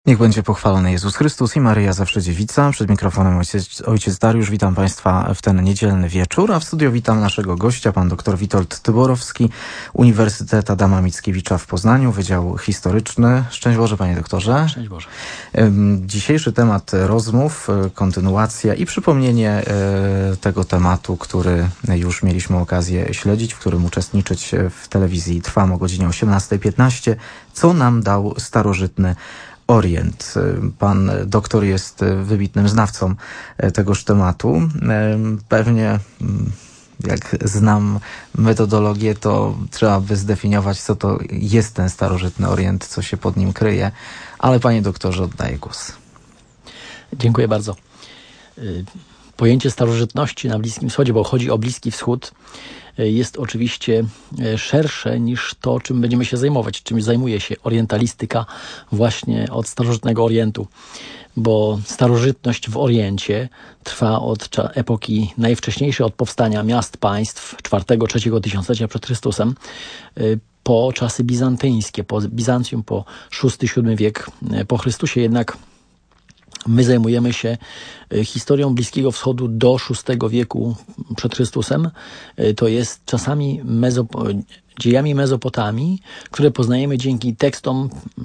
Niech będzie pochwalony Jezus Chrystus i Maryja zawsze dziewica. Przed mikrofonem ojciec Dariusz. Witam Państwa w ten niedzielny wieczór, a w studio witam naszego gościa, pan dr Witold Tyborowski, Uniwersytet Adama Mickiewicza w Poznaniu, Wydział Historyczny. Szczęść Boże, panie doktorze. Szczęść Boże. Dzisiejszy temat rozmów, kontynuacja i przypomnienie tego tematu, który już mieliśmy okazję śledzić, w którym uczestniczyć w telewizji Trwam o godzinie 18:15. Co nam dał starożytny Orient? Pan doktor jest wybitnym znawcą tegoż tematu. Pewnie, jak znam metodologię, to trzeba by zdefiniować, co to jest ten starożytny Orient, co się pod nim kryje. Ale panie doktorze, oddaję głos. Dziękuję bardzo. Pojęcie starożytności na Bliskim Wschodzie, bo chodzi o Bliski Wschód, jest oczywiście szersze niż to, czym będziemy się zajmować, czym zajmuje się orientalistyka właśnie od starożytnego Orientu. Bo starożytność w Oriencie trwa od epoki najwcześniejszej, od powstania miast, państw IV-III tysiąclecia przed Chrystusem, po czasy bizantyjskie, po Bizancjum, po VI-VII wiek po Chrystusie. Jednak my zajmujemy się historią Bliskiego Wschodu do VI wieku przed Chrystusem. To jest czasami dziejami Mezopotamii, które poznajemy dzięki tekstom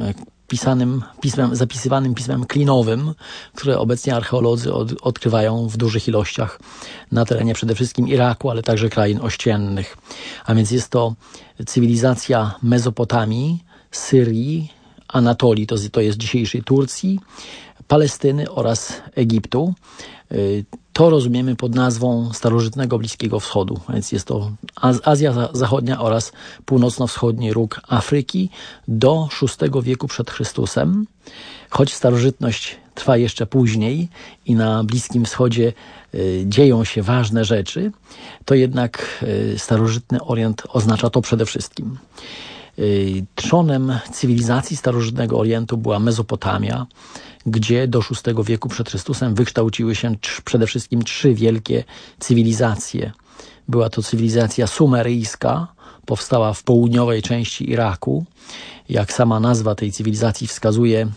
zapisywanym pismem klinowym, które obecnie archeolodzy odkrywają w dużych ilościach na terenie przede wszystkim Iraku, ale także krain ościennych. A więc jest to cywilizacja Mezopotamii, Syrii, Anatolii, to jest dzisiejszej Turcji, Palestyny oraz Egiptu. To rozumiemy pod nazwą starożytnego Bliskiego Wschodu, więc jest to Azja Zachodnia oraz północno-wschodni róg Afryki do VI wieku przed Chrystusem. Choć starożytność trwa jeszcze później i na Bliskim Wschodzie dzieją się ważne rzeczy, to jednak starożytny Orient oznacza to przede wszystkim. Trzonem cywilizacji starożytnego Orientu była Mezopotamia, gdzie do VI wieku przed Chrystusem wykształciły się przede wszystkim trzy wielkie cywilizacje. Była to cywilizacja sumeryjska, powstała w południowej części Iraku. Jak sama nazwa tej cywilizacji wskazuje,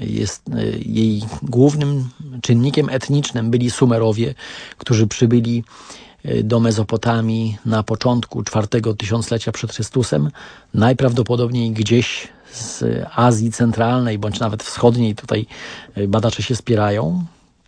jej głównym czynnikiem etnicznym byli Sumerowie, którzy przybyli do Mezopotamii na początku IV tysiąclecia przed Chrystusem, najprawdopodobniej gdzieś z Azji Centralnej bądź nawet Wschodniej, tutaj badacze się spierają.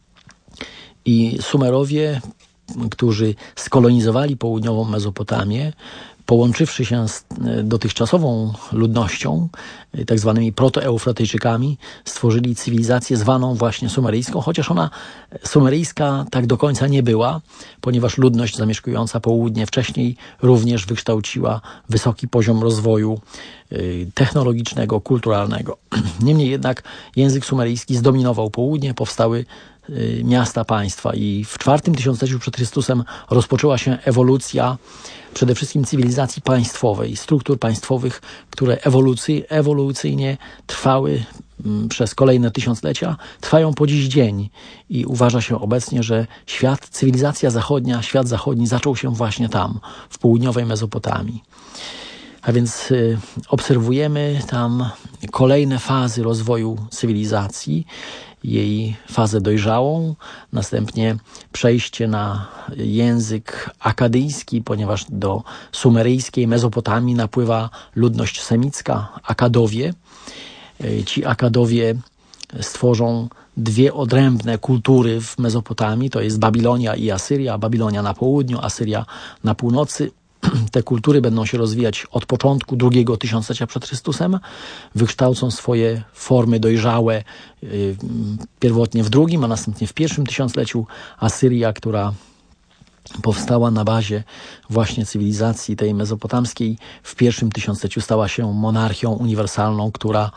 I Sumerowie, którzy skolonizowali południową Mezopotamię, połączywszy się z dotychczasową ludnością, tak zwanymi protoeufratyjczykami, stworzyli cywilizację zwaną właśnie sumeryjską, chociaż ona sumeryjska tak do końca nie była, ponieważ ludność zamieszkująca południe wcześniej również wykształciła wysoki poziom rozwoju technologicznego, kulturalnego. Niemniej jednak język sumeryjski zdominował południe, powstały miasta, państwa i w IV tysiącleciu przed Chrystusem rozpoczęła się ewolucja przede wszystkim cywilizacji państwowej, struktur państwowych, które ewolucyjnie trwały przez kolejne tysiąclecia, trwają po dziś dzień i uważa się obecnie, że cywilizacja zachodnia, świat zachodni zaczął się właśnie tam, w południowej Mezopotamii. A więc obserwujemy tam kolejne fazy rozwoju cywilizacji, jej fazę dojrzałą, następnie przejście na język akadyjski, ponieważ do sumeryjskiej Mezopotamii napływa ludność semicka, Akadowie. Ci Akadowie stworzą dwie odrębne kultury w Mezopotamii, to jest Babilonia i Asyria, Babilonia na południu, Asyria na północy. Te kultury będą się rozwijać od początku II tysiąclecia przed Chrystusem, wykształcą swoje formy dojrzałe pierwotnie w II, a następnie w I tysiącleciu. Asyria, która powstała na bazie właśnie cywilizacji tej mezopotamskiej, w I tysiącleciu stała się monarchią uniwersalną,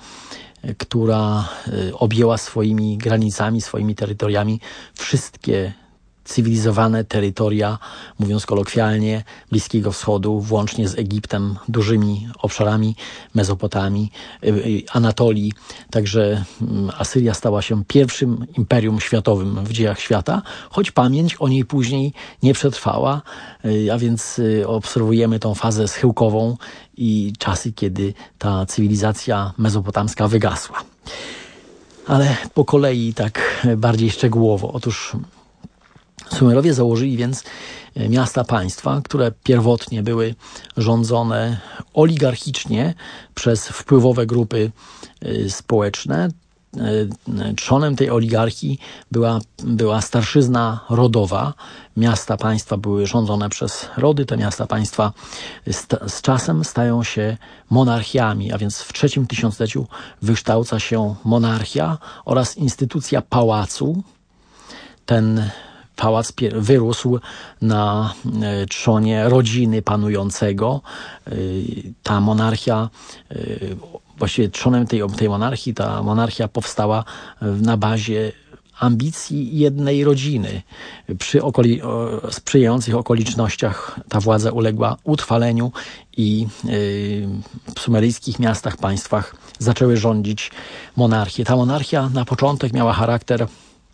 która objęła swoimi granicami, swoimi terytoriami wszystkie cywilizowane terytoria, mówiąc kolokwialnie, Bliskiego Wschodu, włącznie z Egiptem, dużymi obszarami Mezopotamii, Anatolii. Także Asyria stała się pierwszym imperium światowym w dziejach świata, choć pamięć o niej później nie przetrwała, a więc obserwujemy tą fazę schyłkową i czasy, kiedy ta cywilizacja mezopotamska wygasła. Ale po kolei tak bardziej szczegółowo. Otóż Sumerowie założyli więc miasta-państwa, które pierwotnie były rządzone oligarchicznie przez wpływowe grupy społeczne. Trzonem tej oligarchii była starszyzna rodowa. Miasta-państwa były rządzone przez rody. Te miasta-państwa z czasem stają się monarchiami, a więc w trzecim tysiącleciu wykształca się monarchia oraz instytucja pałacu. Ten pałac wyrósł na trzonie rodziny panującego. Ta monarchia, właściwie trzonem tej monarchii, ta monarchia powstała na bazie ambicji jednej rodziny. Przy sprzyjających okolicznościach ta władza uległa utrwaleniu i w sumeryjskich miastach, państwach zaczęły rządzić monarchie. Ta monarchia na początek miała charakter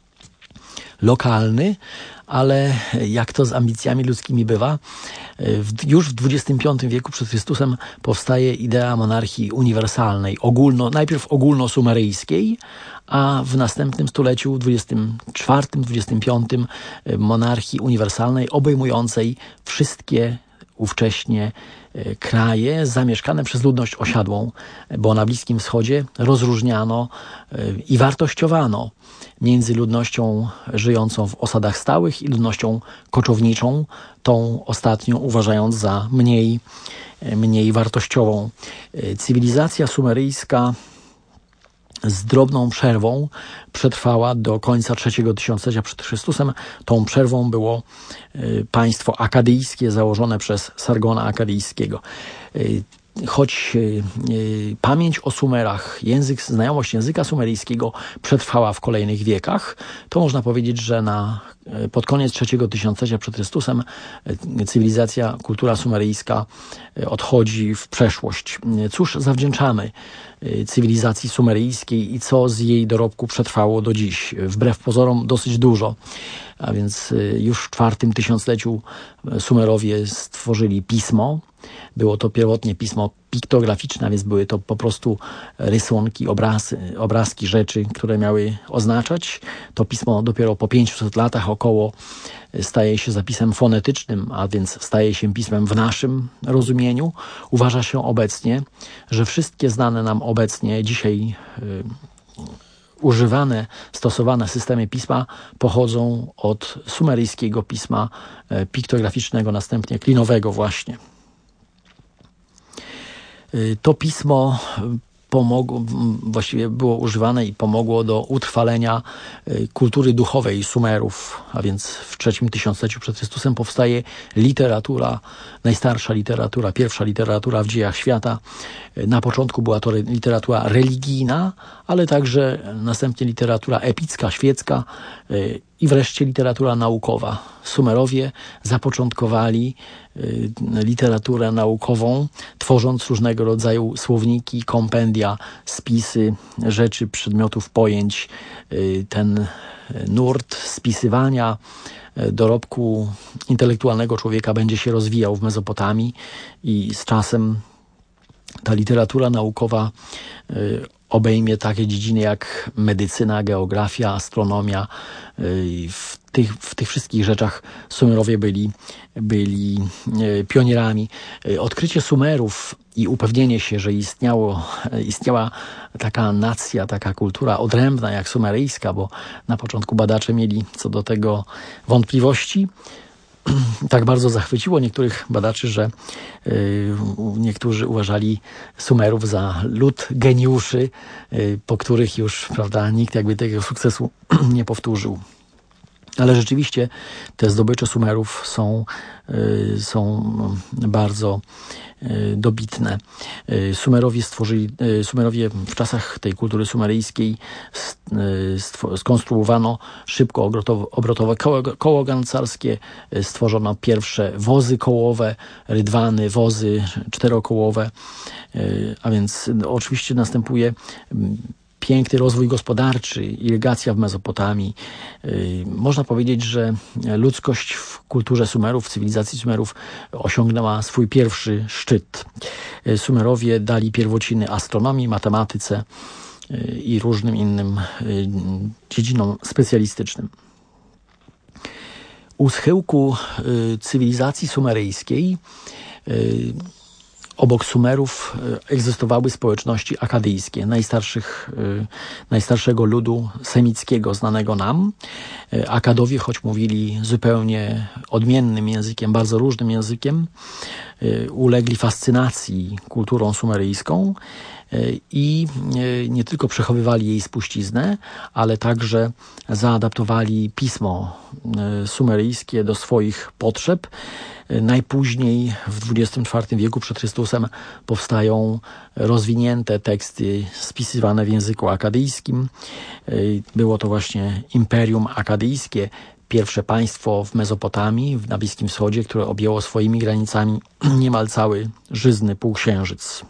lokalny, ale jak to z ambicjami ludzkimi bywa, już w XXV wieku przed Chrystusem powstaje idea monarchii uniwersalnej, najpierw ogólnosumeryjskiej, a w następnym stuleciu, XXIV-XXV, monarchii uniwersalnej obejmującej wszystkie ówcześnie kraje zamieszkane przez ludność osiadłą, bo na Bliskim Wschodzie rozróżniano i wartościowano między ludnością żyjącą w osadach stałych i ludnością koczowniczą, tą ostatnią uważając za mniej wartościową. Cywilizacja sumeryjska z drobną przerwą przetrwała do końca trzeciego tysiąclecia przed Chrystusem. Tą przerwą było państwo akadyjskie założone przez Sargona Akadyjskiego. Choć pamięć o Sumerach, znajomość języka sumeryjskiego przetrwała w kolejnych wiekach, to można powiedzieć, że pod koniec trzeciego tysiąclecia przed Chrystusem cywilizacja, kultura sumeryjska odchodzi w przeszłość. Cóż zawdzięczamy cywilizacji sumeryjskiej i co z jej dorobku przetrwało do dziś? Wbrew pozorom dosyć dużo. A więc już w czwartym tysiącleciu Sumerowie stworzyli pismo. Było to pierwotnie pismo piktograficzne, więc były to po prostu rysunki, obrazki rzeczy, które miały oznaczać. To pismo dopiero po 500 latach około staje się zapisem fonetycznym, a więc staje się pismem w naszym rozumieniu. Uważa się obecnie, że wszystkie znane nam obecnie dzisiaj używane, stosowane systemy pisma pochodzą od sumeryjskiego pisma piktograficznego, następnie klinowego właśnie. To pismo właściwie było używane i pomogło do utrwalenia kultury duchowej Sumerów, a więc w trzecim tysiącleciu przed Chrystusem powstaje literatura, najstarsza literatura, pierwsza literatura w dziejach świata. Na początku była to literatura religijna, ale także następnie literatura epicka, świecka i wreszcie literatura naukowa. Sumerowie zapoczątkowali literaturę naukową, tworząc różnego rodzaju słowniki, kompendia, spisy rzeczy, przedmiotów, pojęć. Ten nurt spisywania dorobku intelektualnego człowieka będzie się rozwijał w Mezopotamii i z czasem ta literatura naukowa obejmie takie dziedziny jak medycyna, geografia, astronomia. W tych wszystkich rzeczach Sumerowie byli pionierami. Odkrycie Sumerów i upewnienie się, że istniała taka nacja, taka kultura odrębna jak sumeryjska, bo na początku badacze mieli co do tego wątpliwości. Tak bardzo zachwyciło niektórych badaczy, że niektórzy uważali Sumerów za lud geniuszy, po których już, prawda, nikt jakby tego sukcesu nie powtórzył. Ale rzeczywiście te zdobycze Sumerów są bardzo dobitne. Sumerowie w czasach tej kultury sumeryjskiej skonstruowano szybko obrotowe koło gancarskie, stworzono pierwsze wozy kołowe, rydwany, wozy czterokołowe, a więc oczywiście następuje piękny rozwój gospodarczy, irygacja w Mezopotamii. Można powiedzieć, że ludzkość w kulturze Sumerów, w cywilizacji Sumerów osiągnęła swój pierwszy szczyt. Sumerowie dali pierwociny astronomii, matematyce, i różnym innym dziedzinom specjalistycznym. U schyłku cywilizacji sumeryjskiej obok Sumerów egzystowały społeczności akadyjskie, najstarszego ludu semickiego znanego nam. Akadowie, choć mówili zupełnie odmiennym językiem, bardzo różnym językiem, ulegli fascynacji kulturą sumeryjską i nie tylko przechowywali jej spuściznę, ale także zaadaptowali pismo sumeryjskie do swoich potrzeb. Najpóźniej w XXIV wieku przed Chrystusem powstają rozwinięte teksty spisywane w języku akadyjskim. Było to właśnie Imperium Akadyjskie, pierwsze państwo w Mezopotamii, na Bliskim Wschodzie, które objęło swoimi granicami niemal cały żyzny półksiężyc.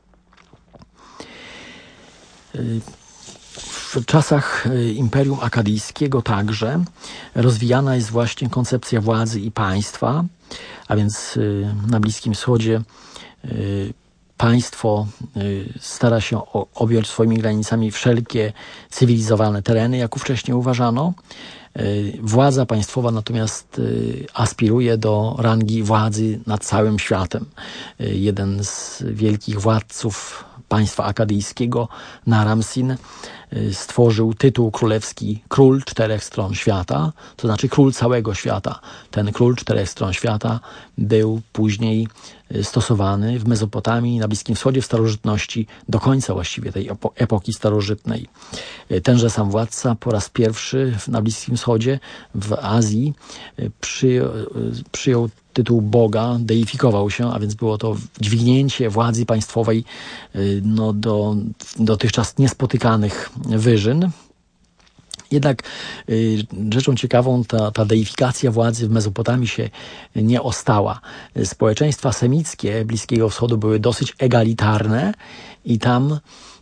W czasach Imperium Akadyjskiego także rozwijana jest właśnie koncepcja władzy i państwa, a więc na Bliskim Wschodzie państwo stara się objąć swoimi granicami wszelkie cywilizowane tereny, jak ówcześnie uważano. Władza państwowa natomiast aspiruje do rangi władzy nad całym światem. Jeden z wielkich władców państwa akadyjskiego, Naram-Sin, stworzył tytuł królewski Król Czterech Stron Świata, to znaczy Król całego świata. Ten Król Czterech Stron Świata był później stosowany w Mezopotamii, na Bliskim Wschodzie, w starożytności, do końca właściwie tej epoki starożytnej. Tenże sam władca po raz pierwszy na Bliskim Wschodzie, w Azji, przyjął tytuł Boga, deifikował się, a więc było to dźwignięcie władzy państwowej do dotychczas niespotykanych wyżyn. Jednak rzeczą ciekawą ta deifikacja władzy w Mezopotamii się nie ostała. Społeczeństwa semickie Bliskiego Wschodu były dosyć egalitarne i tam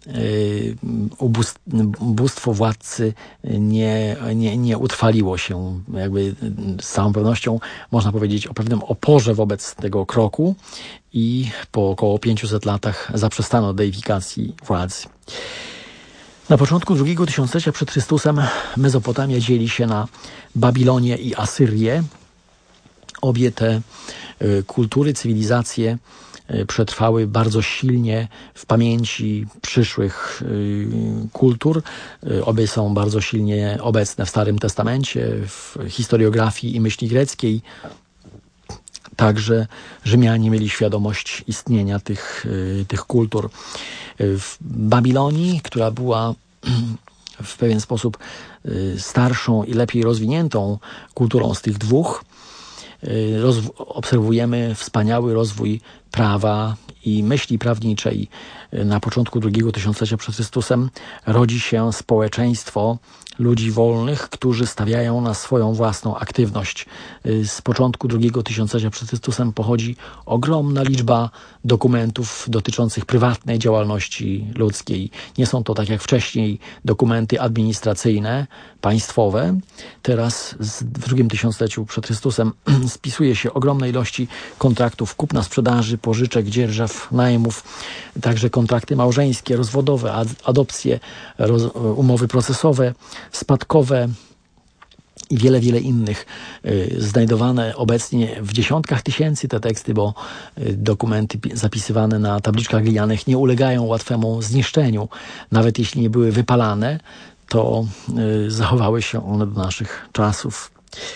ubóstwo władcy nie utrwaliło się. Jakby z całą pewnością można powiedzieć o pewnym oporze wobec tego kroku i po około 500 latach zaprzestano deifikacji władzy. Na początku drugiego tysiąclecia przed Chrystusem Mezopotamia dzieli się na Babilonię i Asyrię. Obie te kultury, cywilizacje przetrwały bardzo silnie w pamięci przyszłych kultur. Obie są bardzo silnie obecne w Starym Testamencie, w historiografii i myśli greckiej. Także Rzymianie mieli świadomość istnienia tych kultur. W Babilonii, która była w pewien sposób starszą i lepiej rozwiniętą kulturą z tych dwóch, obserwujemy wspaniały rozwój prawa i myśli prawniczej. Na początku drugiego tysiąclecia przed Chrystusem rodzi się społeczeństwo ludzi wolnych, którzy stawiają na swoją własną aktywność. Z początku drugiego tysiąclecia przed Chrystusem pochodzi ogromna liczba dokumentów dotyczących prywatnej działalności ludzkiej. Nie są to, tak jak wcześniej, dokumenty administracyjne, państwowe. Teraz w drugim tysiącleciu przed Chrystusem spisuje się ogromne ilości kontraktów kupna, sprzedaży, pożyczek, dzierżaw, najmów, także kontrakty małżeńskie, rozwodowe, adopcje, umowy procesowe, spadkowe i wiele, wiele innych. Znajdowane obecnie w dziesiątkach tysięcy te teksty, bo dokumenty zapisywane na tabliczkach glinianych nie ulegają łatwemu zniszczeniu. Nawet jeśli nie były wypalane, to zachowały się one do naszych czasów.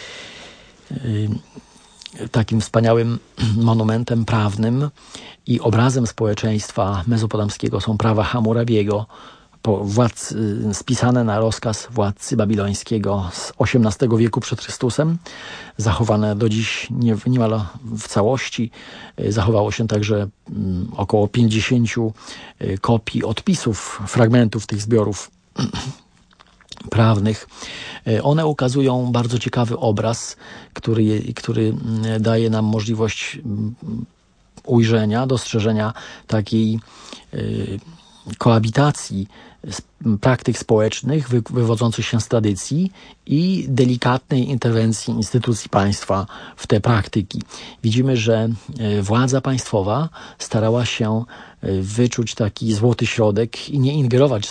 Takim wspaniałym monumentem prawnym i obrazem społeczeństwa mezopotamskiego są prawa Hammurabiego, spisane na rozkaz władcy babilońskiego z XVIII wieku przed Chrystusem, zachowane do dziś niemal w całości. Zachowało się także około 50 kopii odpisów, fragmentów tych zbiorów prawnych. One ukazują bardzo ciekawy obraz, który daje nam możliwość ujrzenia, dostrzeżenia takiej koabitacji praktyk społecznych wywodzących się z tradycji i delikatnej interwencji instytucji państwa w te praktyki. Widzimy, że władza państwowa starała się wyczuć taki złoty środek i nie ingerować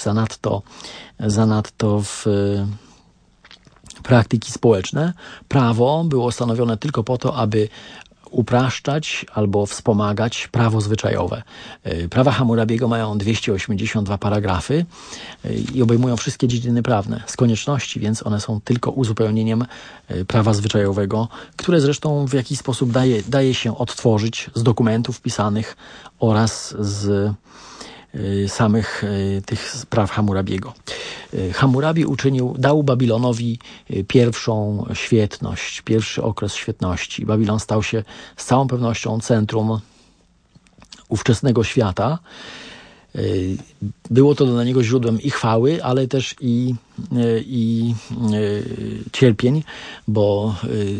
zanadto w praktyki społeczne. Prawo było stanowione tylko po to, aby upraszczać albo wspomagać prawo zwyczajowe. Prawa Hammurabiego mają 282 paragrafy i obejmują wszystkie dziedziny prawne. Z konieczności, więc one są tylko uzupełnieniem prawa zwyczajowego, które zresztą w jakiś sposób daje się odtworzyć z dokumentów pisanych oraz z samych tych spraw Hammurabiego. Hammurabi dał Babilonowi pierwszą świetność, pierwszy okres świetności. Babilon stał się z całą pewnością centrum ówczesnego świata. Było to dla niego źródłem i chwały, ale też i cierpień, bo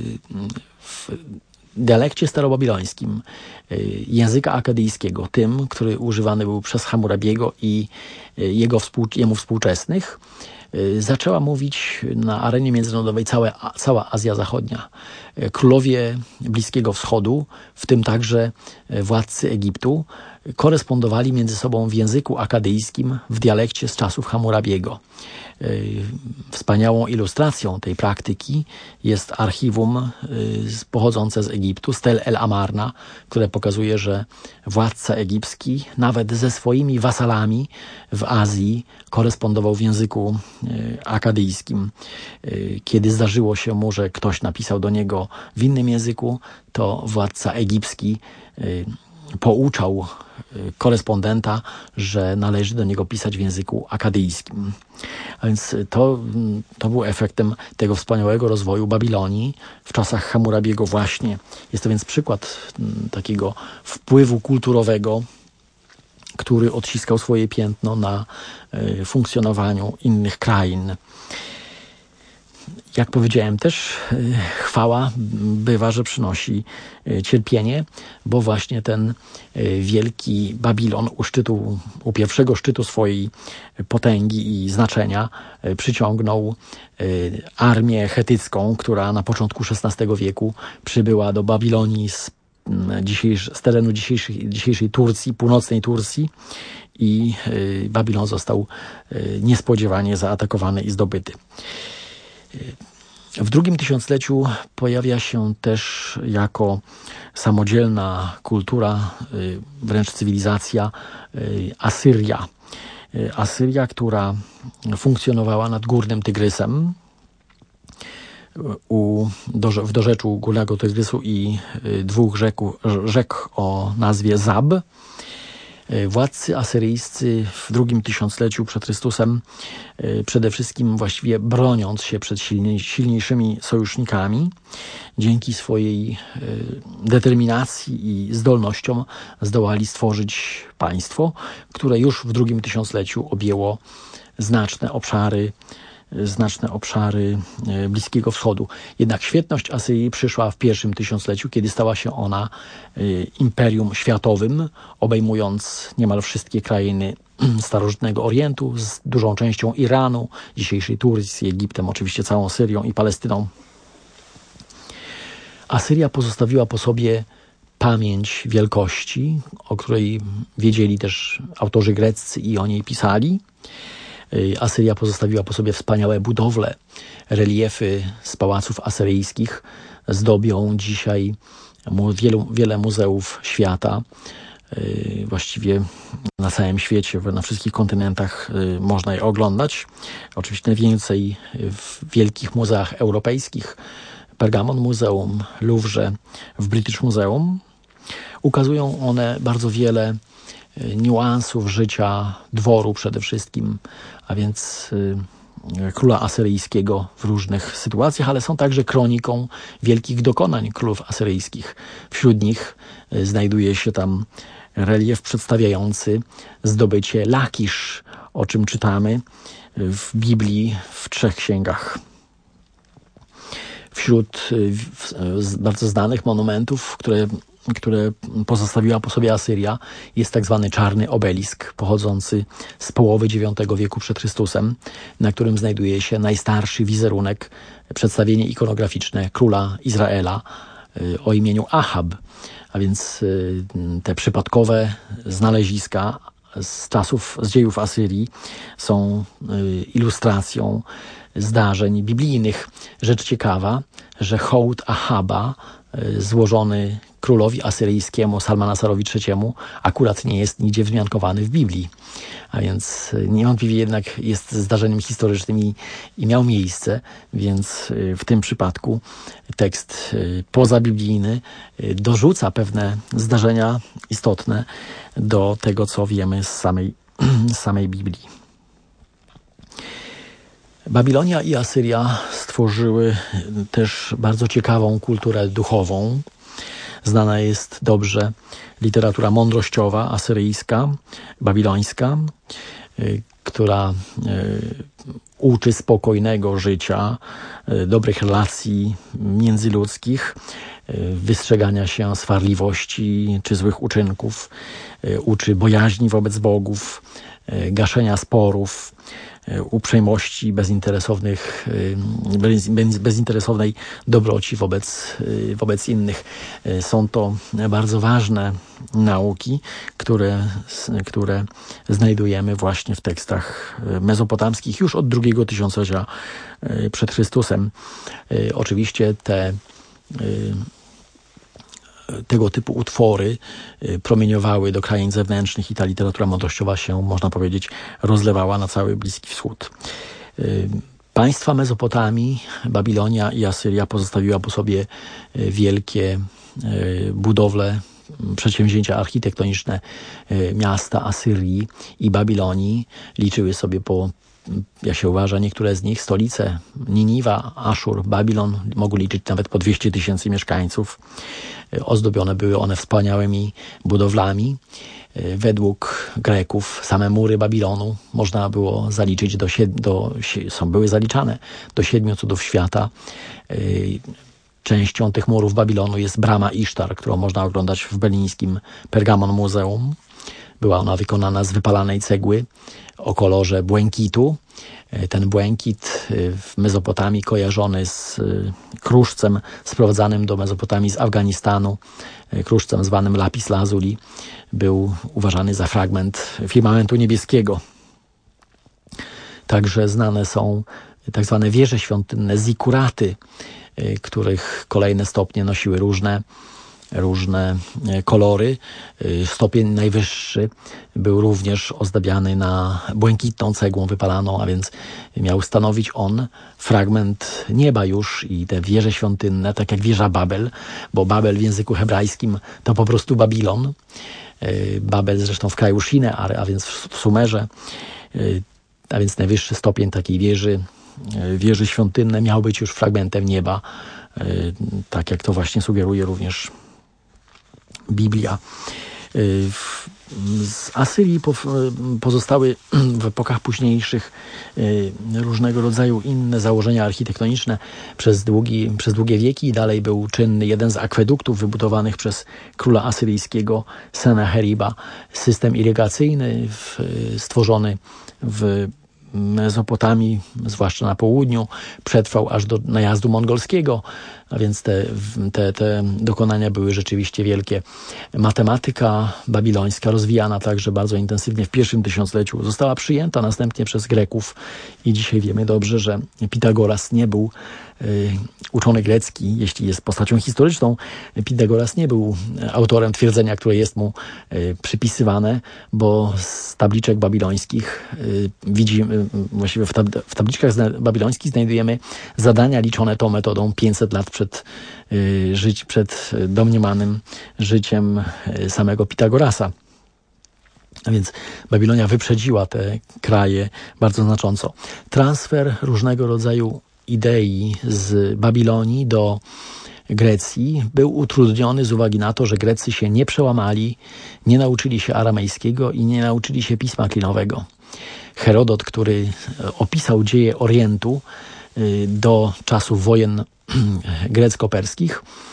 w dialekcie starobabilońskim języka akadyjskiego, tym, który używany był przez Hammurabiego i jemu współczesnych, zaczęła mówić na arenie międzynarodowej cała Azja Zachodnia. Królowie Bliskiego Wschodu, w tym także władcy Egiptu, korespondowali między sobą w języku akadyjskim, w dialekcie z czasów Hammurabiego. Wspaniałą ilustracją tej praktyki jest archiwum pochodzące z Egiptu, Stel el Amarna, które pokazuje, że władca egipski nawet ze swoimi wasalami w Azji korespondował w języku akadyjskim. Kiedy zdarzyło się mu, że ktoś napisał do niego w innym języku, to władca egipski pouczał korespondenta, że należy do niego pisać w języku akadyjskim. A więc to był efektem tego wspaniałego rozwoju Babilonii w czasach Hammurabiego właśnie. Jest to więc przykład takiego wpływu kulturowego, który odciskał swoje piętno na funkcjonowaniu innych krain. Jak powiedziałem też, chwała bywa, że przynosi cierpienie, bo właśnie ten wielki Babilon u pierwszego szczytu swojej potęgi i znaczenia przyciągnął armię chetycką, która na początku XVI wieku przybyła do Babilonii z terenu dzisiejszej Turcji, północnej Turcji, i Babilon został niespodziewanie zaatakowany i zdobyty. W drugim tysiącleciu pojawia się też jako samodzielna kultura, wręcz cywilizacja, Asyria. Asyria, która funkcjonowała nad Górnym Tygrysem, w dorzeczu Górnego Tygrysu i dwóch rzek o nazwie Zab. Władcy asyryjscy w drugim tysiącleciu przed Chrystusem, przede wszystkim właściwie broniąc się przed silniejszymi sojusznikami, dzięki swojej determinacji i zdolnościom zdołali stworzyć państwo, które już w drugim tysiącleciu objęło znaczne obszary Bliskiego Wschodu. Jednak świetność Asyrii przyszła w pierwszym tysiącleciu, kiedy stała się ona imperium światowym, obejmując niemal wszystkie krainy starożytnego Orientu, z dużą częścią Iranu, dzisiejszej Turcji, Egiptem, oczywiście całą Syrią i Palestyną. Asyria pozostawiła po sobie pamięć wielkości, o której wiedzieli też autorzy greccy i o niej pisali. Asyria pozostawiła po sobie wspaniałe budowle. Reliefy z pałaców asyryjskich zdobią dzisiaj wiele muzeów świata. Właściwie na całym świecie, na wszystkich kontynentach można je oglądać. Oczywiście najwięcej w wielkich muzeach europejskich. Pergamon Muzeum, Louvre, w British Museum. Ukazują one bardzo wiele niuansów życia dworu przede wszystkim, a więc króla asyryjskiego w różnych sytuacjach, ale są także kroniką wielkich dokonań królów asyryjskich. Wśród nich znajduje się tam relief przedstawiający zdobycie Lakisz, o czym czytamy w Biblii w 3 księgach. Wśród bardzo znanych monumentów, które które pozostawiła po sobie Asyria, jest tak zwany czarny obelisk, pochodzący z połowy IX wieku przed Chrystusem, na którym znajduje się najstarszy wizerunek, przedstawienie ikonograficzne króla Izraela o imieniu Ahab. A więc te przypadkowe znaleziska z dziejów Asyrii są ilustracją zdarzeń biblijnych. Rzecz ciekawa, że hołd Ahaba złożony królowi asyryjskiemu Salmanasarowi III akurat nie jest nigdzie wzmiankowany w Biblii. A więc niewątpliwie jednak jest zdarzeniem historycznym i miał miejsce, więc w tym przypadku tekst pozabiblijny dorzuca pewne zdarzenia istotne do tego, co wiemy z samej Biblii. Babilonia i Asyria stworzyły też bardzo ciekawą kulturę duchową. Znana jest dobrze literatura mądrościowa asyryjska, babilońska, która uczy spokojnego życia, dobrych relacji międzyludzkich, wystrzegania się swarliwości czy złych uczynków, uczy bojaźni wobec bogów, gaszenia sporów, uprzejmości, bezinteresownej dobroci wobec innych. Są to bardzo ważne nauki, które znajdujemy właśnie w tekstach mezopotamskich już od II tysiąclecia przed Chrystusem. Oczywiście tego typu utwory promieniowały do krain zewnętrznych i ta literatura mądrościowa się, można powiedzieć, rozlewała na cały Bliski Wschód. Państwa Mezopotamii, Babilonia i Asyria pozostawiła po sobie wielkie budowle, przedsięwzięcia architektoniczne. Miasta Asyrii i Babilonii liczyły sobie jak się uważa, niektóre z nich stolice Niniwa, Aszur, Babilon mogły liczyć nawet po 200 000 mieszkańców. Ozdobione były one wspaniałymi budowlami. Według Greków same mury Babilonu można było zaliczyć były zaliczane do 7 cudów świata. Częścią tych murów Babilonu jest brama Isztar, którą można oglądać w berlińskim Pergamon Muzeum. Była ona wykonana z wypalanej cegły o kolorze błękitu. Ten błękit w Mezopotamii kojarzony z kruszcem sprowadzanym do Mezopotamii z Afganistanu, kruszcem zwanym lapis lazuli, był uważany za fragment firmamentu niebieskiego. Także znane są tak zwane wieże świątynne, zikuraty, których kolejne stopnie nosiły różne kolory. Stopień najwyższy był również ozdabiany na błękitną cegłą wypalaną, a więc miał stanowić on fragment nieba już i te wieże świątynne, tak jak wieża Babel, bo Babel w języku hebrajskim to po prostu Babilon. Babel zresztą w kraju Shinear, a więc w Sumerze, a więc najwyższy stopień takiej wieży świątynne miał być już fragmentem nieba, tak jak to właśnie sugeruje również Biblia. Z Asyrii pozostały w epokach późniejszych różnego rodzaju inne założenia architektoniczne. Przez długie wieki dalej był czynny jeden z akweduktów wybudowanych przez króla asyryjskiego Senacheriba. System irygacyjny stworzony w Mezopotamii, zwłaszcza na południu, przetrwał aż do najazdu mongolskiego, a więc te dokonania były rzeczywiście wielkie. Matematyka babilońska, rozwijana także bardzo intensywnie w I tysiącleciu, została przyjęta następnie przez Greków i dzisiaj wiemy dobrze, że Pitagoras nie był uczony grecki, jeśli jest postacią historyczną. Pitagoras nie był autorem twierdzenia, które jest mu przypisywane, bo z tabliczek babilońskich właściwie w tabliczkach babilońskich znajdujemy zadania liczone tą metodą 500 lat przed domniemanym życiem samego Pitagorasa. A więc Babilonia wyprzedziła te kraje bardzo znacząco. Transfer różnego rodzaju idei z Babilonii do Grecji był utrudniony z uwagi na to, że Grecy się nie przełamali, nie nauczyli się aramejskiego i nie nauczyli się pisma klinowego. Herodot, który opisał dzieje Orientu do czasów wojen grecko-perskich,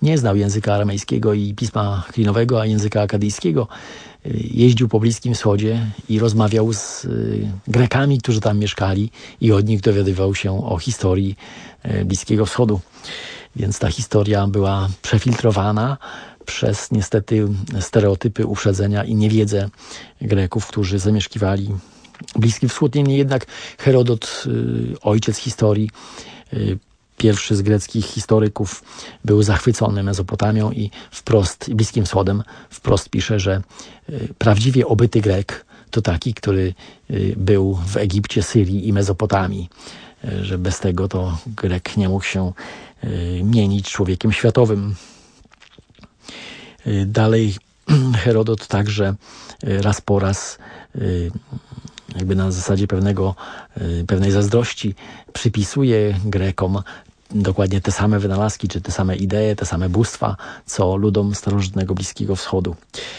nie znał języka aramejskiego i pisma klinowego, a języka akadyjskiego. Jeździł po Bliskim Wschodzie i rozmawiał z Grekami, którzy tam mieszkali i od nich dowiadywał się o historii Bliskiego Wschodu. Więc ta historia była przefiltrowana przez niestety stereotypy, uprzedzenia i niewiedzę Greków, którzy zamieszkiwali Bliski Wschód. Niemniej jednak Herodot, ojciec historii, pierwszy z greckich historyków, był zachwycony Mezopotamią i Bliskim Wschodem wprost pisze, że prawdziwie obyty Grek to taki, który był w Egipcie, Syrii i Mezopotamii. Że bez tego to Grek nie mógł się mienić człowiekiem światowym. Dalej Herodot także raz po raz, jakby na zasadzie pewnej zazdrości, przypisuje Grekom dokładnie te same wynalazki, czy te same idee, te same bóstwa, co ludom starożytnego Bliskiego Wschodu.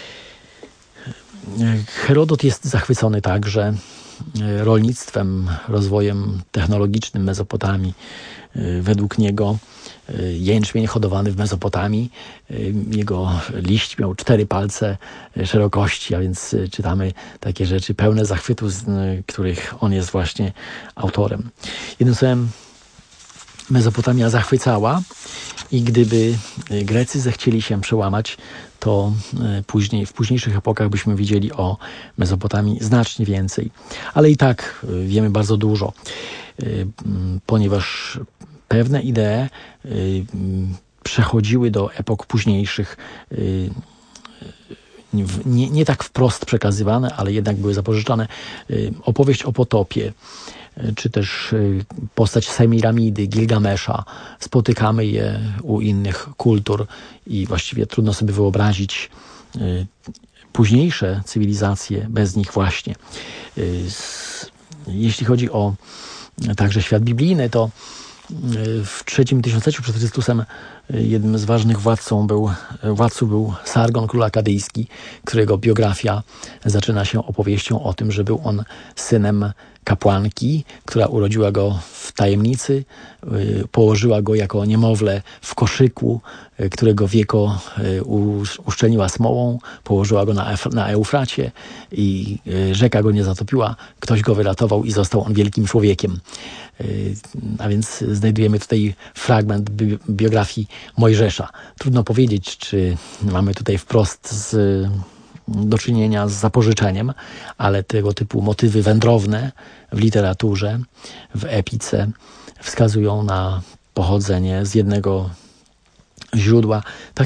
Herodot jest zachwycony także rolnictwem, rozwojem technologicznym Mezopotamii. Według niego jęczmień hodowany w Mezopotamii, jego liść miał 4 palce szerokości, a więc czytamy takie rzeczy pełne zachwytu, z których on jest właśnie autorem. Jednym słowem, Mezopotamia zachwycała i gdyby Grecy zechcieli się przełamać, to w późniejszych epokach byśmy widzieli o Mezopotamii znacznie więcej. Ale i tak wiemy bardzo dużo, ponieważ pewne idee przechodziły do epok późniejszych, nie tak wprost przekazywane, ale jednak były zapożyczane. Opowieść o potopie, czy też postać Semiramidy, Gilgamesza. Spotykamy je u innych kultur i właściwie trudno sobie wyobrazić późniejsze cywilizacje bez nich właśnie. Jeśli chodzi o także świat biblijny, to w III tysiącleciu przed Chrystusem jednym z ważnych władców był Sargon, król akadyjski, którego biografia zaczyna się opowieścią o tym, że był on synem kapłanki, która urodziła go w tajemnicy, położyła go jako niemowlę w koszyku, którego wieko uszczelniła smołą, położyła go na Eufracie i rzeka go nie zatopiła, ktoś go wyratował i został on wielkim człowiekiem. A więc znajdujemy tutaj fragment biografii Mojżesza. Trudno powiedzieć, czy mamy tutaj wprost do czynienia z zapożyczeniem, ale tego typu motywy wędrowne w literaturze, w epice wskazują na pochodzenie z jednego źródła.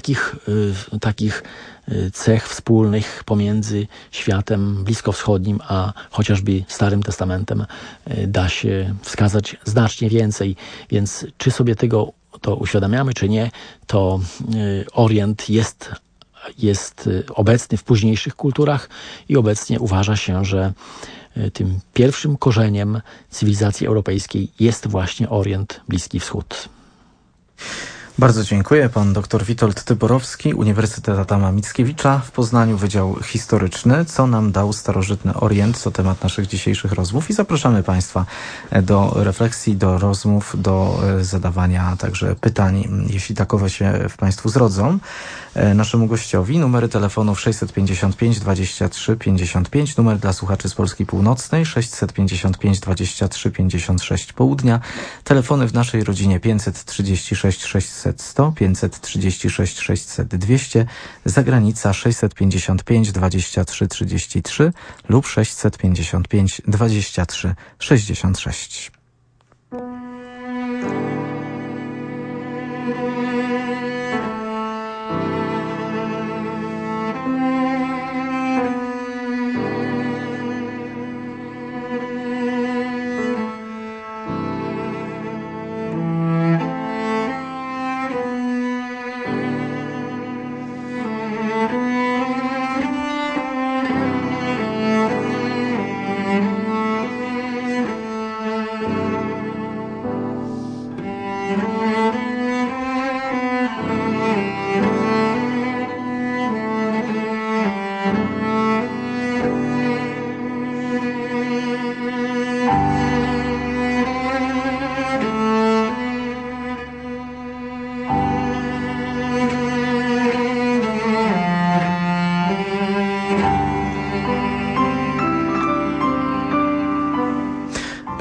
Takich cech wspólnych pomiędzy światem bliskowschodnim a chociażby Starym Testamentem da się wskazać znacznie więcej. Więc czy sobie to uświadamiamy, czy nie, to Orient jest obecny w późniejszych kulturach i obecnie uważa się, że tym pierwszym korzeniem cywilizacji europejskiej jest właśnie Orient, Bliski Wschód. Bardzo dziękuję. Pan dr Witold Tyborowski, Uniwersytet Adama Mickiewicza w Poznaniu, Wydział Historyczny. Co nam dał starożytny Orient? To temat naszych dzisiejszych rozmów i zapraszamy Państwa do refleksji, do rozmów, do zadawania także pytań, jeśli takowe się w Państwu zrodzą. Naszemu gościowi numery telefonów 655 23 55, numer dla słuchaczy z Polski Północnej 655 23 56 południa, telefony w naszej rodzinie 536 600 100, 536 600 200, zagranica 655 23 33 lub 655 23 66.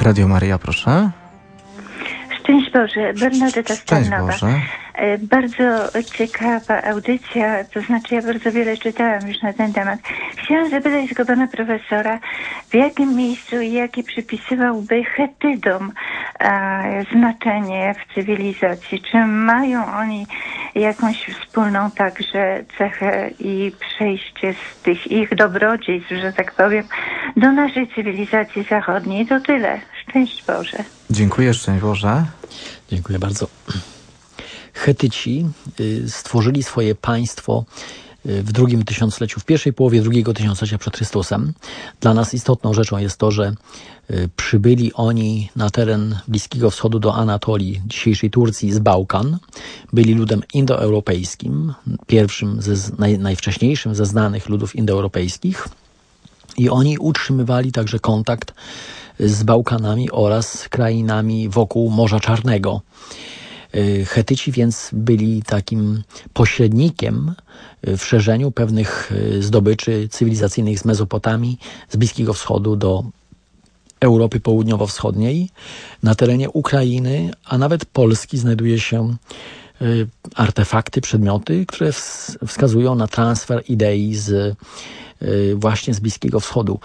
Radio Maryja, proszę. Szczęść Boże, Bernadetta z Szczęść Tarnowa. Boże. Bardzo ciekawa audycja, to znaczy ja bardzo wiele czytałam już na ten temat. Chciałam zapytać tylko pana profesora, w jakim miejscu i jakie przypisywałby Hetydom znaczenie w cywilizacji? Czy mają oni jakąś wspólną także cechę i przejście z tych ich dobrodziejstw, że tak powiem, do naszej cywilizacji zachodniej? To tyle. Szczęść Boże. Dziękuję, szczęść Boże. Dziękuję bardzo. Chetyci stworzyli swoje państwo w drugim tysiącleciu, w pierwszej połowie drugiego tysiąclecia przed Chrystusem. Dla nas istotną rzeczą jest to, że przybyli oni na teren Bliskiego Wschodu do Anatolii, dzisiejszej Turcji, z Bałkan. Byli ludem indoeuropejskim, pierwszym, najwcześniejszym ze znanych ludów indoeuropejskich. I oni utrzymywali także kontakt z Bałkanami oraz krainami wokół Morza Czarnego. Chetyci więc byli takim pośrednikiem w szerzeniu pewnych zdobyczy cywilizacyjnych z Mezopotamii, z Bliskiego Wschodu do Europy Południowo-Wschodniej. Na terenie Ukrainy, a nawet Polski znajduje się artefakty, przedmioty, które wskazują na transfer idei właśnie z Bliskiego Wschodu.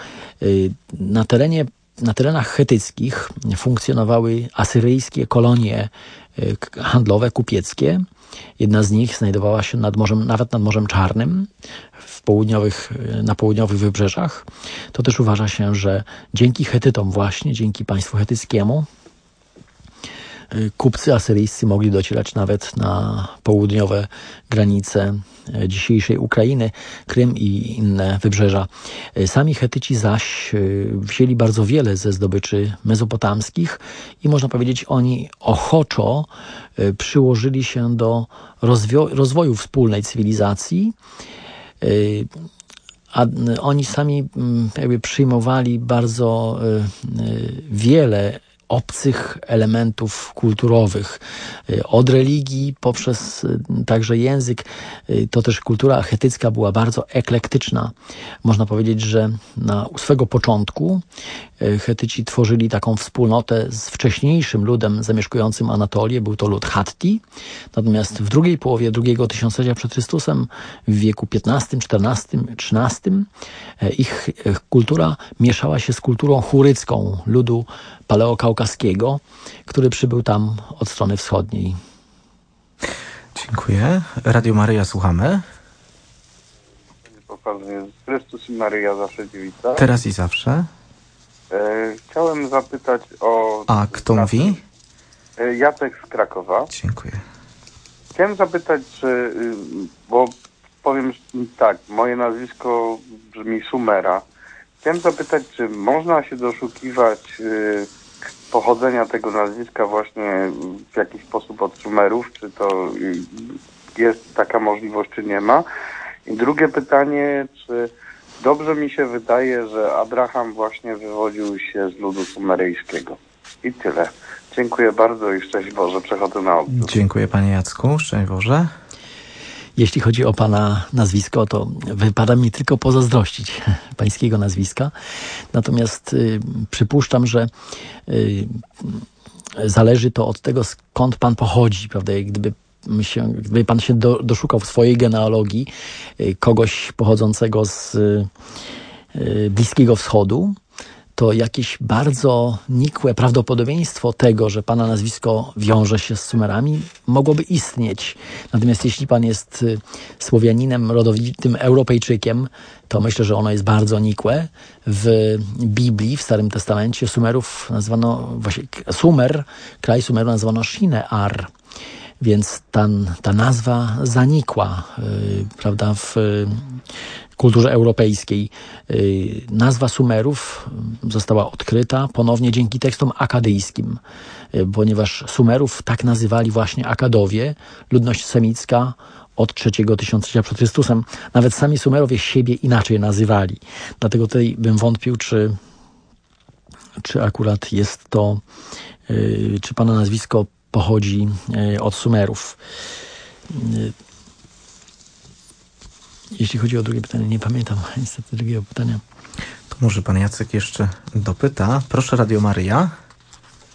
Na terenach chetyckich funkcjonowały asyryjskie kolonie handlowe, kupieckie. Jedna z nich znajdowała się nawet nad Morzem Czarnym, na południowych wybrzeżach. To też uważa się, że dzięki Chetytom właśnie, dzięki państwu chetyckiemu, kupcy asyryjscy mogli docierać nawet na południowe granice dzisiejszej Ukrainy, Krym i inne wybrzeża. Sami Chetyci zaś wzięli bardzo wiele ze zdobyczy mezopotamskich i można powiedzieć, oni ochoczo przyłożyli się do rozwoju wspólnej cywilizacji, a oni sami jakby przyjmowali bardzo wiele obcych elementów kulturowych, od religii poprzez także język. To też kultura chetycka była bardzo eklektyczna. Można powiedzieć, że na swego początku Chetyci tworzyli taką wspólnotę z wcześniejszym ludem zamieszkującym Anatolię. Był to lud Hatti. Natomiast w drugiej połowie drugiego tysiąclecia przed Chrystusem, w wieku XV, XIV, XIII, ich kultura mieszała się z kulturą churycką ludu paleokaukaskiego, który przybył tam od strony wschodniej. Dziękuję. Radio Maryja, słuchamy. Chrystus i Maryja, zawsze dziewica. Teraz i zawsze. Chciałem zapytać o... A kto mówi? Jacek z Krakowa. Dziękuję. Chciałem zapytać, czy... Bo powiem tak, moje nazwisko brzmi Sumera. Chciałem zapytać, czy można się doszukiwać pochodzenia tego nazwiska właśnie w jakiś sposób od Sumerów? Czy to jest taka możliwość, czy nie ma? I drugie pytanie, czy dobrze mi się wydaje, że Abraham właśnie wywodził się z ludu sumeryjskiego? I tyle. Dziękuję bardzo i szczęść Boże. Przechodzę na odbiór. Dziękuję panie Jacku. Szczęść Boże. Jeśli chodzi o pana nazwisko, to wypada mi tylko pozazdrościć pańskiego nazwiska. Natomiast przypuszczam, że zależy to od tego, skąd pan pochodzi, prawda? Gdyby pan się doszukał w swojej genealogii kogoś pochodzącego z Bliskiego Wschodu, to jakieś bardzo nikłe prawdopodobieństwo tego, że pana nazwisko wiąże się z Sumerami, mogłoby istnieć. Natomiast jeśli pan jest Słowianinem, rodowitym Europejczykiem, to myślę, że ono jest bardzo nikłe. W Biblii, w Starym Testamencie Sumerów nazwano, właśnie Sumer, kraj Sumeru nazwano Shinear. Więc ta nazwa zanikła, prawda, w kulturze europejskiej. Nazwa Sumerów została odkryta ponownie dzięki tekstom akadyjskim, ponieważ Sumerów tak nazywali właśnie Akadowie, ludność semicka od III tysiąclecia przed Chrystusem. Nawet sami Sumerowie siebie inaczej nazywali. Dlatego tutaj bym wątpił, czy akurat jest to, czy pana nazwisko pochodzi od Sumerów. Jeśli chodzi o drugie pytanie, nie pamiętam niestety drugiego pytania. To może pan Jacek jeszcze dopyta. Proszę, Radio Maryja.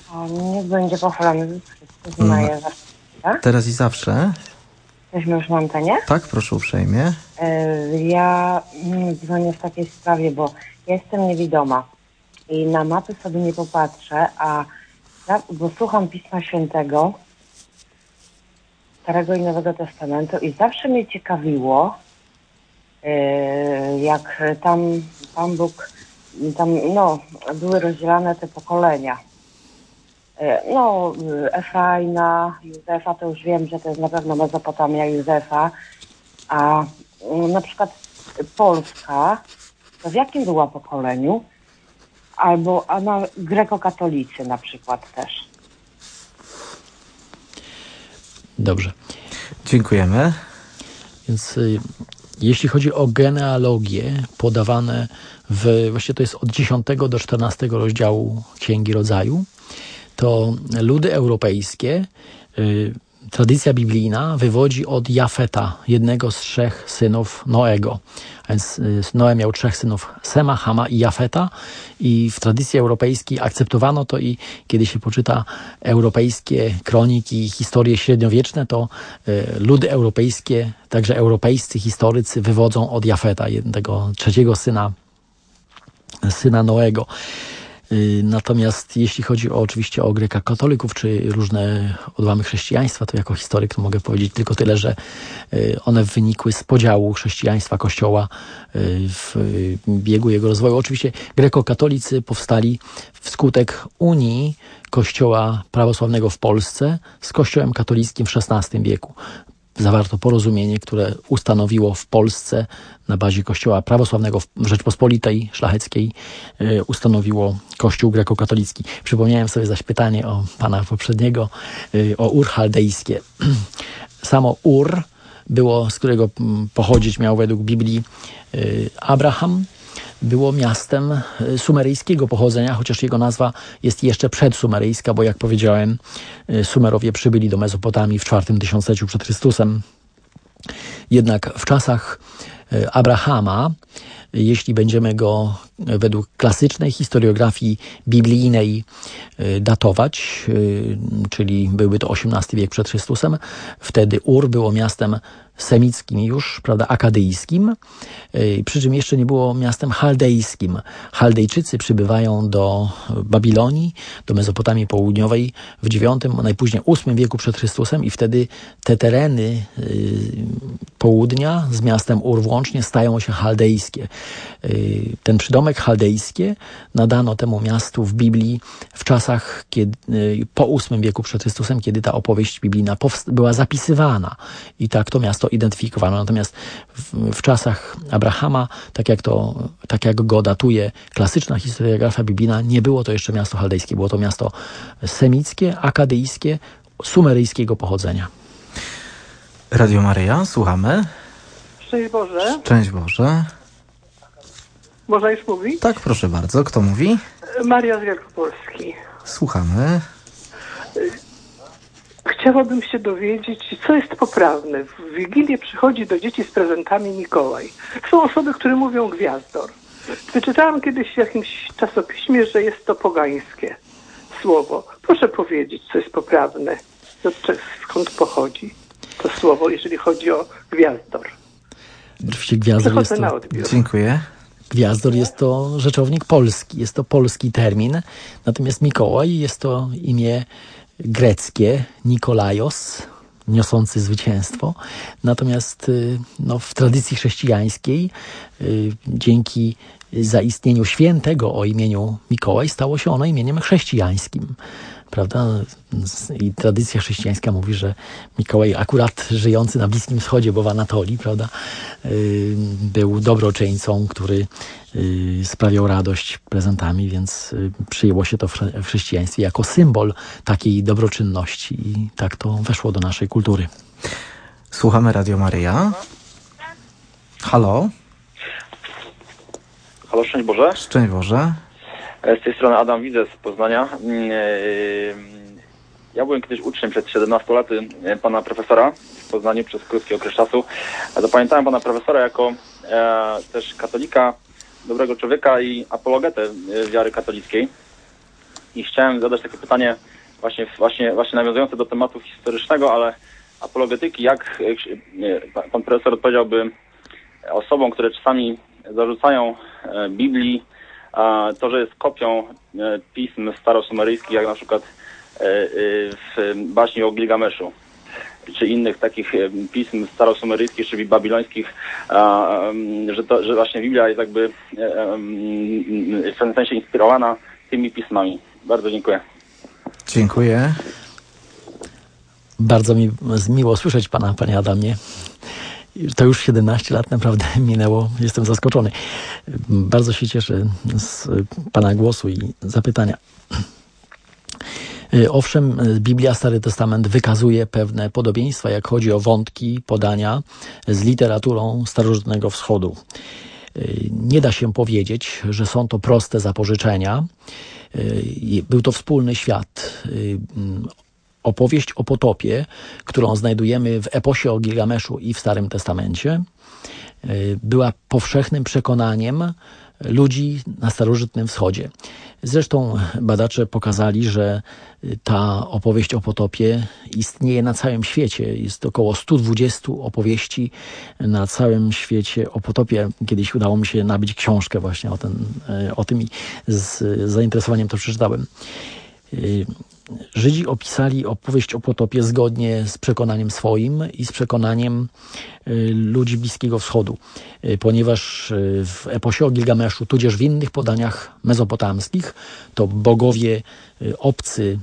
Niech będzie pochwalony Chrystus Maria zawsze. Tak? Teraz i zawsze. Jesteśmy już na antenie? Tak, proszę uprzejmie. Ja dzwonię w takiej sprawie, bo ja jestem niewidoma i na mapy sobie nie popatrzę, bo słucham Pisma Świętego, Starego i Nowego Testamentu i zawsze mnie ciekawiło, jak tam Pan Bóg, były rozdzielane te pokolenia. Efraina, Józefa, to już wiem, że to jest na pewno Mezopotamia Józefa, a na przykład Polska, to w jakim była pokoleniu? Grekokatolicy na przykład też. Dobrze. Dziękujemy. Więc jeśli chodzi o genealogie podawane właściwie to jest od 10 do 14 rozdziału Księgi Rodzaju, to ludy europejskie, tradycja biblijna wywodzi od Jafeta, jednego z 3 synów Noego. A więc Noe miał 3 synów, Sema, Hama i Jafeta, i w tradycji europejskiej akceptowano to, i kiedy się poczyta europejskie kroniki i historie średniowieczne, to ludy europejskie, także europejscy historycy wywodzą od Jafeta, jednego 3 syna Noego. Natomiast jeśli chodzi oczywiście o grekokatolików czy różne odłamy chrześcijaństwa, to jako historyk to mogę powiedzieć tylko tyle, że one wynikły z podziału chrześcijaństwa, Kościoła w biegu jego rozwoju. Oczywiście grekokatolicy powstali wskutek unii Kościoła prawosławnego w Polsce z Kościołem katolickim w XVI wieku. Zawarto porozumienie, które ustanowiło w Polsce na bazie Kościoła prawosławnego w Rzeczpospolitej Szlacheckiej ustanowiło Kościół grekokatolicki. Przypomniałem sobie zaś pytanie o pana poprzedniego, o Ur chaldejskie. Samo Ur było, z którego pochodzić miał według Biblii Abraham, było miastem sumeryjskiego pochodzenia, chociaż jego nazwa jest jeszcze przedsumeryjska, bo jak powiedziałem, Sumerowie przybyli do Mezopotamii w 4. tysiącleciu przed Chrystusem. Jednak w czasach Abrahama, jeśli będziemy go według klasycznej historiografii biblijnej datować, czyli byłby to XVIII wiek przed Chrystusem, wtedy Ur było miastem semickim już, prawda, akadyjskim, przy czym jeszcze nie było miastem chaldejskim. Chaldejczycy przybywają do Babilonii, do Mezopotamii Południowej w IX, najpóźniej VIII wieku przed Chrystusem, i wtedy te tereny południa z miastem Ur włącznie stają się chaldejskie. Ten przydomek chaldejskie nadano temu miastu w Biblii w czasach po VIII wieku przed Chrystusem, kiedy ta opowieść biblijna była zapisywana i tak to miasto identyfikowano. Natomiast w czasach Abrahama, tak jak go datuje klasyczna historiografia biblijna, nie było to jeszcze miasto chaldejskie, było to miasto semickie, akadyjskie, sumeryjskiego pochodzenia. Radio Maryja, słuchamy. Szczęść Boże. Szczęść Boże. Można już mówić? Tak, proszę bardzo. Kto mówi? Maria z Wielkopolski. Słuchamy. Chciałabym się dowiedzieć, co jest poprawne. W Wigilię przychodzi do dzieci z prezentami Mikołaj. Są osoby, które mówią gwiazdor. Wyczytałam kiedyś w jakimś czasopiśmie, że jest to pogańskie słowo. Proszę powiedzieć, co jest poprawne. Skąd pochodzi to słowo, jeżeli chodzi o gwiazdor. Oczywiście gwiazdor jest to... na odbiór. Dziękuję. Gwiazdor jest to rzeczownik polski, jest to polski termin, natomiast Mikołaj jest to imię greckie, Nikolaios, niosący zwycięstwo. Natomiast w tradycji chrześcijańskiej dzięki zaistnieniu świętego o imieniu Mikołaj stało się ono imieniem chrześcijańskim. Prawda? I tradycja chrześcijańska mówi, że Mikołaj, akurat żyjący na Bliskim Wschodzie, bo w Anatolii, prawda, był dobroczyńcą, który sprawiał radość prezentami, więc przyjęło się to w chrześcijaństwie jako symbol takiej dobroczynności i tak to weszło do naszej kultury. Słuchamy Radio Maryja. Halo? Halo, szczęść Boże. Szczęść Boże. Z tej strony Adam Widzę z Poznania. Ja byłem kiedyś uczniem przed 17 laty pana profesora w Poznaniu przez krótki okres czasu. Zapamiętałem pana profesora jako też katolika, dobrego człowieka i apologetę wiary katolickiej. i chciałem zadać takie pytanie właśnie nawiązujące do tematu historycznego, ale apologetyki. Jak pan profesor odpowiedziałby osobom, które czasami zarzucają Biblii to, że jest kopią pism starosumeryjskich, jak na przykład w baśni o Gilgameszu, czy innych takich pism starosumeryjskich, czy babilońskich, że właśnie Biblia jest jakby w pewnym sensie inspirowana tymi pismami. Bardzo dziękuję. Dziękuję. Bardzo mi miło słyszeć pana, panie Adamie. To już 17 lat naprawdę minęło. Jestem zaskoczony. Bardzo się cieszę z pana głosu i zapytania. Owszem, Biblia, Stary Testament wykazuje pewne podobieństwa, jak chodzi o wątki, podania z literaturą Starożytnego Wschodu. Nie da się powiedzieć, że są to proste zapożyczenia. Był to wspólny świat. Opowieść o potopie, którą znajdujemy w eposie o Gilgameszu i w Starym Testamencie, była powszechnym przekonaniem ludzi na Starożytnym Wschodzie. Zresztą badacze pokazali, że ta opowieść o potopie istnieje na całym świecie. Jest około 120 opowieści na całym świecie o potopie. Kiedyś udało mi się nabyć książkę właśnie o tym i z zainteresowaniem to przeczytałem. Żydzi opisali opowieść o potopie zgodnie z przekonaniem swoim i z przekonaniem ludzi Bliskiego Wschodu, ponieważ w eposie o Gilgameszu, tudzież w innych podaniach mezopotamskich, to bogowie obcy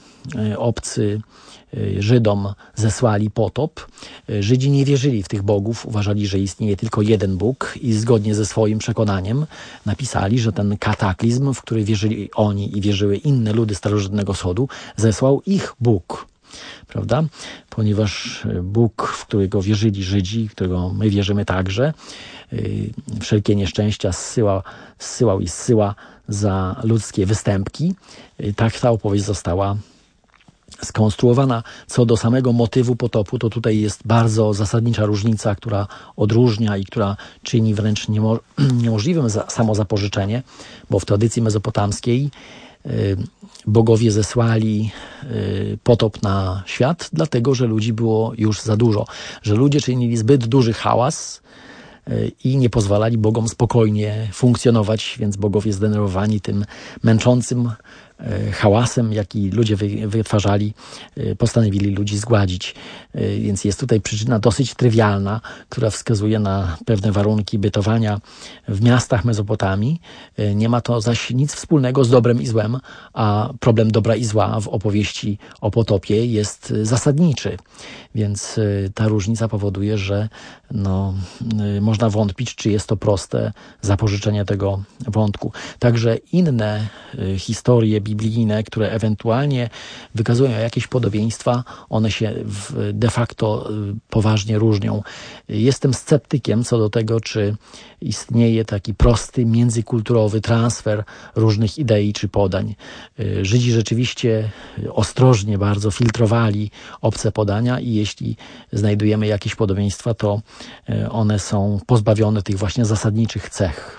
Żydom zesłali potop. Żydzi nie wierzyli w tych bogów, uważali, że istnieje tylko jeden Bóg i zgodnie ze swoim przekonaniem napisali, że ten kataklizm, w który wierzyli oni i wierzyły inne ludy Starożytnego Wschodu, zesłał ich Bóg. Prawda? Ponieważ Bóg, w którego wierzyli Żydzi, którego my wierzymy także, wszelkie nieszczęścia zsyła za ludzkie występki, tak ta opowieść została skonstruowana. Co do samego motywu potopu, to tutaj jest bardzo zasadnicza różnica, która odróżnia i która czyni wręcz niemożliwym samo zapożyczenie, bo w tradycji mezopotamskiej bogowie zesłali potop na świat, dlatego że ludzi było już za dużo, że ludzie czynili zbyt duży hałas i nie pozwalali bogom spokojnie funkcjonować, więc bogowie zdenerwowani tym męczącym hałasem, jaki ludzie wytwarzali, postanowili ludzi zgładzić. Więc jest tutaj przyczyna dosyć trywialna, która wskazuje na pewne warunki bytowania w miastach Mezopotamii. Nie ma to zaś nic wspólnego z dobrem i złem, a problem dobra i zła w opowieści o potopie jest zasadniczy. Więc ta różnica powoduje, że można wątpić, czy jest to proste zapożyczenie tego wątku. Także inne historie biblijne, które ewentualnie wykazują jakieś podobieństwa, one się de facto poważnie różnią. Jestem sceptykiem co do tego, czy istnieje taki prosty, międzykulturowy transfer różnych idei czy podań. Żydzi rzeczywiście ostrożnie bardzo filtrowali obce podania i jeśli znajdujemy jakieś podobieństwa, to one są pozbawione tych właśnie zasadniczych cech.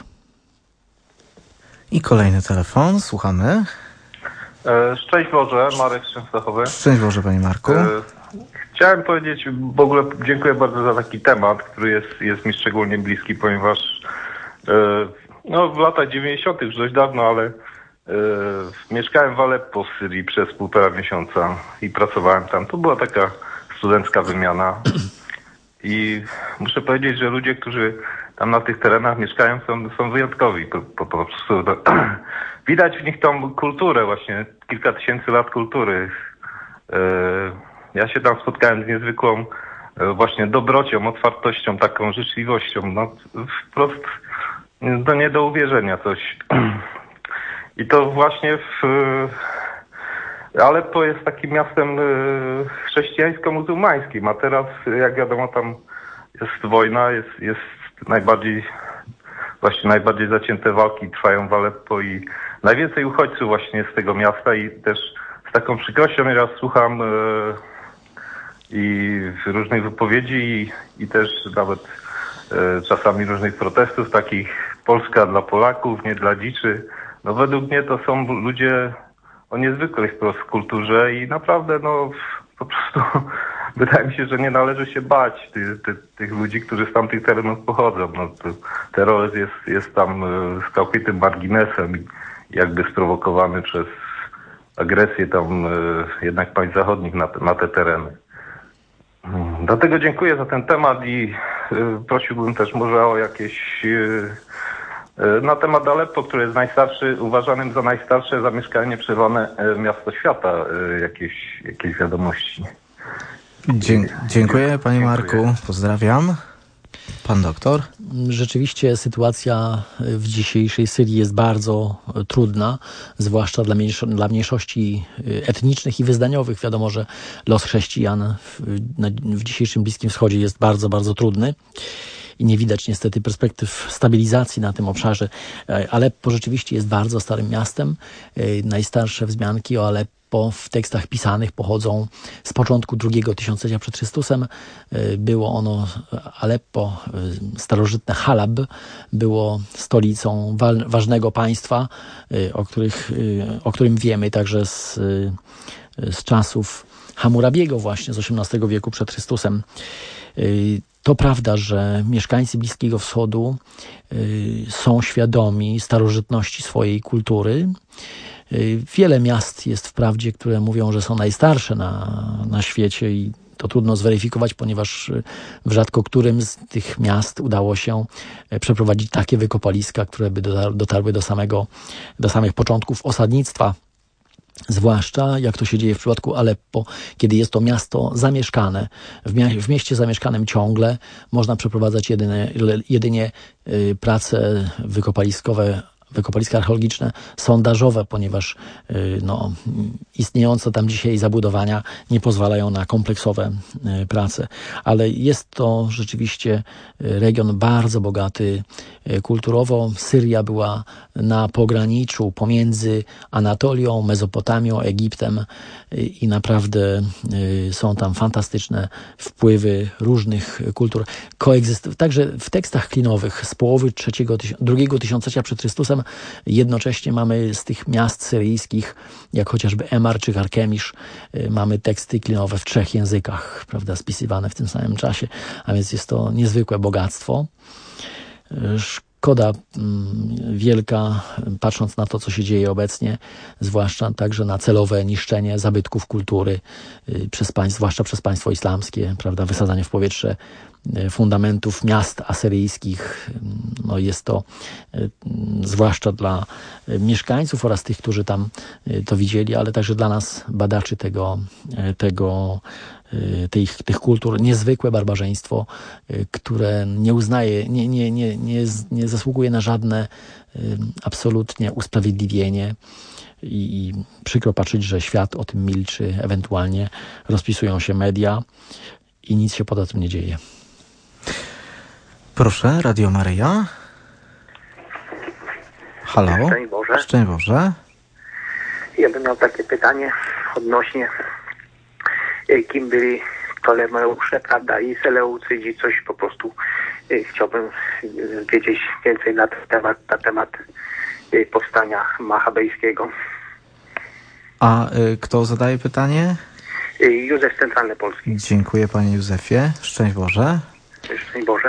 I kolejny telefon, słuchamy. Szczęść Boże, Marek z Częstochowy. Szczęść Boże, panie Marku. Chciałem powiedzieć, w ogóle dziękuję bardzo za taki temat, który jest mi szczególnie bliski, ponieważ w latach 90. już dość dawno, ale mieszkałem w Aleppo w Syrii przez 1,5 miesiąca i pracowałem tam. To była taka studencka wymiana i muszę powiedzieć, że ludzie, którzy tam na tych terenach mieszkają, są wyjątkowi. Po prostu widać w nich tą kulturę właśnie, kilka tysięcy lat kultury. Ja się tam spotkałem z niezwykłą właśnie dobrocią, otwartością, taką życzliwością. Wprost nie do uwierzenia coś. I to właśnie Aleppo jest takim miastem chrześcijańsko-muzułmańskim, a teraz, jak wiadomo, tam jest wojna, jest najbardziej zacięte walki trwają w Aleppo i najwięcej uchodźców właśnie z tego miasta i też z taką przykrością nieraz słucham i różnych wypowiedzi i też nawet czasami różnych protestów takich Polska dla Polaków, nie dla dziczy. Według mnie to są ludzie o niezwykłej wprost kulturze i naprawdę po prostu wydaje mi się, że nie należy się bać tych ludzi, którzy z tamtych terenów pochodzą. Terror jest tam całkowitym marginesem i jakby sprowokowany przez agresję tam jednak państw zachodnich na te tereny. Dlatego dziękuję za ten temat i prosiłbym też może o jakieś na temat Aleppo, które jest uważanym za najstarsze zamieszkanie przerywane miasto świata, jakieś wiadomości. Dziękuję panie Marku, pozdrawiam. Pan doktor? Rzeczywiście sytuacja w dzisiejszej Syrii jest bardzo trudna, zwłaszcza dla mniejszości etnicznych i wyznaniowych. Wiadomo, że los chrześcijan w dzisiejszym Bliskim Wschodzie jest bardzo, bardzo trudny. I nie widać niestety perspektyw stabilizacji na tym obszarze. Aleppo rzeczywiście jest bardzo starym miastem. Najstarsze wzmianki o Aleppo w tekstach pisanych pochodzą z początku II tysiąclecia przed Chrystusem. Było ono, Aleppo, starożytne Halab, było stolicą ważnego państwa, o którym wiemy także z czasów Hammurabiego właśnie z XVIII wieku przed Chrystusem. To prawda, że mieszkańcy Bliskiego Wschodu są świadomi starożytności swojej kultury. Wiele miast jest wprawdzie, które mówią, że są najstarsze na świecie i to trudno zweryfikować, ponieważ w rzadko którym z tych miast udało się przeprowadzić takie wykopaliska, które by dotarły do samych początków osadnictwa. Zwłaszcza jak to się dzieje w przypadku Aleppo, kiedy jest to miasto zamieszkane. W mieście zamieszkanym ciągle można przeprowadzać jedynie prace wykopaliska archeologiczne, sondażowe, ponieważ istniejące tam dzisiaj zabudowania nie pozwalają na kompleksowe prace. Ale jest to rzeczywiście region bardzo bogaty kulturowo. Syria była na pograniczu pomiędzy Anatolią, Mezopotamią, Egiptem i naprawdę są tam fantastyczne wpływy różnych kultur. Także w tekstach klinowych z połowy II tysiąclecia przed Chrystusem jednocześnie mamy z tych miast syryjskich, jak chociażby Emar czy Karkemisz, mamy teksty klinowe w 3 językach, prawda, spisywane w tym samym czasie, a więc jest to niezwykłe bogactwo. Szkoda wielka, patrząc na to, co się dzieje obecnie, także na celowe niszczenie zabytków kultury zwłaszcza przez państwo islamskie, prawda, wysadzanie w powietrze fundamentów miast asyryjskich. Jest to zwłaszcza dla mieszkańców oraz tych, którzy tam to widzieli, ale także dla nas, badaczy tych kultur, niezwykłe barbarzyństwo, które nie uznaje, nie zasługuje na żadne absolutnie usprawiedliwienie i przykro patrzeć, że świat o tym milczy, ewentualnie rozpisują się media i nic się poza tym nie dzieje. Proszę, Radio Maryja. Halo. Szczęść Boże. Szczęść Boże. Ja bym miał takie pytanie odnośnie kim byli Ptolemeusze, prawda, i Seleucydzi. Coś po prostu chciałbym wiedzieć więcej na temat powstania machabejskiego. A kto zadaje pytanie? Józef z Centralnej Polski. Dziękuję panie Józefie. Szczęść Boże. Szczęść Boże.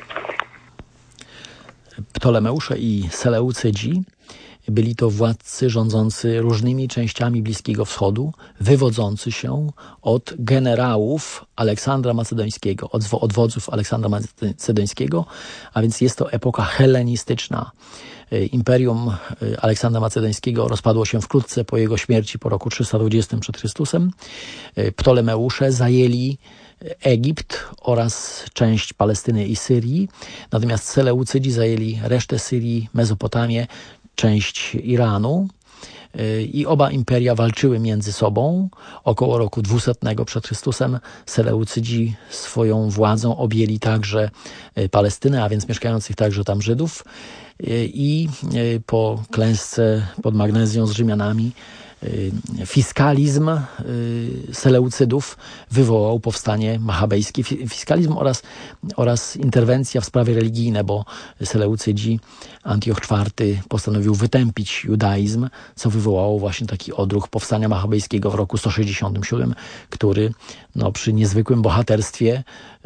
Ptolemeusze i Seleucydzi byli to władcy rządzący różnymi częściami Bliskiego Wschodu, wywodzący się od generałów Aleksandra Macedońskiego, od wodzów Aleksandra Macedońskiego, a więc jest to epoka hellenistyczna. Imperium Aleksandra Macedońskiego rozpadło się wkrótce po jego śmierci, po roku 320 przed Chrystusem. Ptolemeusze zajęli Egipt oraz część Palestyny i Syrii, natomiast Seleucydzi zajęli resztę Syrii, Mezopotamię, część Iranu i oba imperia walczyły między sobą. Około roku 200 przed Chrystusem Seleucydzi swoją władzą objęli także Palestynę, a więc mieszkających także tam Żydów, i po klęsce pod Magnezją z Rzymianami fiskalizm Seleucydów wywołał powstanie machabejskie. Fiskalizm oraz interwencja w sprawy religijne, bo Seleucydzi, Antioch IV postanowił wytępić judaizm, co wywołało właśnie taki odruch powstania machabejskiego w roku 167, który przy niezwykłym bohaterstwie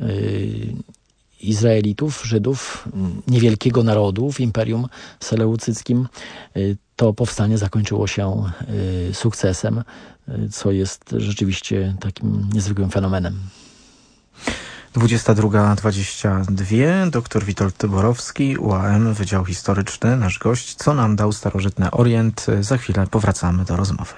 Izraelitów, Żydów, niewielkiego narodu w Imperium Seleucyckim, to powstanie zakończyło się sukcesem, co jest rzeczywiście takim niezwykłym fenomenem. 22:22. Dr Witold Tyborowski, UAM, Wydział Historyczny, nasz gość. Co nam dał starożytny Orient? Za chwilę powracamy do rozmowy.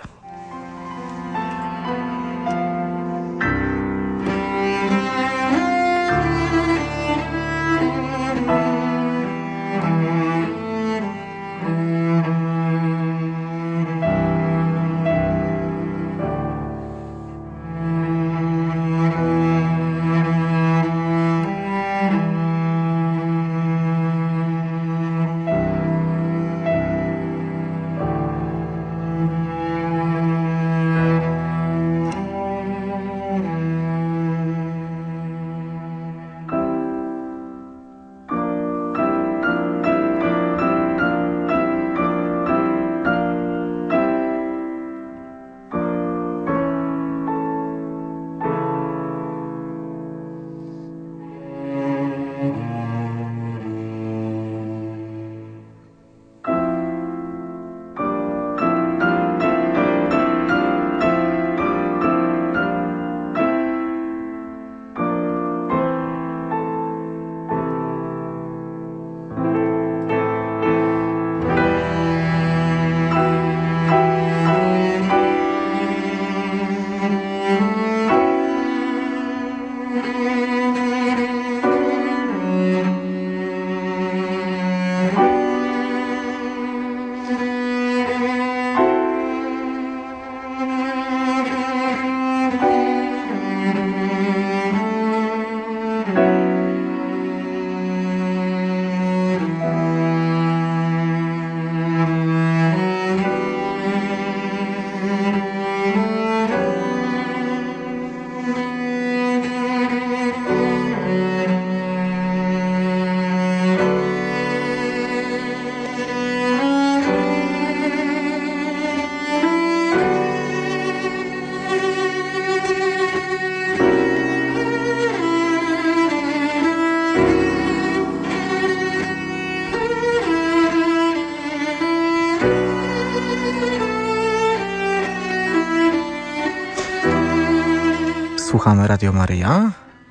Słuchamy Radio Maryja.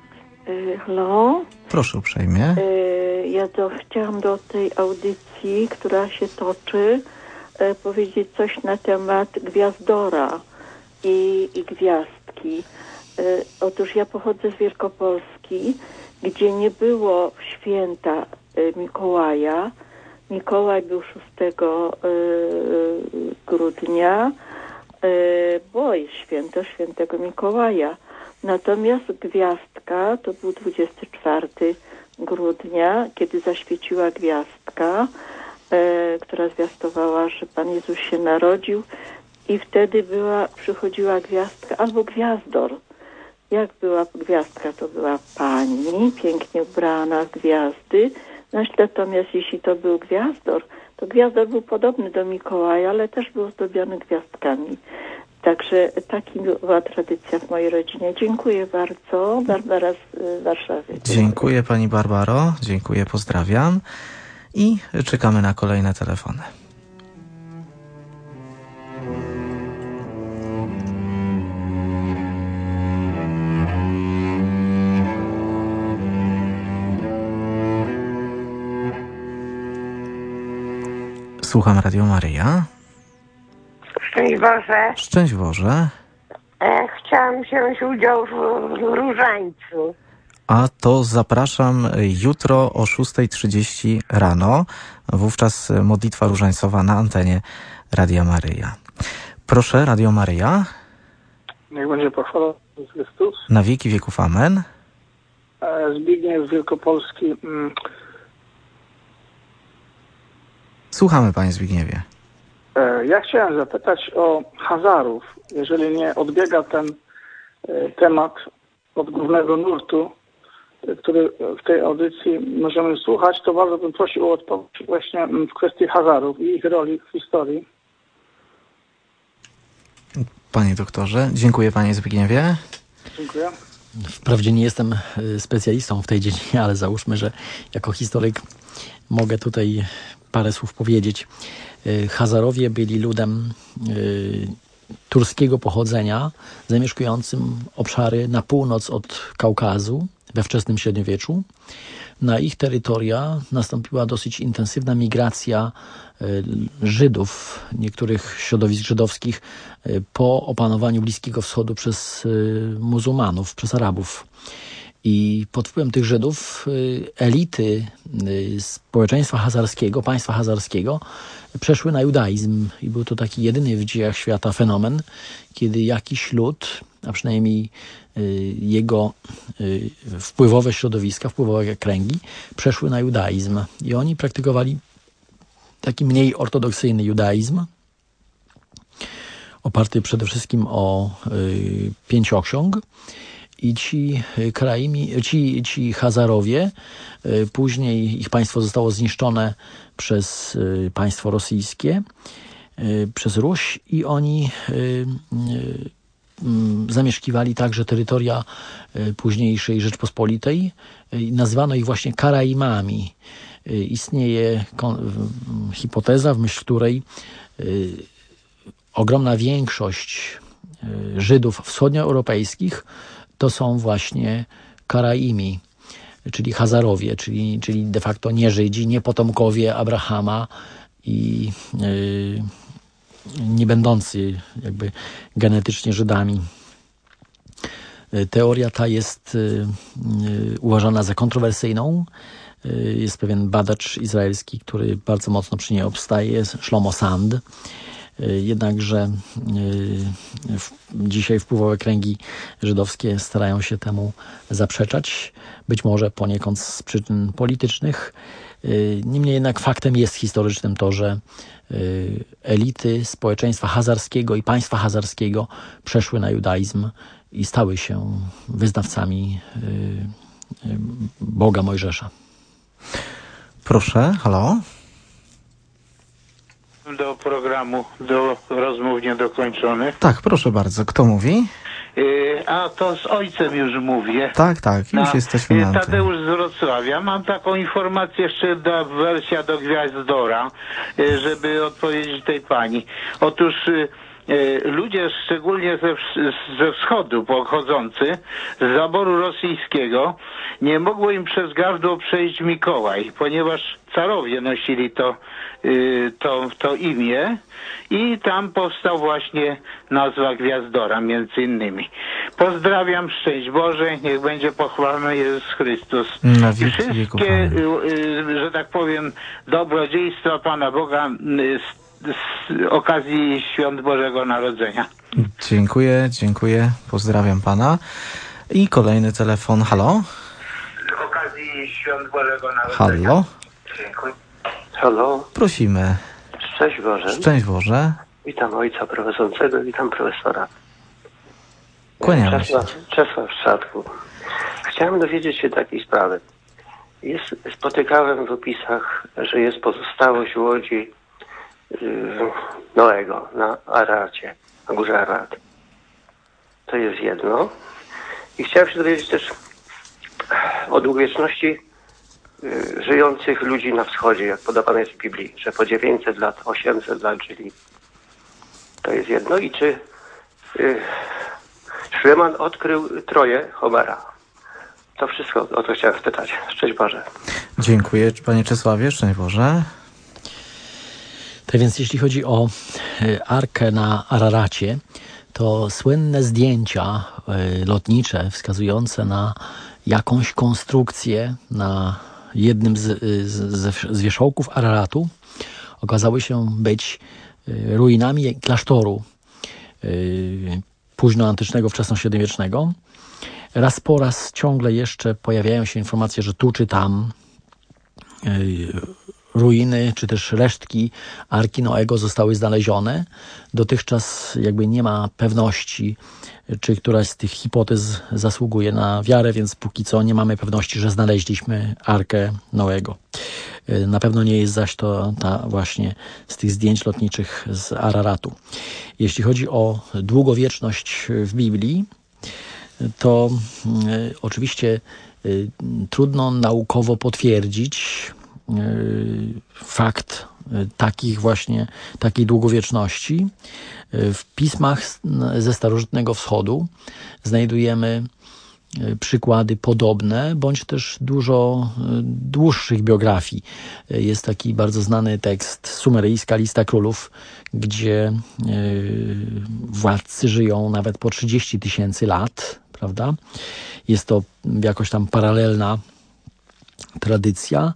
Halo? Proszę uprzejmie. Ja chciałam do tej audycji, która się toczy, powiedzieć coś na temat gwiazdora i gwiazdki. Otóż ja pochodzę z Wielkopolski, gdzie nie było święta Mikołaja. Mikołaj był 6 grudnia, bo jest święto świętego Mikołaja. Natomiast gwiazdka to był 24 grudnia, kiedy zaświeciła gwiazdka, która zwiastowała, że Pan Jezus się narodził, i wtedy przychodziła gwiazdka albo gwiazdor. Jak była gwiazdka, to była pani, pięknie ubrana w gwiazdy. Natomiast jeśli to był gwiazdor, to gwiazdor był podobny do Mikołaja, ale też był zdobiony gwiazdkami. Także taka była tradycja w mojej rodzinie. Dziękuję bardzo. Barbara z Warszawy. Dziękuję Pani Barbaro. Dziękuję, pozdrawiam. I czekamy na kolejne telefony. Słucham Radio Maryja. Szczęść Boże. Szczęść Boże. Chciałam wziąć udział w różańcu. A to zapraszam jutro o 6:30 rano. Wówczas modlitwa różańcowa na antenie Radia Maryja. Proszę, Radio Maryja. Niech będzie pochwalony Chrystus. Na wieki wieków amen. Zbigniew z Wielkopolski. Słuchamy, Panie Zbigniewie. Ja chciałem zapytać o Hazarów. Jeżeli nie odbiega ten temat od głównego nurtu, który w tej audycji możemy słuchać, to bardzo bym prosił o odpowiedź właśnie w kwestii Hazarów i ich roli w historii. Panie doktorze, dziękuję panie Zbigniewie. Dziękuję. Wprawdzie nie jestem specjalistą w tej dziedzinie, ale załóżmy, że jako historyk mogę tutaj parę słów powiedzieć. Hazarowie byli ludem turskiego pochodzenia, zamieszkującym obszary na północ od Kaukazu we wczesnym średniowieczu. Na ich terytoria nastąpiła dosyć intensywna migracja Żydów, niektórych środowisk żydowskich po opanowaniu Bliskiego Wschodu przez muzułmanów, przez Arabów. I pod wpływem tych Żydów elity społeczeństwa hazarskiego, państwa hazarskiego przeszły na judaizm. I był to taki jedyny w dziejach świata fenomen, kiedy jakiś lud, a przynajmniej jego wpływowe środowiska, wpływowe kręgi przeszły na judaizm. I oni praktykowali taki mniej ortodoksyjny judaizm, oparty przede wszystkim o pięcioksiąg. I ci Hazarowie, później ich państwo zostało zniszczone przez państwo rosyjskie, przez Ruś, i oni zamieszkiwali także terytoria późniejszej Rzeczpospolitej. Nazwano ich właśnie Karaimami. Istnieje hipoteza, w myśl której ogromna większość Żydów wschodnioeuropejskich to są właśnie Karaimi, czyli Hazarowie, czyli de facto nie Żydzi, nie potomkowie Abrahama i nie będący jakby genetycznie Żydami. Teoria ta jest uważana za kontrowersyjną. Jest pewien badacz izraelski, który bardzo mocno przy niej obstaje, Shlomo Sand. Jednakże dzisiaj wpływowe kręgi żydowskie starają się temu zaprzeczać, być może poniekąd z przyczyn politycznych. Niemniej jednak faktem jest historycznym to, że elity społeczeństwa hazarskiego i państwa hazarskiego przeszły na judaizm i stały się wyznawcami Boga Mojżesza. Proszę, halo? Do programu, do rozmów niedokończonych. Tak, proszę bardzo. Kto mówi? A to z ojcem już mówię. Tak, już jesteśmy na antenie. Tadeusz z Wrocławia. Mam taką informację, jeszcze wersja do Gwiazdora, żeby odpowiedzieć tej pani. Otóż ludzie, szczególnie ze wschodu pochodzący, z zaboru rosyjskiego, nie mogło im przez gardło przejść Mikołaj, ponieważ carowie nosili to imię i tam powstał właśnie nazwa Gwiazdora między innymi. Pozdrawiam, szczęść Boże, niech będzie pochwalony Jezus Chrystus. I wszystkie, że tak powiem, dobrodziejstwa Pana Boga z okazji Świąt Bożego Narodzenia. Dziękuję. Pozdrawiam Pana. I kolejny telefon. Halo? Z okazji Świąt Bożego Narodzenia. Halo? Dziękuję. Halo? Prosimy. Szczęść Boże. Szczęść Boże. Witam ojca prowadzącego, witam profesora. Kłaniamy się. Czesław Szczadku. Chciałem dowiedzieć się takiej sprawy. Spotykałem w opisach, że jest pozostałość łodzi Noego na Aracie, na górze Arat. To jest jedno. I chciałem się dowiedzieć też o długowieczności żyjących ludzi na wschodzie, jak podawane jest w Biblii, że po 900 lat, 800 lat żyli. To jest jedno. I czy Szleman odkrył Troję Homera? To wszystko, o to chciałem spytać. Szczęść Boże. Dziękuję, panie Czesławie. Szczęść Boże. Tak więc jeśli chodzi o Arkę na Araracie, to słynne zdjęcia lotnicze wskazujące na jakąś konstrukcję na jednym z wierzchołków Araratu okazały się być ruinami klasztoru późnoantycznego, wczesnośredniowiecznego. Raz po raz ciągle jeszcze pojawiają się informacje, że tu czy tam ruiny, czy też resztki Arki Noego zostały znalezione. Dotychczas jakby nie ma pewności, czy któraś z tych hipotez zasługuje na wiarę, więc póki co nie mamy pewności, że znaleźliśmy Arkę Noego. Na pewno nie jest zaś to ta właśnie z tych zdjęć lotniczych z Araratu. Jeśli chodzi o długowieczność w Biblii, to oczywiście trudno naukowo potwierdzić fakt takiej długowieczności. W pismach ze starożytnego wschodu znajdujemy przykłady podobne, bądź też dużo dłuższych biografii. Jest taki bardzo znany tekst, sumeryjska lista królów, gdzie władcy żyją nawet po 30 000 lat, prawda? Jest to jakoś tam paralelna tradycja.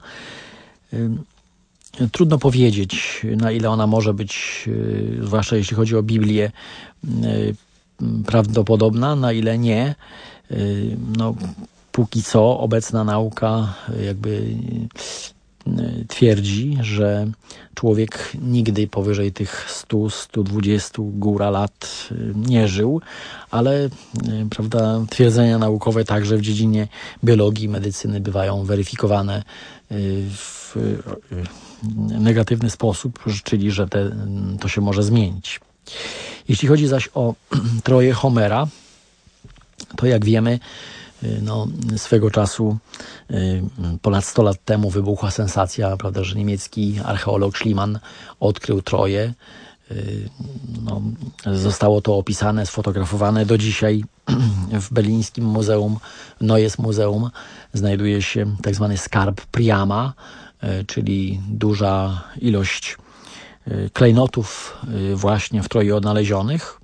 Trudno powiedzieć, na ile ona może być, zwłaszcza jeśli chodzi o Biblię, prawdopodobna, na ile nie. No, póki co obecna nauka jakby twierdzi, że człowiek nigdy powyżej tych 100-120 góra lat nie żył, ale prawda, twierdzenia naukowe także w dziedzinie biologii, medycyny bywają weryfikowane w negatywny sposób, czyli że to się może zmienić. Jeśli chodzi zaś o Troję Homera, to jak wiemy, swego czasu, ponad 100 lat temu wybuchła sensacja, prawda, że niemiecki archeolog Schliemann odkrył Troję. Zostało to opisane, sfotografowane. Do dzisiaj w berlińskim muzeum, Neues Museum, znajduje się tak zwany skarb Priama, czyli duża ilość klejnotów właśnie w Troi odnalezionych.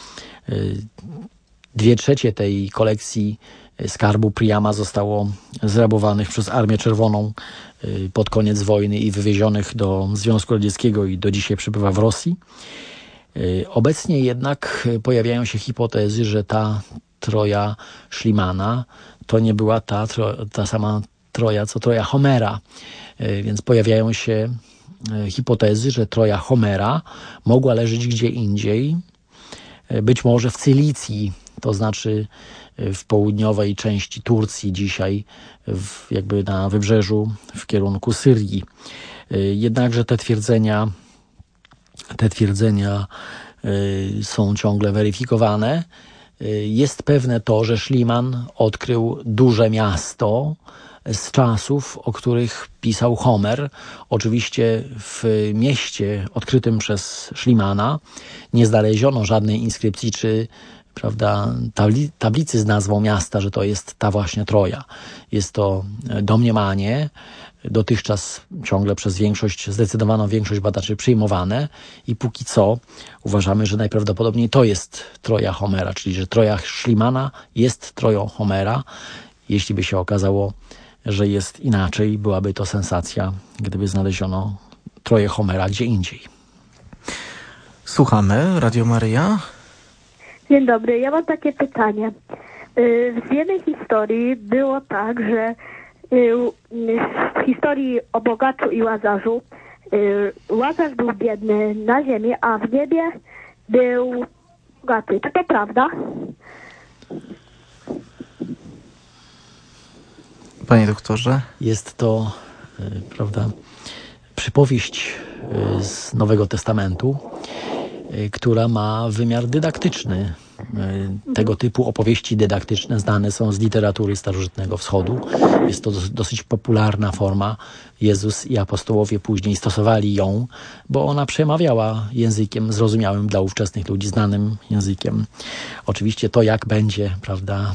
2/3 tej kolekcji skarbu Priama zostało zrabowanych przez Armię Czerwoną pod koniec wojny i wywiezionych do Związku Radzieckiego i do dzisiaj przebywa w Rosji. Obecnie jednak pojawiają się hipotezy, że ta Troja Schliemana to nie była ta sama Troja, co Troja Homera. Więc pojawiają się hipotezy, że Troja Homera mogła leżeć gdzie indziej, być może w Cylicji, to znaczy w południowej części Turcji dzisiaj, jakby na wybrzeżu w kierunku Syrii. Jednakże te twierdzenia są ciągle weryfikowane. Jest pewne to, że Schliemann odkrył duże miasto z czasów, o których pisał Homer. Oczywiście w mieście odkrytym przez Schliemana nie znaleziono żadnej inskrypcji czy tablicy z nazwą miasta, że to jest ta właśnie Troja. Jest to domniemanie, dotychczas ciągle przez zdecydowaną większość badaczy przyjmowane i póki co uważamy, że najprawdopodobniej to jest Troja Homera, czyli że Troja Schliemana jest Troją Homera. Jeśli by się okazało, że jest inaczej, byłaby to sensacja, gdyby znaleziono Troję Homera gdzie indziej. Słuchamy, Radio Maryja. Dzień dobry, ja mam takie pytanie. W jednej historii było tak, że w historii o bogaczu i Łazarzu Łazarz był biedny na ziemi, a w niebie był bogaty. Czy to prawda? Panie doktorze? Jest to, przypowieść z Nowego Testamentu, która ma wymiar dydaktyczny. Tego typu opowieści dydaktyczne znane są z literatury starożytnego wschodu. Jest to dosyć popularna forma. Jezus i apostołowie później stosowali ją, bo ona przemawiała językiem zrozumiałym dla ówczesnych ludzi, znanym językiem. Oczywiście to, jak będzie, prawda,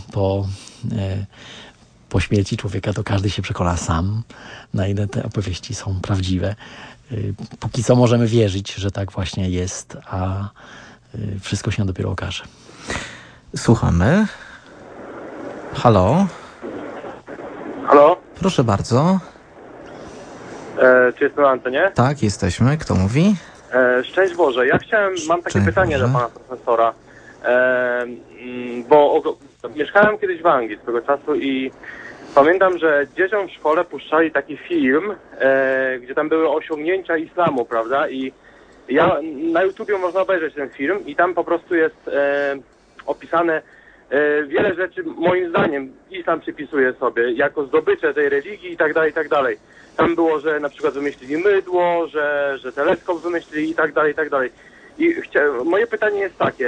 po śmierci człowieka, to każdy się przekona sam, na ile te opowieści są prawdziwe. Póki co możemy wierzyć, że tak właśnie jest, a wszystko się dopiero okaże. Słuchamy. Halo? Halo? Proszę bardzo. Czy jestem na antenie? Tak, jesteśmy. Kto mówi? Szczęść Boże. Mam takie pytanie do pana profesora. Bo mieszkałem kiedyś w Anglii swego czasu i Pamiętam, że dzieciom w szkole puszczali taki film, gdzie tam były osiągnięcia islamu, prawda? I ja na YouTubie można obejrzeć ten film i tam po prostu jest opisane wiele rzeczy, moim zdaniem, islam przypisuje sobie jako zdobycze tej religii i tak dalej, i tak dalej. Tam było, że na przykład wymyślili mydło, że teleskop wymyślili i tak dalej, i tak dalej. I moje pytanie jest takie,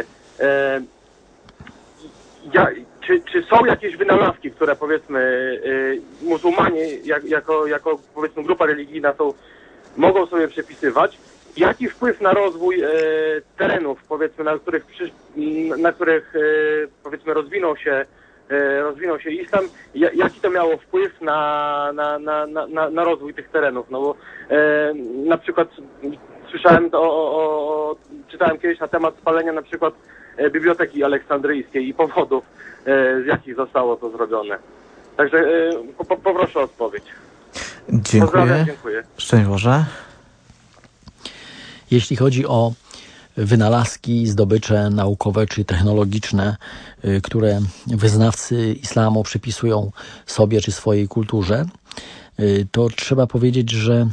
czy są jakieś wynalazki, które powiedzmy muzułmanie jako powiedzmy grupa religijna mogą sobie przepisywać? Jaki wpływ na rozwój terenów, powiedzmy, na których powiedzmy rozwinął się islam, jaki to miało wpływ na rozwój tych terenów? No bo na przykład słyszałem czytałem kiedyś na temat spalenia na przykład Biblioteki Aleksandryjskiej i powodów, z jakich zostało to zrobione. Także poproszę o odpowiedź. Dziękuję. Dziękuję. Szczęść Boże. Jeśli chodzi o wynalazki, zdobycze naukowe czy technologiczne, które wyznawcy islamu przypisują sobie czy swojej kulturze, to trzeba powiedzieć, że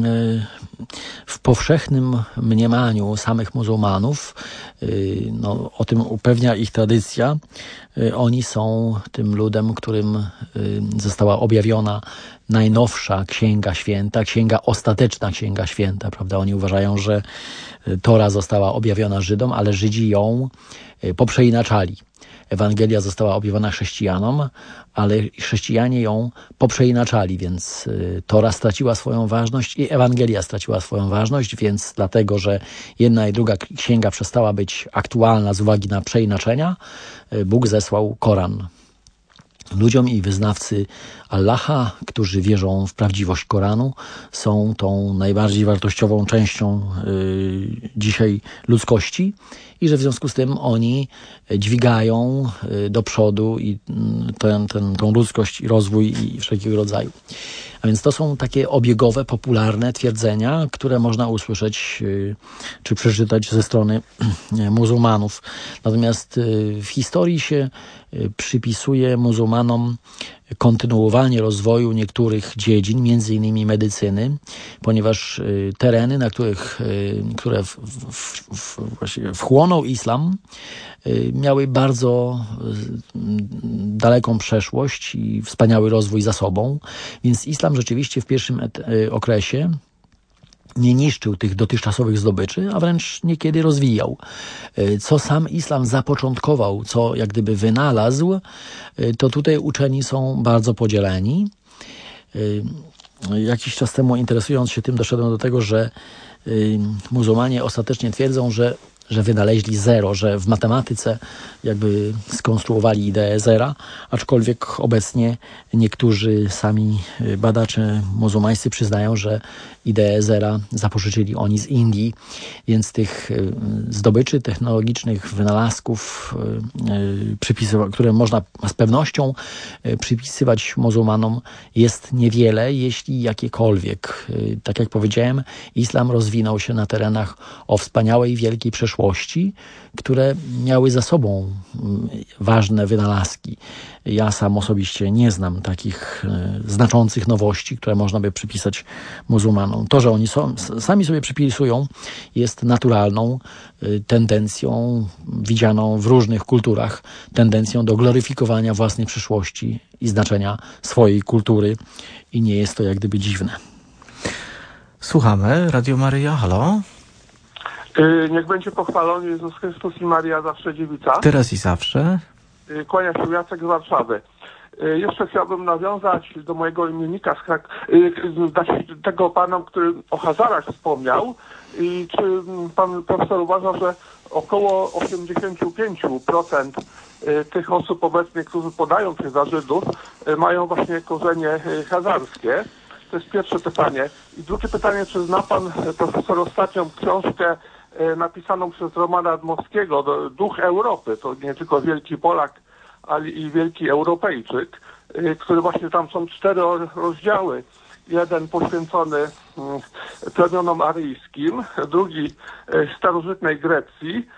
w powszechnym mniemaniu samych muzułmanów, no, o tym upewnia ich tradycja, oni są tym ludem, którym została objawiona najnowsza Księga Święta, ostateczna Księga Święta, prawda? Oni uważają, że Tora została objawiona Żydom, ale Żydzi ją poprzeinaczali. Ewangelia została objawiona chrześcijanom, ale chrześcijanie ją poprzeinaczali, więc Tora straciła swoją ważność i Ewangelia straciła swoją ważność, więc dlatego, że jedna i druga księga przestała być aktualna z uwagi na przeinaczenia, Bóg zesłał Koran. Ludziom i wyznawcy Allaha, którzy wierzą w prawdziwość Koranu, są tą najbardziej wartościową częścią dzisiaj ludzkości i że w związku z tym oni dźwigają do przodu i tą ludzkość i rozwój i wszelkiego rodzaju. A więc to są takie obiegowe, popularne twierdzenia, które można usłyszeć czy przeczytać ze strony muzułmanów. Natomiast w historii się przypisuje muzułmanom kontynuowanie rozwoju niektórych dziedzin, między innymi medycyny, ponieważ tereny, które właśnie wchłonął islam, miały bardzo daleką przeszłość i wspaniały rozwój za sobą, więc islam rzeczywiście w pierwszym okresie nie niszczył tych dotychczasowych zdobyczy, a wręcz niekiedy rozwijał. Co sam islam zapoczątkował, co jak gdyby wynalazł, to tutaj uczeni są bardzo podzieleni. Jakiś czas temu, interesując się tym, doszedłem do tego, że muzułmanie ostatecznie twierdzą, że wynaleźli zero, że w matematyce jakby skonstruowali ideę zera, aczkolwiek obecnie niektórzy sami badacze muzułmańscy przyznają, że ideę zera zapożyczyli oni z Indii, więc tych zdobyczy technologicznych, wynalazków, które można z pewnością przypisywać muzułmanom, jest niewiele, jeśli jakiekolwiek. Tak jak powiedziałem, islam rozwinął się na terenach o wspaniałej, wielkiej przeszłości, które miały za sobą ważne wynalazki. Ja sam osobiście nie znam takich znaczących nowości, które można by przypisać muzułmanom. To, że oni sami sobie przypisują, jest naturalną tendencją widzianą w różnych kulturach, tendencją do gloryfikowania własnej przyszłości i znaczenia swojej kultury i nie jest to jak gdyby dziwne. Słuchamy. Radio Maryja, halo? Niech będzie pochwalony Jezus Chrystus i Maria zawsze dziewica. Teraz i zawsze. Kłania się Jacek z Warszawy. Jeszcze chciałbym nawiązać do mojego imiennika tego pana, który o Hazarach wspomniał. I czy pan profesor uważa, że około 85% tych osób obecnych, którzy podają się za Żydów, mają właśnie korzenie hazarskie? To jest pierwsze pytanie. I drugie pytanie, czy zna pan profesor ostatnią książkę napisaną przez Romana Dmowskiego, Duch Europy, to nie tylko wielki Polak, ale i wielki Europejczyk, który właśnie tam są 4 rozdziały. Jeden poświęcony plemionom aryjskim, drugi starożytnej Grecji,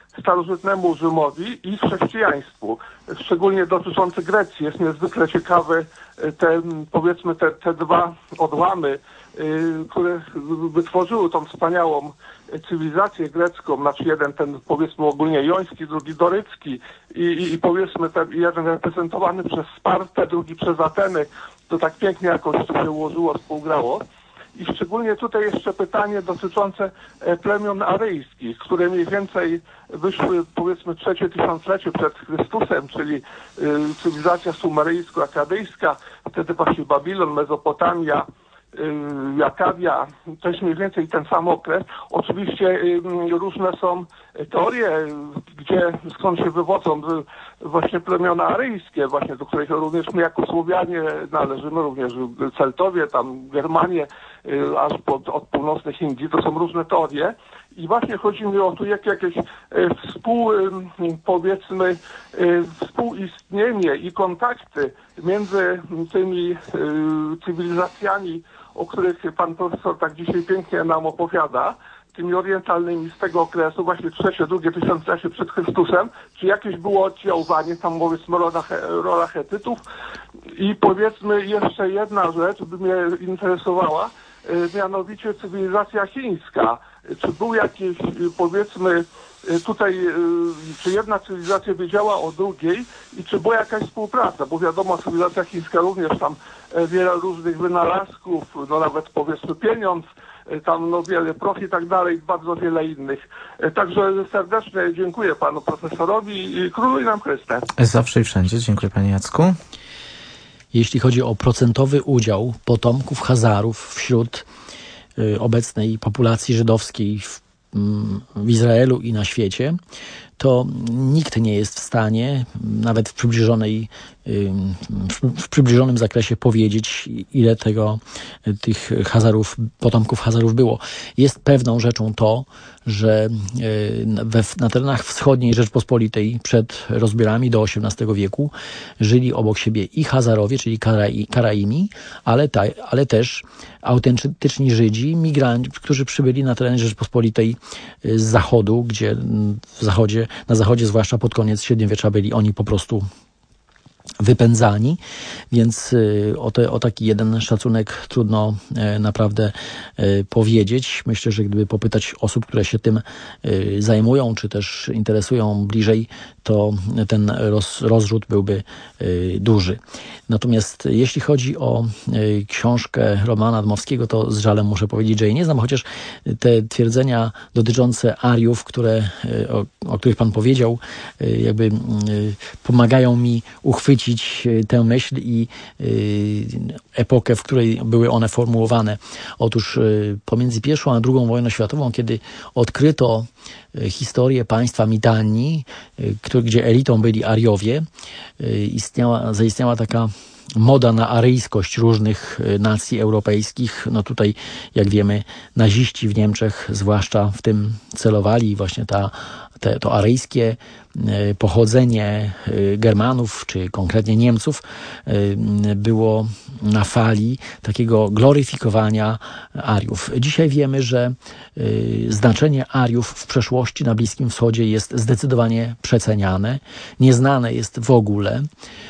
starożytnemu Rzymowi i chrześcijaństwu, szczególnie dotyczący Grecji. Jest niezwykle ciekawy te dwa odłamy, które wytworzyły tą wspaniałą cywilizację grecką, znaczy jeden ten powiedzmy ogólnie joński, drugi dorycki i powiedzmy ten jeden reprezentowany przez Spartę, drugi przez Ateny. To tak pięknie jakoś to się ułożyło, współgrało. I szczególnie tutaj jeszcze pytanie dotyczące plemion aryjskich, które mniej więcej wyszły powiedzmy 3. tysiąclecie przed Chrystusem, czyli cywilizacja sumeryjsko-akadyjska, wtedy właśnie Babilon, Mezopotamia, Akadia, też mniej więcej ten sam okres. Oczywiście różne są teorie, skąd się wywodzą właśnie plemiona aryjskie, właśnie do których również my jako Słowianie należymy, również Celtowie, tam Germanie, aż od północnych Indii. To są różne teorie. I właśnie chodzi mi o tu jakieś współistnienie i kontakty między tymi cywilizacjami, o których pan profesor tak dzisiaj pięknie nam opowiada, tymi orientalnymi z tego okresu, właśnie 3., 2. tysiąclecie przed Chrystusem, czy jakieś było oddziaływanie, tam powiedzmy rola Hetytów. I powiedzmy jeszcze jedna rzecz by mnie interesowała, mianowicie cywilizacja chińska. Czy był jakiś, powiedzmy, tutaj, czy jedna cywilizacja wiedziała o drugiej i czy była jakaś współpraca? Bo wiadomo, cywilizacja chińska również tam wiele różnych wynalazków, no nawet powiedzmy pieniądz, tam no wiele proch i tak dalej, bardzo wiele innych. Także serdecznie dziękuję panu profesorowi i króluj nam Chryste. Zawsze i wszędzie. Dziękuję panie Jacku. Jeśli chodzi o procentowy udział potomków Chazarów wśród obecnej populacji żydowskiej w Izraelu i na świecie, to nikt nie jest w stanie, nawet w przybliżonym zakresie powiedzieć, ile tych Chazarów, potomków Chazarów było. Jest pewną rzeczą to, że na terenach wschodniej Rzeczpospolitej przed rozbiorami do XVIII wieku żyli obok siebie i Chazarowie, czyli Karaimi, ale też autentyczni Żydzi, migranci, którzy przybyli na tereny Rzeczpospolitej z zachodu, gdzie na zachodzie, zwłaszcza pod koniec średniowiecza, byli oni po prostu wypędzani, więc o taki jeden szacunek trudno naprawdę powiedzieć. Myślę, że gdyby popytać osób, które się tym zajmują, czy też interesują bliżej, to ten rozrzut byłby duży. Natomiast jeśli chodzi o książkę Romana Dmowskiego, to z żalem muszę powiedzieć, że jej nie znam, chociaż te twierdzenia dotyczące Ariów, o których pan powiedział, jakby pomagają mi uchwycić tę myśl i epokę, w której były one formułowane. Otóż pomiędzy I a II wojną światową, kiedy odkryto historię państwa Mitanni, gdzie elitą byli Ariowie, zaistniała taka moda na aryjskość różnych nacji europejskich. No tutaj, jak wiemy, naziści w Niemczech zwłaszcza w tym celowali. Właśnie to aryjskie pochodzenie Germanów, czy konkretnie Niemców, było na fali takiego gloryfikowania Ariów. Dzisiaj wiemy, że znaczenie Ariów w przeszłości na Bliskim Wschodzie jest zdecydowanie przeceniane. Nieznane jest w ogóle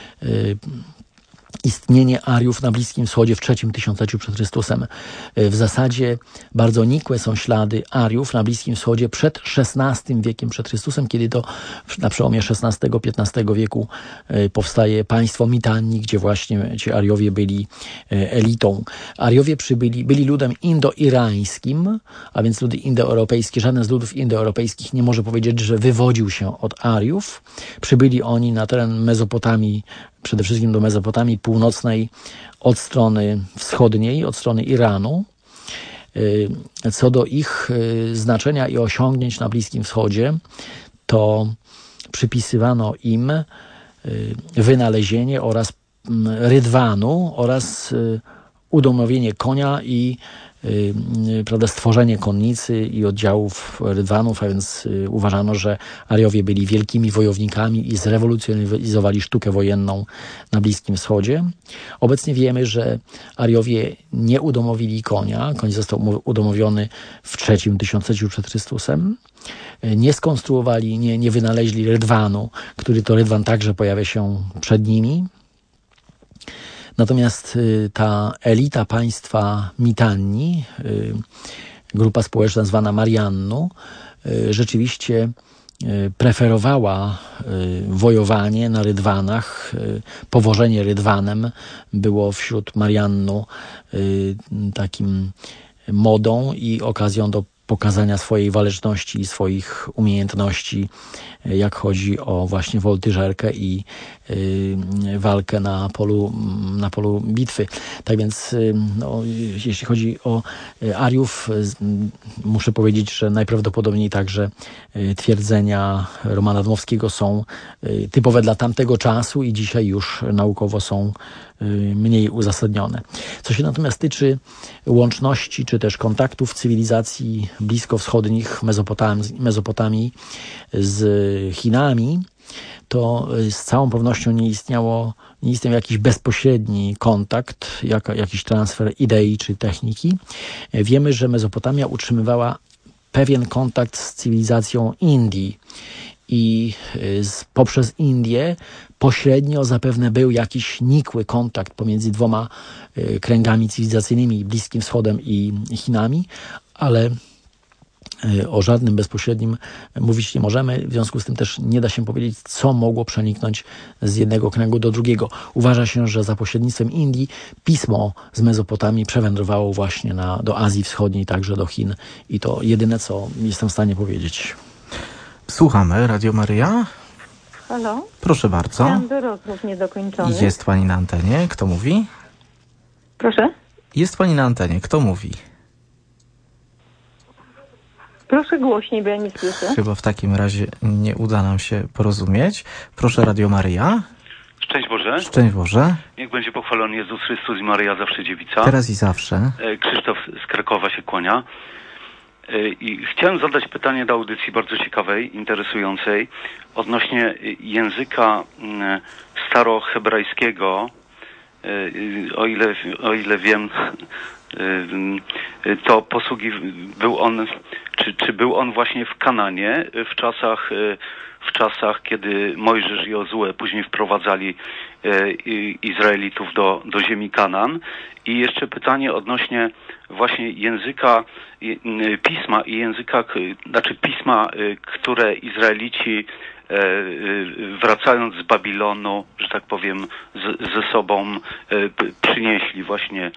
istnienie Ariów na Bliskim Wschodzie w III tysiącleciu przed Chrystusem. W zasadzie bardzo nikłe są ślady Ariów na Bliskim Wschodzie przed XVI wiekiem przed Chrystusem, kiedy to na przełomie XVI-XV wieku powstaje państwo Mitanni, gdzie właśnie ci Ariowie byli elitą. Ariowie byli ludem indoirańskim, a więc ludy indoeuropejskie. Żaden z ludów indoeuropejskich nie może powiedzieć, że wywodził się od Ariów. Przybyli oni na teren Mezopotamii, przede wszystkim do Mezopotamii północnej od strony wschodniej, od strony Iranu. Co do ich znaczenia i osiągnięć na Bliskim Wschodzie, to przypisywano im wynalezienie oraz rydwanu oraz udomowienie konia i prawda, stworzenie konnicy i oddziałów rydwanów, a więc uważano, że Ariowie byli wielkimi wojownikami i zrewolucjonizowali sztukę wojenną na Bliskim Wschodzie. Obecnie wiemy, że Ariowie nie udomowili konia. Koń został udomowiony w III tysiącleciu przed Chrystusem. Nie skonstruowali, nie wynaleźli rydwanu, który to rydwan także pojawia się przed nimi. Natomiast ta elita państwa Mitanni, grupa społeczna zwana Mariannu, rzeczywiście preferowała wojowanie na rydwanach. Powożenie rydwanem było wśród Mariannu takim modą i okazją do pokazania swojej waleczności i swoich umiejętności, jak chodzi o właśnie woltyżerkę i walkę na polu bitwy. Tak więc no, jeśli chodzi o Ariów, muszę powiedzieć, że najprawdopodobniej także twierdzenia Romana Dmowskiego są typowe dla tamtego czasu i dzisiaj już naukowo są mniej uzasadnione. Co się natomiast tyczy łączności, czy też kontaktów cywilizacji bliskowschodnich, Mezopotamii z Chinami, to z całą pewnością nie istniał jakiś bezpośredni kontakt, jakiś transfer idei czy techniki. Wiemy, że Mezopotamia utrzymywała pewien kontakt z cywilizacją Indii i poprzez Indię pośrednio zapewne był jakiś nikły kontakt pomiędzy dwoma kręgami cywilizacyjnymi, Bliskim Wschodem i Chinami, ale o żadnym bezpośrednim mówić nie możemy. W związku z tym też nie da się powiedzieć, co mogło przeniknąć z jednego kręgu do drugiego. Uważa się, że za pośrednictwem Indii pismo z Mezopotamii przewędrowało właśnie do Azji Wschodniej, także do Chin. I to jedyne, co jestem w stanie powiedzieć. Słuchamy. Radio Maryja. Halo? Proszę bardzo. Mam do rozmów niedokończonych. Jest pani na antenie. Kto mówi? Proszę? Jest pani na antenie. Kto mówi? Proszę głośniej, bo ja nie słyszę. Chyba w takim razie nie uda nam się porozumieć. Proszę, Radio Maryja. Szczęść Boże. Szczęść Boże. Niech będzie pochwalony Jezus Chrystus i Maryja zawsze dziewica. Teraz i zawsze. Krzysztof z Krakowa się kłania. I chciałem zadać pytanie do audycji bardzo ciekawej, interesującej, odnośnie języka starohebrajskiego. O ile wiem, to był on, czy był on właśnie w Kananie w czasach, kiedy Mojżesz i Jozue później wprowadzali Izraelitów do ziemi Kanan. I jeszcze pytanie odnośnie właśnie języka, pisma i języka, znaczy pisma, które Izraelici wracając z Babilonu, że tak powiem, ze sobą przynieśli właśnie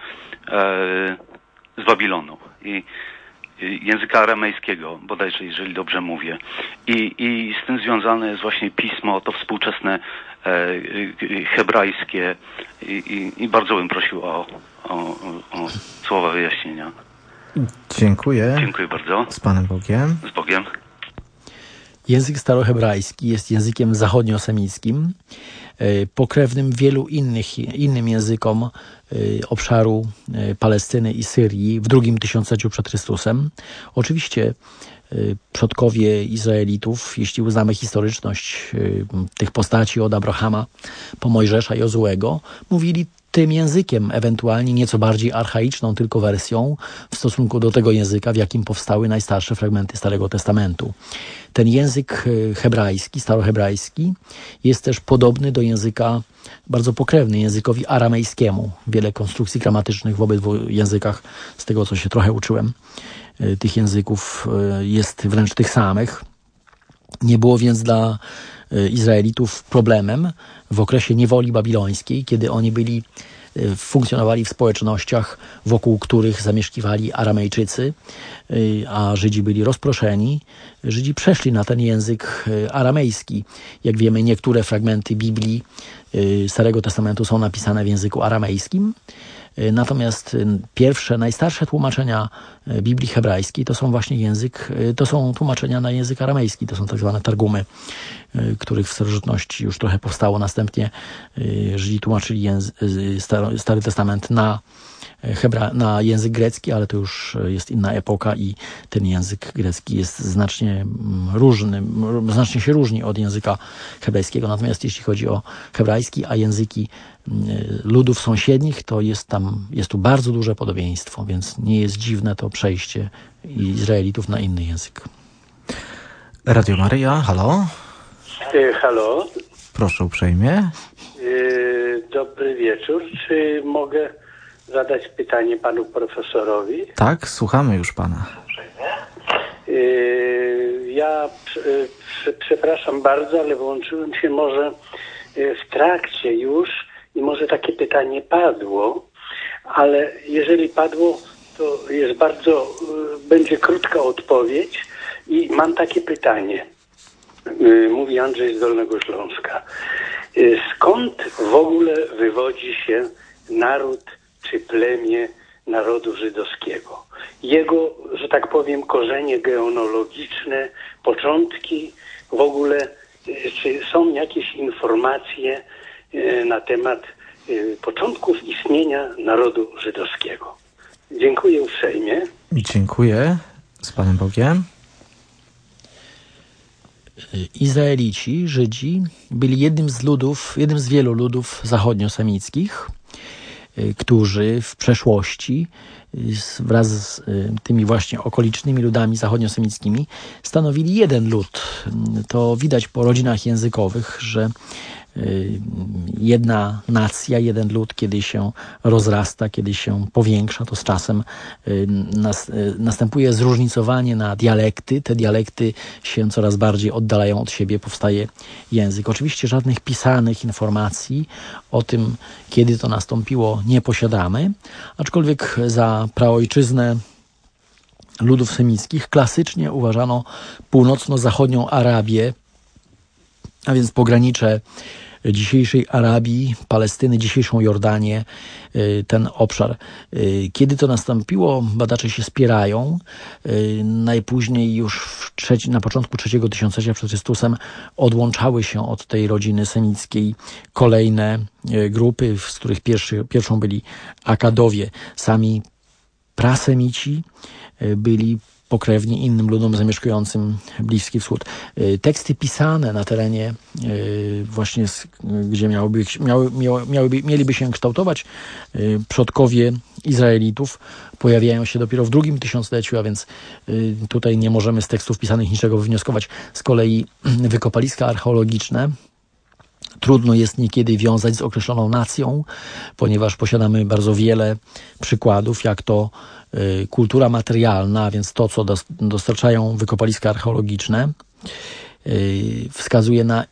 z Babilonu. I języka aramejskiego, bodajże, jeżeli dobrze mówię. I z tym związane jest właśnie pismo, to współczesne hebrajskie i bardzo bym prosił o słowa wyjaśnienia. Dziękuję. Dziękuję bardzo. Z Panem Bogiem. Z Bogiem. Język starohebrajski jest językiem zachodniosemickim, pokrewnym wielu innym językom obszaru Palestyny i Syrii w II tysiącleciu przed Chrystusem. Oczywiście przodkowie Izraelitów, jeśli uznamy historyczność tych postaci od Abrahama po Mojżesza i Jozuego, mówili tym językiem, ewentualnie nieco bardziej archaiczną tylko wersją w stosunku do tego języka, w jakim powstały najstarsze fragmenty Starego Testamentu. Ten język hebrajski, starohebrajski, jest też podobny do języka bardzo pokrewny językowi aramejskiemu. Wiele konstrukcji gramatycznych w obydwu językach, z tego co się trochę uczyłem, tych języków jest wręcz tych samych. Nie było więc dla Izraelitów problemem w okresie niewoli babilońskiej, kiedy oni funkcjonowali w społecznościach, wokół których zamieszkiwali Aramejczycy, a Żydzi byli rozproszeni. Żydzi przeszli na ten język aramejski. Jak wiemy, niektóre fragmenty Biblii Starego Testamentu są napisane w języku aramejskim. Natomiast pierwsze, najstarsze tłumaczenia Biblii hebrajskiej to są tłumaczenia na język aramejski, to są tak zwane targumy, których w starożytności już trochę powstało. Następnie Żydzi tłumaczyli Stary Testament na na język grecki, ale to już jest inna epoka i ten język grecki jest znacznie znacznie się różni od języka hebrajskiego. Natomiast jeśli chodzi o hebrajski, a języki ludów sąsiednich, to jest tu bardzo duże podobieństwo, więc nie jest dziwne to przejście Izraelitów na inny język. Radio Maryja, halo? Halo? Proszę uprzejmie. Dobry wieczór. Czy mogę zadać pytanie panu profesorowi? Tak, słuchamy już pana. Ja przepraszam bardzo, ale wyłączyłem się może w trakcie już i może takie pytanie padło, ale jeżeli padło, to będzie krótka odpowiedź i mam takie pytanie. Mówi Andrzej z Dolnego Śląska. Skąd w ogóle wywodzi się naród czy plemię narodu żydowskiego? Jego, że tak powiem, korzenie genealogiczne, początki w ogóle, czy są jakieś informacje na temat początków istnienia narodu żydowskiego? Dziękuję uprzejmie. Dziękuję. Z Panem Bogiem. Izraelici, Żydzi, byli jednym z wielu ludów zachodniosemickich, którzy w przeszłości wraz z tymi właśnie okolicznymi ludami zachodniosemickimi stanowili jeden lud. To widać po rodzinach językowych, że jedna nacja, jeden lud, kiedy się rozrasta, kiedy się powiększa, to z czasem następuje zróżnicowanie na dialekty. Te dialekty się coraz bardziej oddalają od siebie, powstaje język. Oczywiście żadnych pisanych informacji o tym, kiedy to nastąpiło, nie posiadamy, aczkolwiek za praojczyznę ludów semickich klasycznie uważano północno-zachodnią Arabię, a więc pogranicze dzisiejszej Arabii, Palestyny, dzisiejszą Jordanię, ten obszar. Kiedy to nastąpiło, badacze się spierają. Najpóźniej już na początku III tysiąclecia przed Chrystusem odłączały się od tej rodziny semickiej kolejne grupy, z których pierwszą byli Akadowie. Sami prasemici byli pokrewni innym ludom zamieszkującym Bliski Wschód. Teksty pisane na terenie właśnie, gdzie mieliby się kształtować przodkowie Izraelitów, pojawiają się dopiero w II tysiącleciu, a więc tutaj nie możemy z tekstów pisanych niczego wywnioskować. Z kolei wykopaliska archeologiczne trudno jest niekiedy wiązać z określoną nacją, ponieważ posiadamy bardzo wiele przykładów, jak to kultura materialna, a więc to, co dostarczają wykopaliska archeologiczne, wskazuje na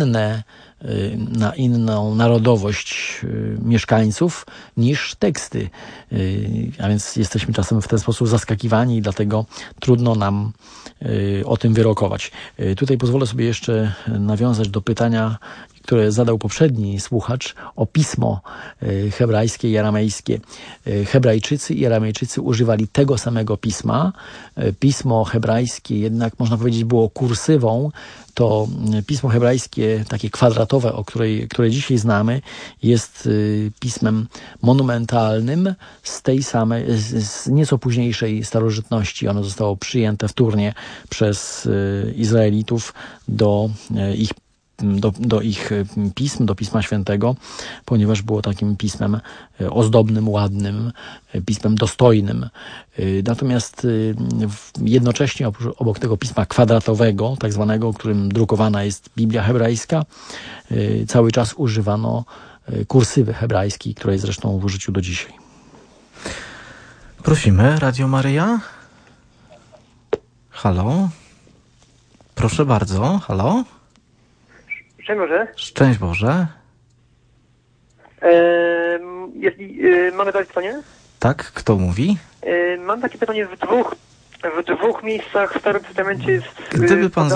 inną narodowość mieszkańców niż teksty. A więc jesteśmy czasem w ten sposób zaskakiwani i dlatego trudno nam o tym wyrokować. Tutaj pozwolę sobie jeszcze nawiązać do pytania, które zadał poprzedni słuchacz, o pismo hebrajskie i aramejskie. Hebrajczycy i aramejczycy używali tego samego pisma. Pismo hebrajskie jednak, można powiedzieć, było kursywą. To pismo hebrajskie, takie kwadratowe, które dzisiaj znamy, jest pismem monumentalnym z nieco późniejszej starożytności. Ono zostało przyjęte wtórnie przez Izraelitów do ich pism, do Pisma Świętego, ponieważ było takim pismem ozdobnym, ładnym, pismem dostojnym. Natomiast jednocześnie obok tego pisma kwadratowego, tak zwanego, którym drukowana jest Biblia hebrajska, cały czas używano kursywy hebrajskiej, która jest zresztą w użyciu do dzisiaj. Prosimy, Radio Maryja. Halo? Proszę bardzo, halo? Szczęść Boże. Szczęść Boże. Mamy dalej pytanie? Tak, kto mówi? Mam takie pytanie w dwóch miejscach w Starym Testamencie jest... Gdyby pan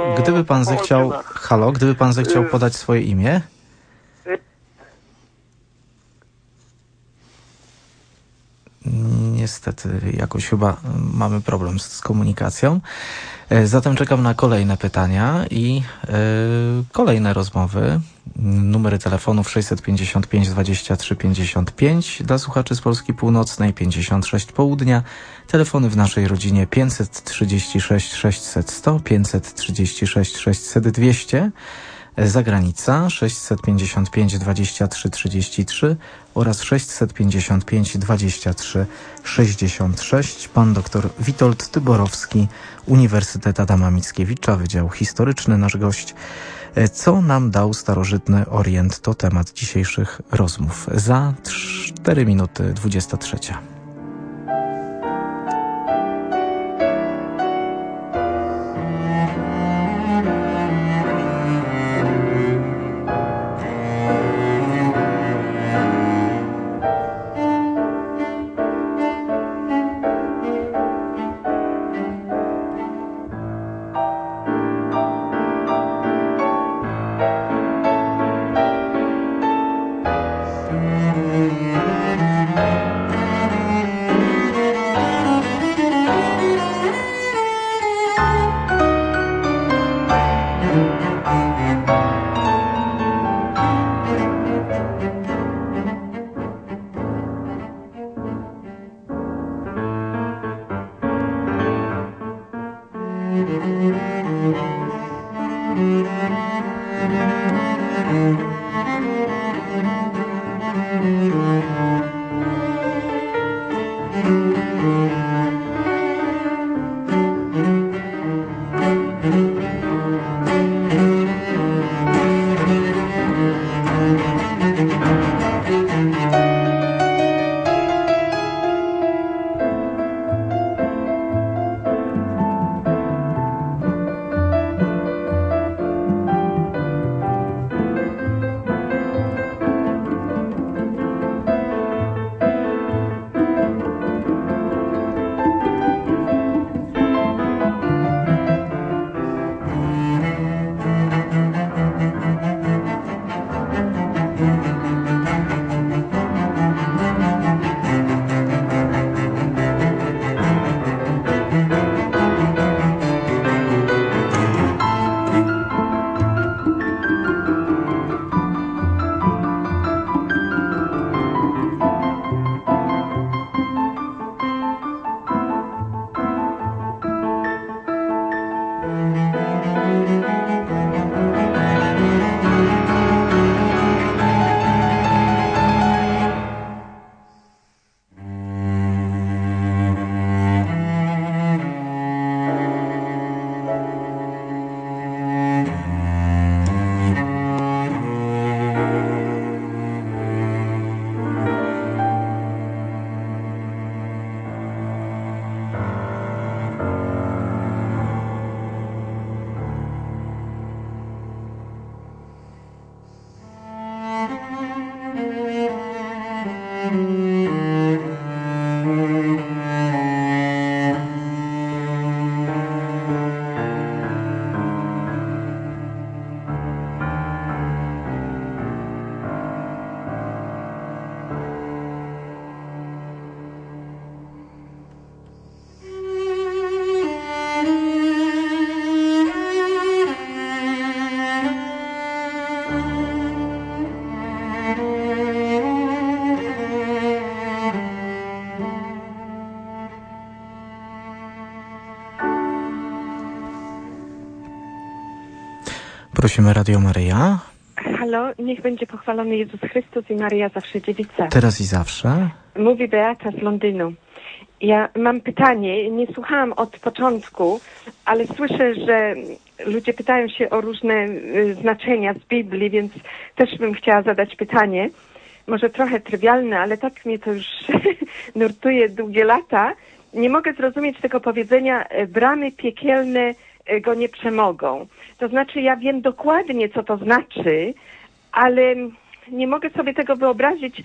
zechciał podać swoje imię. Niestety jakoś chyba mamy problem z komunikacją. Zatem czekam na kolejne pytania i kolejne rozmowy. Numery telefonów 655 23 55 dla słuchaczy z Polski Północnej, 56 południa. Telefony w naszej rodzinie 536 600 100, 536 600 200. Zagranica 655 23 33 oraz 655 23 66. Pan dr Witold Tyborowski, Uniwersytet Adama Mickiewicza, Wydział Historyczny, nasz gość. Co nam dał starożytny Orient, to temat dzisiejszych rozmów. Za 4 minuty 23. Prosimy, Radio Maryja. Halo, niech będzie pochwalony Jezus Chrystus i Maryja zawsze dziewica. Teraz i zawsze. Mówi Beata z Londynu. Ja mam pytanie, nie słuchałam od początku, ale słyszę, że ludzie pytają się o różne znaczenia z Biblii, więc też bym chciała zadać pytanie. Może trochę trywialne, ale tak mnie to już nurtuje długie lata. Nie mogę zrozumieć tego powiedzenia, bramy piekielne go nie przemogą. To znaczy, ja wiem dokładnie, co to znaczy, ale nie mogę sobie tego wyobrazić,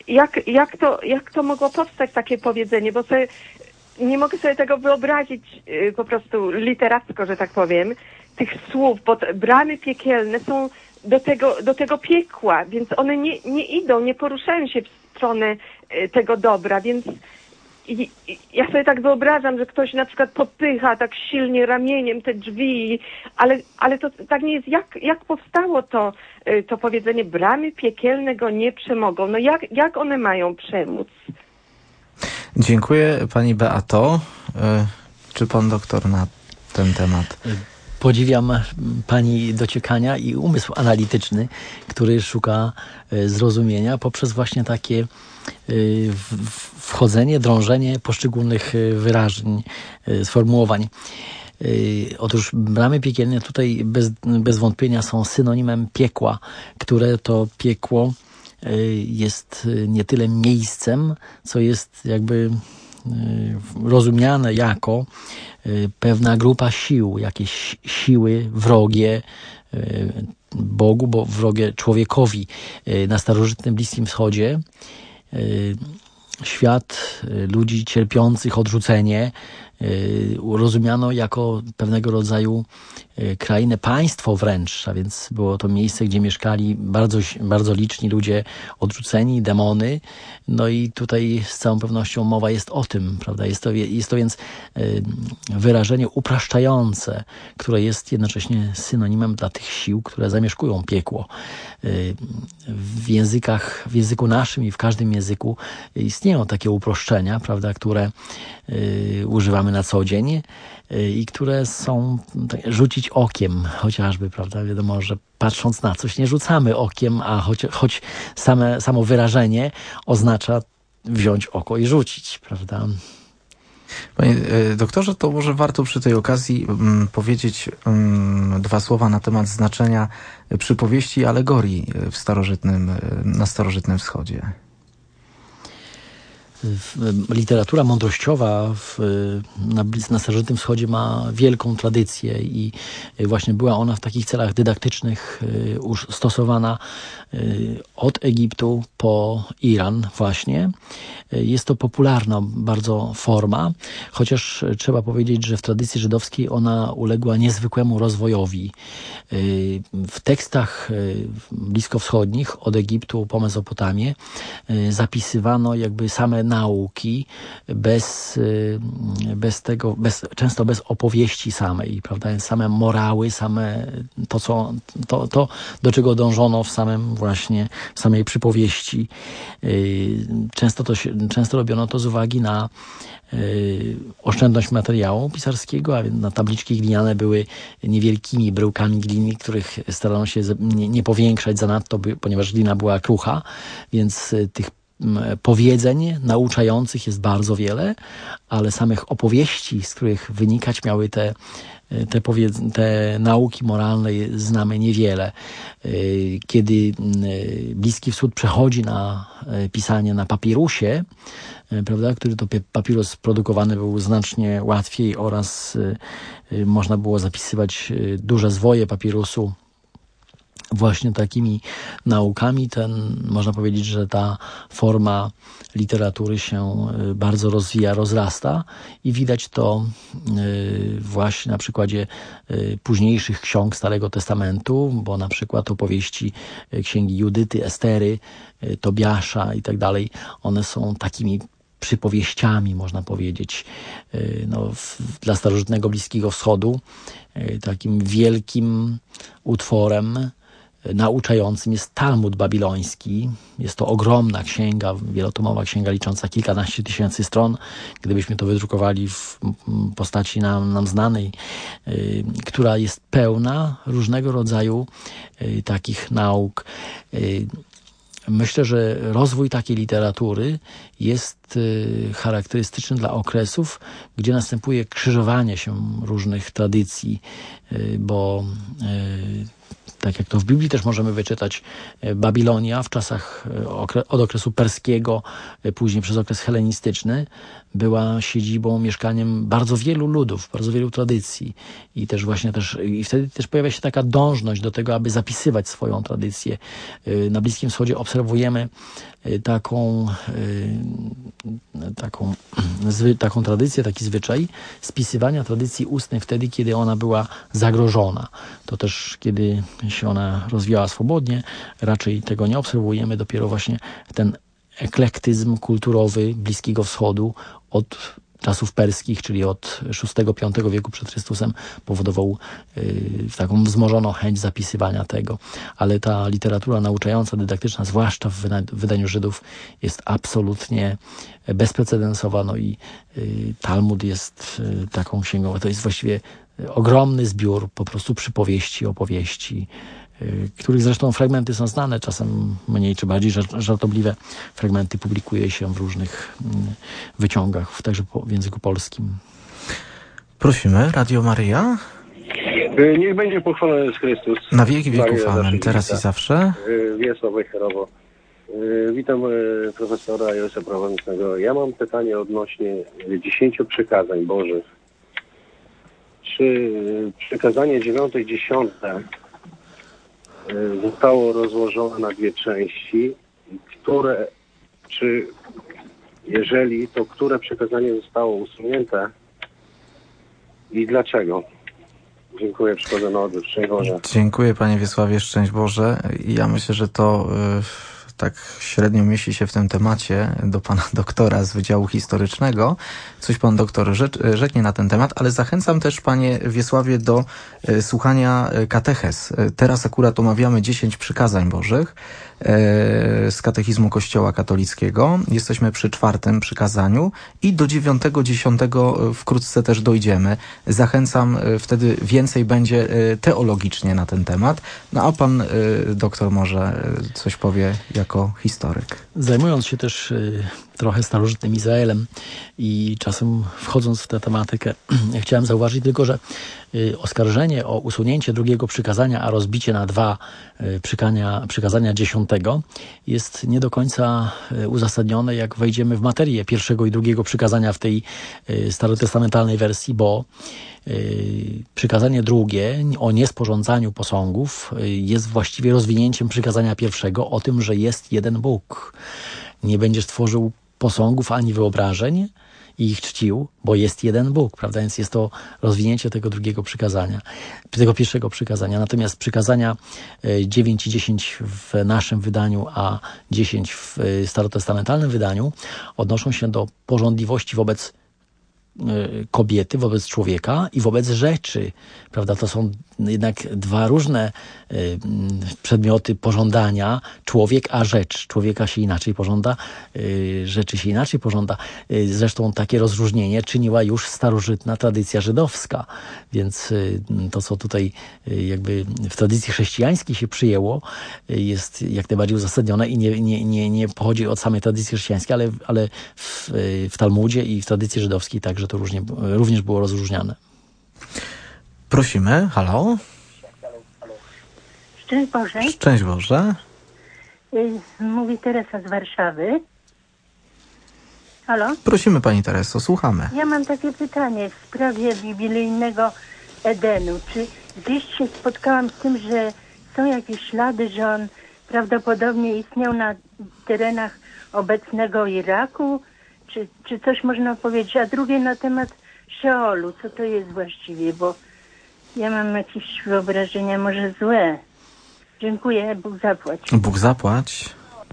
jak to mogło powstać takie powiedzenie, bo nie mogę sobie tego wyobrazić po prostu literacko, że tak powiem, tych słów, bo bramy piekielne są do tego piekła, więc one nie idą, nie poruszają się w stronę tego dobra, więc ja sobie tak wyobrażam, że ktoś na przykład popycha tak silnie ramieniem te drzwi, ale to tak nie jest. Jak powstało to powiedzenie, bramy piekielne go nie przemogą? No jak one mają przemóc? Dziękuję pani Beato. Czy pan doktor na ten temat? Podziwiam pani dociekania i umysł analityczny, który szuka zrozumienia poprzez właśnie takie wchodzenie, drążenie poszczególnych wyrażeń, sformułowań. Otóż bramy piekielne tutaj bez wątpienia są synonimem piekła, które to piekło jest nie tyle miejscem, co jest jakby rozumiane jako pewna grupa sił, jakieś siły wrogie Bogu, bo wrogie człowiekowi. Na starożytnym Bliskim Wschodzie świat ludzi cierpiących odrzucenie rozumiano jako pewnego rodzaju krainę, państwo wręcz, a więc było to miejsce, gdzie mieszkali bardzo, bardzo liczni ludzie odrzuceni, demony. No i tutaj z całą pewnością mowa jest o tym, prawda? Jest to więc wyrażenie upraszczające, które jest jednocześnie synonimem dla tych sił, które zamieszkują piekło. W języku naszym i w każdym języku istnieją takie uproszczenia, prawda, które używamy na co dzień i które są rzucić okiem chociażby, prawda? Wiadomo, że patrząc na coś nie rzucamy okiem, a choć samo wyrażenie oznacza wziąć oko i rzucić, prawda? Panie doktorze, to może warto przy tej okazji powiedzieć dwa słowa na temat znaczenia przypowieści i alegorii na starożytnym wschodzie. Literatura mądrościowa na starożytnym wschodzie ma wielką tradycję i właśnie była ona w takich celach dydaktycznych stosowana od Egiptu po Iran właśnie. Jest to popularna bardzo forma, chociaż trzeba powiedzieć, że w tradycji żydowskiej ona uległa niezwykłemu rozwojowi. W tekstach bliskowschodnich od Egiptu po Mesopotamię zapisywano jakby same nauki często bez opowieści samej, prawda? Same morały, same to do czego dążono w samej przypowieści. Często robiono to z uwagi na oszczędność materiału pisarskiego, a więc na tabliczki gliniane były niewielkimi bryłkami gliny, których starano się nie powiększać zanadto, ponieważ glina była krucha, więc tych powiedzeń nauczających jest bardzo wiele, ale samych opowieści, z których wynikać miały te nauki moralne, znamy niewiele. Kiedy Bliski Wschód przechodzi na pisanie na papirusie, prawda, który to papirus produkowany był znacznie łatwiej oraz można było zapisywać duże zwoje papirusu właśnie takimi naukami, można powiedzieć, że ta forma literatury się bardzo rozwija, rozrasta i widać to właśnie na przykładzie późniejszych ksiąg Starego Testamentu, bo na przykład opowieści księgi Judyty, Estery, Tobiasza i tak dalej, one są takimi przypowieściami, można powiedzieć, dla starożytnego Bliskiego Wschodu, takim wielkim utworem nauczającym jest Talmud babiloński. Jest to ogromna księga, wielotomowa księga licząca kilkanaście tysięcy stron. Gdybyśmy to wydrukowali w postaci nam znanej, która jest pełna różnego rodzaju takich nauk. Myślę, że rozwój takiej literatury jest charakterystyczny dla okresów, gdzie następuje krzyżowanie się różnych tradycji, bo tak jak to w Biblii też możemy wyczytać, Babilonia w czasach od okresu perskiego, później przez okres helenistyczny, była siedzibą, mieszkaniem bardzo wielu ludów, bardzo wielu tradycji i wtedy też pojawia się taka dążność do tego, aby zapisywać swoją tradycję. Na Bliskim Wschodzie obserwujemy taką tradycję, taki zwyczaj spisywania tradycji ustnej wtedy, kiedy ona była zagrożona. To też, kiedy się ona rozwijała swobodnie, raczej tego nie obserwujemy, dopiero właśnie ten eklektyzm kulturowy Bliskiego Wschodu od czasów perskich, czyli od VI-V wieku przed Chrystusem, powodował taką wzmożoną chęć zapisywania tego. Ale ta literatura nauczająca, dydaktyczna, zwłaszcza w wydaniu Żydów, jest absolutnie bezprecedensowa. No i Talmud jest taką księgą. To jest właściwie ogromny zbiór po prostu przypowieści, opowieści, których zresztą fragmenty są znane, czasem mniej czy bardziej żartobliwe fragmenty publikuje się w różnych wyciągach, także w języku polskim. Prosimy, Radio Maryja. Niech będzie pochwalony Jezus Chrystus. Na wieki wieków, amen. Teraz i zawsze. Wiesław Wejherowo. Witam profesora Józefa Prawomocnego. Ja mam pytanie odnośnie 10 przykazań Bożych. Czy przykazanie 9 i 10 zostało rozłożone na dwie części, jeżeli to które przykazanie zostało usunięte i dlaczego? Dziękuję, przychodzę na odwrót. Szczęść Boże. Dziękuję, panie Wiesławie, szczęść Boże. Ja myślę, że to tak średnio mieści się w tym temacie do pana doktora z Wydziału Historycznego. Coś pan doktor rzeknie na ten temat, ale zachęcam też, panie Wiesławie, do słuchania katechez. Teraz akurat omawiamy 10 przykazań Bożych z katechizmu Kościoła katolickiego. Jesteśmy przy 4. przykazaniu i do 9, 10 wkrótce też dojdziemy. Zachęcam, wtedy więcej będzie teologicznie na ten temat. No a pan doktor może coś powie jako historyk. Zajmując się też trochę starożytnym Izraelem i czasem wchodząc w tę tematykę, chciałem zauważyć tylko, że oskarżenie o usunięcie 2 przykazania, a rozbicie na 2 przykazania 10 jest nie do końca uzasadnione, jak wejdziemy w materię 1. i 2 przykazania w tej starotestamentalnej wersji, bo przykazanie 2 o niesporządzaniu posągów jest właściwie rozwinięciem przykazania 1 o tym, że jest jeden Bóg. Nie będziesz tworzył posągów ani wyobrażeń i ich czcił, bo jest jeden Bóg, prawda? Więc jest to rozwinięcie tego 2 przykazania, tego 1 przykazania. Natomiast przykazania 9 i 10 w naszym wydaniu, a 10 w starotestamentalnym wydaniu odnoszą się do pożądliwości wobec kobiety, wobec człowieka i wobec rzeczy, prawda? To są jednak 2 różne przedmioty pożądania. Człowiek a rzecz. Człowieka się inaczej pożąda, rzeczy się inaczej pożąda. Zresztą takie rozróżnienie czyniła już starożytna tradycja żydowska. Więc to, co tutaj jakby w tradycji chrześcijańskiej się przyjęło, jest jak najbardziej uzasadnione i nie pochodzi od samej tradycji chrześcijańskiej, ale w Talmudzie i w tradycji żydowskiej także to również było rozróżniane. Prosimy, halo? Szczęść Boże. Szczęść Boże. Mówi Teresa z Warszawy. Halo? Prosimy, pani Tereso, słuchamy. Ja mam takie pytanie w sprawie biblijnego Edenu. Czy gdzieś się spotkałam z tym, że są jakieś ślady, że on prawdopodobnie istniał na terenach obecnego Iraku? Czy coś można powiedzieć? A drugie na temat Szeolu. Co to jest właściwie? Bo ja mam jakieś wyobrażenia może złe. Dziękuję. Bóg zapłać. Bóg zapłać.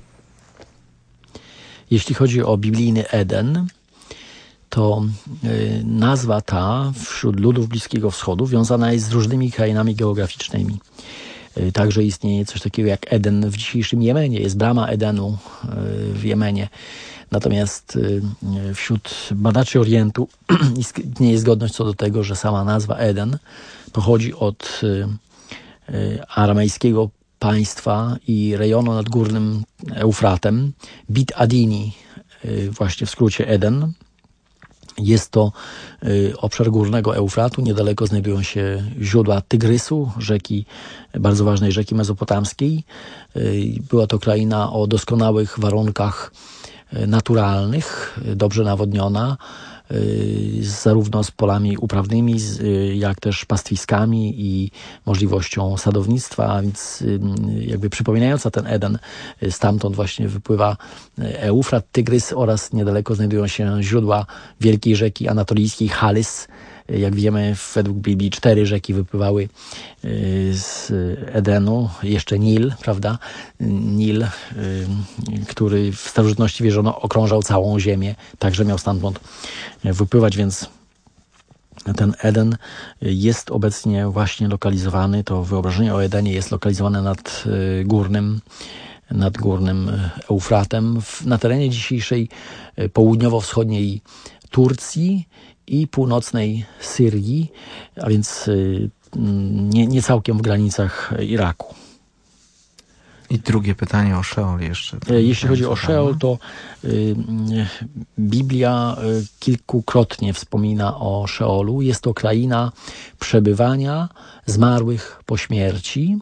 Jeśli chodzi o biblijny Eden, to nazwa ta wśród ludów Bliskiego Wschodu wiązana jest z różnymi krainami geograficznymi. Także istnieje coś takiego jak Eden w dzisiejszym Jemenie. Jest brama Edenu w Jemenie. Natomiast wśród badaczy Orientu istnieje zgodność co do tego, że sama nazwa Eden pochodzi od aramejskiego państwa i rejonu nad górnym Eufratem, Bit Adini, właśnie w skrócie Eden. Jest to obszar górnego Eufratu, niedaleko znajdują się źródła Tygrysu, bardzo ważnej rzeki mezopotamskiej. Była to kraina o doskonałych warunkach naturalnych, dobrze nawodniona, zarówno z polami uprawnymi, jak też pastwiskami i możliwością sadownictwa, a więc jakby przypominająca ten Eden. Stamtąd właśnie wypływa Eufrat, Tygrys oraz niedaleko znajdują się źródła wielkiej rzeki anatolijskiej Halys, Jak wiemy, według Biblii 4 rzeki wypływały z Edenu, jeszcze Nil, prawda? Nil, który w starożytności wierzono okrążał całą ziemię, także miał stamtąd wypływać, więc ten Eden jest obecnie właśnie lokalizowany, to wyobrażenie o Edenie jest lokalizowane nad górnym Eufratem, na terenie dzisiejszej południowo-wschodniej Turcji i północnej Syrii, a więc nie całkiem w granicach Iraku. I drugie pytanie o Szeol jeszcze. Jeśli chodzi o Szeol, to Biblia kilkukrotnie wspomina o Szeolu. Jest to kraina przebywania zmarłych po śmierci.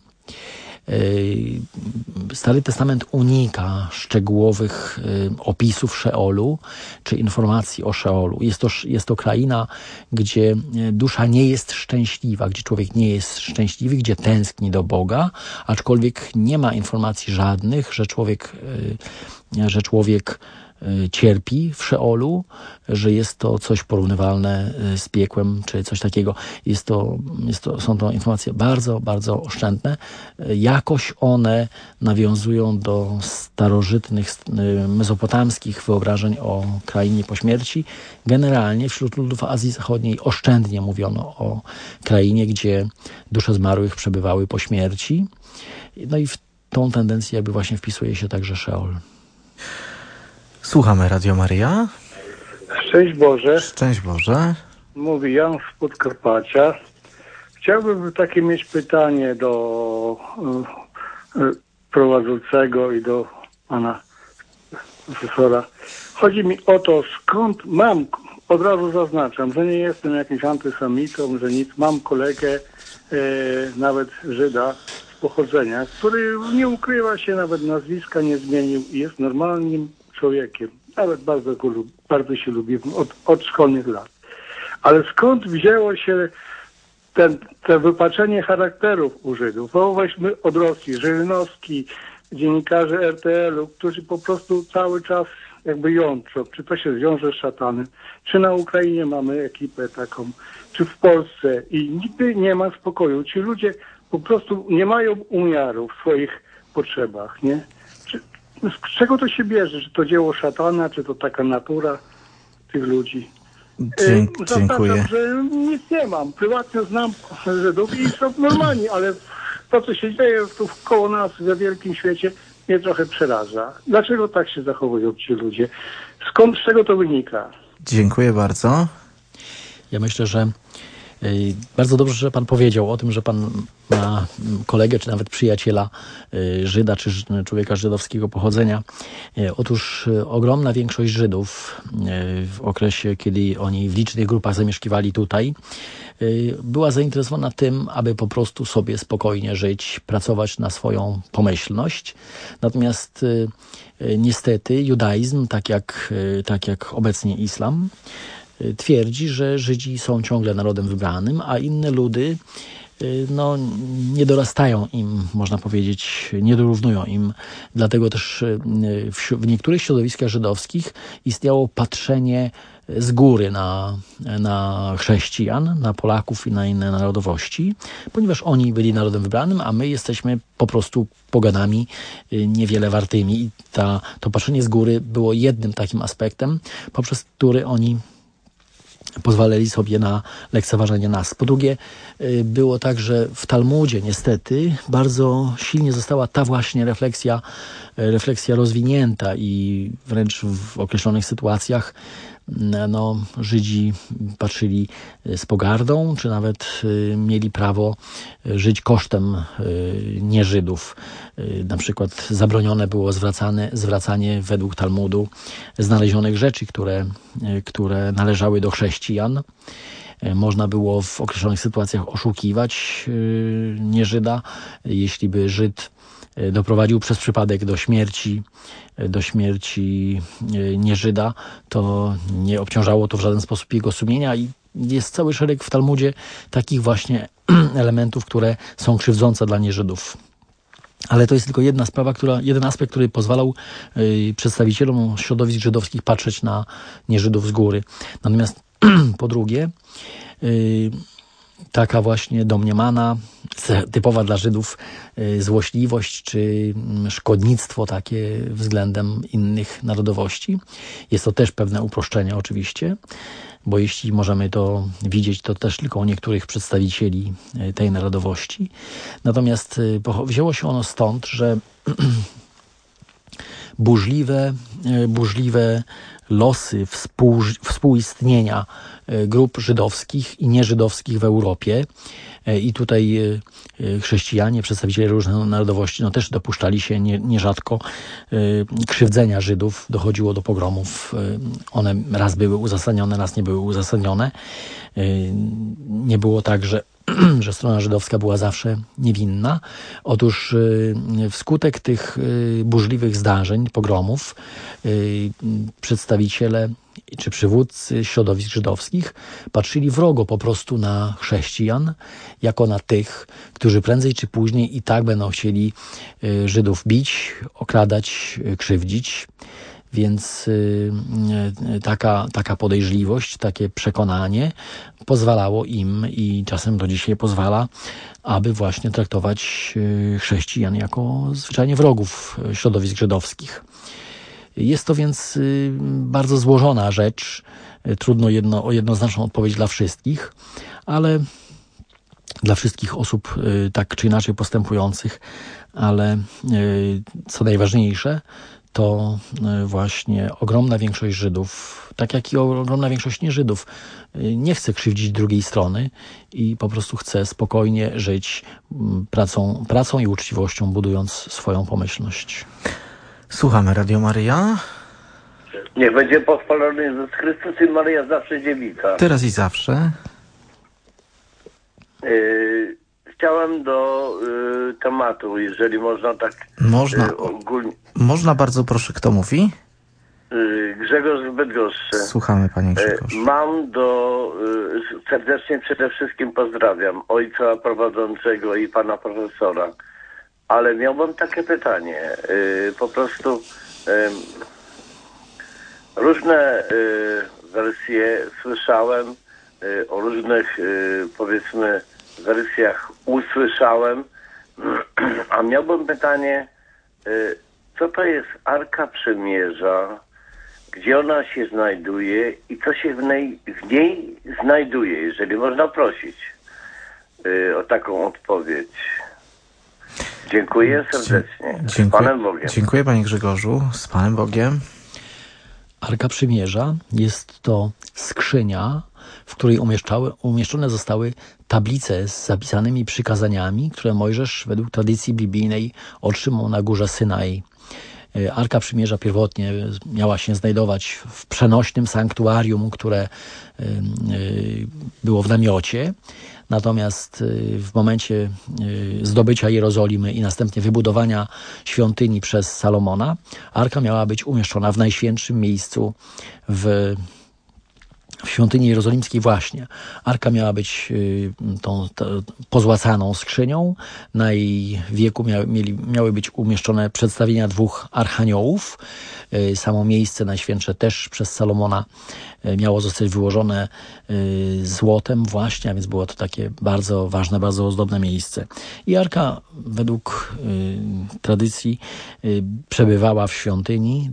Stary Testament unika szczegółowych opisów Szeolu czy informacji o Szeolu. Jest to kraina, gdzie dusza nie jest szczęśliwa, gdzie człowiek nie jest szczęśliwy, gdzie tęskni do Boga, aczkolwiek nie ma informacji żadnych, że człowiek cierpi w Szeolu, że jest to coś porównywalne z piekłem, czy coś takiego. Są to informacje bardzo, bardzo oszczędne. Jakoś one nawiązują do starożytnych, mezopotamskich wyobrażeń o krainie po śmierci. Generalnie wśród ludów Azji Zachodniej oszczędnie mówiono o krainie, gdzie dusze zmarłych przebywały po śmierci. No i w tą tendencję jakby właśnie wpisuje się także Szeol. Słuchamy Radio Maryja. Szczęść Boże. Szczęść Boże. Mówi Jan z Podkarpacia. Chciałbym takie mieć pytanie do prowadzącego i do pana profesora. Chodzi mi o to, skąd mam, od razu zaznaczam, że nie jestem jakimś antysemitą, że nic. Mam kolegę, nawet Żyda z pochodzenia, który nie ukrywa się, nawet nazwiska nie zmienił i jest normalnym człowiekiem. Nawet bardzo się lubi od szkolnych lat. Ale skąd wzięło się te wypaczenie charakterów u Żydów? Bo weźmy od Rosji, Żyrinowski, dziennikarze RTL-u, którzy po prostu cały czas jakby jątrzą, czy to się zwiąże z szatanem, czy na Ukrainie mamy ekipę taką, czy w Polsce i nigdy nie ma spokoju. Ci ludzie po prostu nie mają umiaru w swoich potrzebach, nie? Z czego to się bierze? Czy to dzieło szatana, czy to taka natura tych ludzi? Dziękuję. Że nic nie mam. Prywatnie znam Żydów i są normalni, ale to, co się dzieje tu koło nas we wielkim świecie, mnie trochę przeraża. Dlaczego tak się zachowują ci ludzie? Z czego to wynika? Dziękuję bardzo. Ja myślę, że bardzo dobrze, że pan powiedział o tym, że pan ma kolegę, czy nawet przyjaciela Żyda, czy człowieka żydowskiego pochodzenia. Otóż ogromna większość Żydów w okresie, kiedy oni w licznych grupach zamieszkiwali tutaj, była zainteresowana tym, aby po prostu sobie spokojnie żyć, pracować na swoją pomyślność. Natomiast niestety judaizm, tak jak obecnie islam, twierdzi, że Żydzi są ciągle narodem wybranym, a inne ludy nie dorastają im, można powiedzieć, nie dorównują im. Dlatego też w niektórych środowiskach żydowskich istniało patrzenie z góry na chrześcijan, na Polaków i na inne narodowości, ponieważ oni byli narodem wybranym, a my jesteśmy po prostu poganami niewiele wartymi. I to patrzenie z góry było jednym takim aspektem, poprzez który oni pozwalali sobie na lekceważenie nas. Po drugie, było tak, że w Talmudzie niestety bardzo silnie została ta właśnie refleksja rozwinięta i wręcz w określonych sytuacjach Żydzi patrzyli z pogardą, czy nawet mieli prawo żyć kosztem nieżydów. Na przykład zabronione było zwracanie według Talmudu znalezionych rzeczy, które należały do chrześcijan. Można było w określonych sytuacjach oszukiwać nieżyda. Jeśli by Żyd doprowadził przez przypadek do śmierci nieżyda, to nie obciążało to w żaden sposób jego sumienia i jest cały szereg w Talmudzie takich właśnie elementów, które są krzywdzące dla nieżydów. Ale to jest tylko jedna sprawa, jeden aspekt, który pozwalał przedstawicielom środowisk żydowskich patrzeć na nieżydów z góry. Natomiast po drugie, taka właśnie domniemana, typowa dla Żydów złośliwość czy szkodnictwo takie względem innych narodowości. Jest to też pewne uproszczenie oczywiście, bo jeśli możemy to widzieć, to też tylko u niektórych przedstawicieli tej narodowości. Natomiast wzięło się ono stąd, że burzliwe losy współistnienia grup żydowskich i nieżydowskich w Europie i tutaj chrześcijanie, przedstawiciele różnych narodowości, też dopuszczali się nierzadko krzywdzenia Żydów. Dochodziło do pogromów. One raz były uzasadnione, raz nie były uzasadnione. Nie było tak, że strona żydowska była zawsze niewinna. Otóż wskutek tych burzliwych zdarzeń, pogromów, przedstawiciele czy przywódcy środowisk żydowskich patrzyli wrogo po prostu na chrześcijan, jako na tych, którzy prędzej czy później i tak będą chcieli Żydów bić, okradać, krzywdzić. Więc taka podejrzliwość, takie przekonanie pozwalało im i czasem do dzisiaj pozwala, aby właśnie traktować chrześcijan jako zwyczajnie wrogów środowisk żydowskich. Jest to więc bardzo złożona rzecz. Trudno o jednoznaczną odpowiedź dla wszystkich, ale dla wszystkich osób tak czy inaczej postępujących, ale co najważniejsze, to właśnie ogromna większość Żydów, tak jak i ogromna większość nieżydów, nie chce krzywdzić drugiej strony i po prostu chce spokojnie żyć pracą i uczciwością, budując swoją pomyślność. Słuchamy Radio Maryja. Niech będzie pochwalony Jezus Chrystus i Maryja zawsze dziewica. Teraz i zawsze. Chciałem do tematu, jeżeli można tak ogólnie. Można, bardzo proszę, kto mówi? Grzegorz z Bydgoszczy. Słuchamy, panie Grzegorz. Mam serdecznie przede wszystkim pozdrawiam ojca prowadzącego i pana profesora. Ale miałbym takie pytanie. Po prostu różne wersje słyszałem, o różnych powiedzmy wersjach usłyszałem, a miałbym pytanie, co to jest Arka Przymierza, gdzie ona się znajduje i co się w niej znajduje, jeżeli można prosić o taką odpowiedź. Dziękuję serdecznie. Z Panem Bogiem. Dziękuję, panie Grzegorzu. Z Panem Bogiem. Arka Przymierza jest to skrzynia, w której umieszczone zostały tablice z zapisanymi przykazaniami, które Mojżesz według tradycji biblijnej otrzymał na górze Synai. Arka Przymierza pierwotnie miała się znajdować w przenośnym sanktuarium, które było w namiocie. Natomiast w momencie zdobycia Jerozolimy i następnie wybudowania świątyni przez Salomona, Arka miała być umieszczona w najświętszym miejscu w świątyni jerozolimskiej właśnie. Arka miała być tą pozłacaną skrzynią. Na jej wieku miały być umieszczone przedstawienia 2 archaniołów. Samo miejsce najświętsze też przez Salomona miało zostać wyłożone złotem właśnie, a więc było to takie bardzo ważne, bardzo ozdobne miejsce. I Arka według tradycji przebywała w świątyni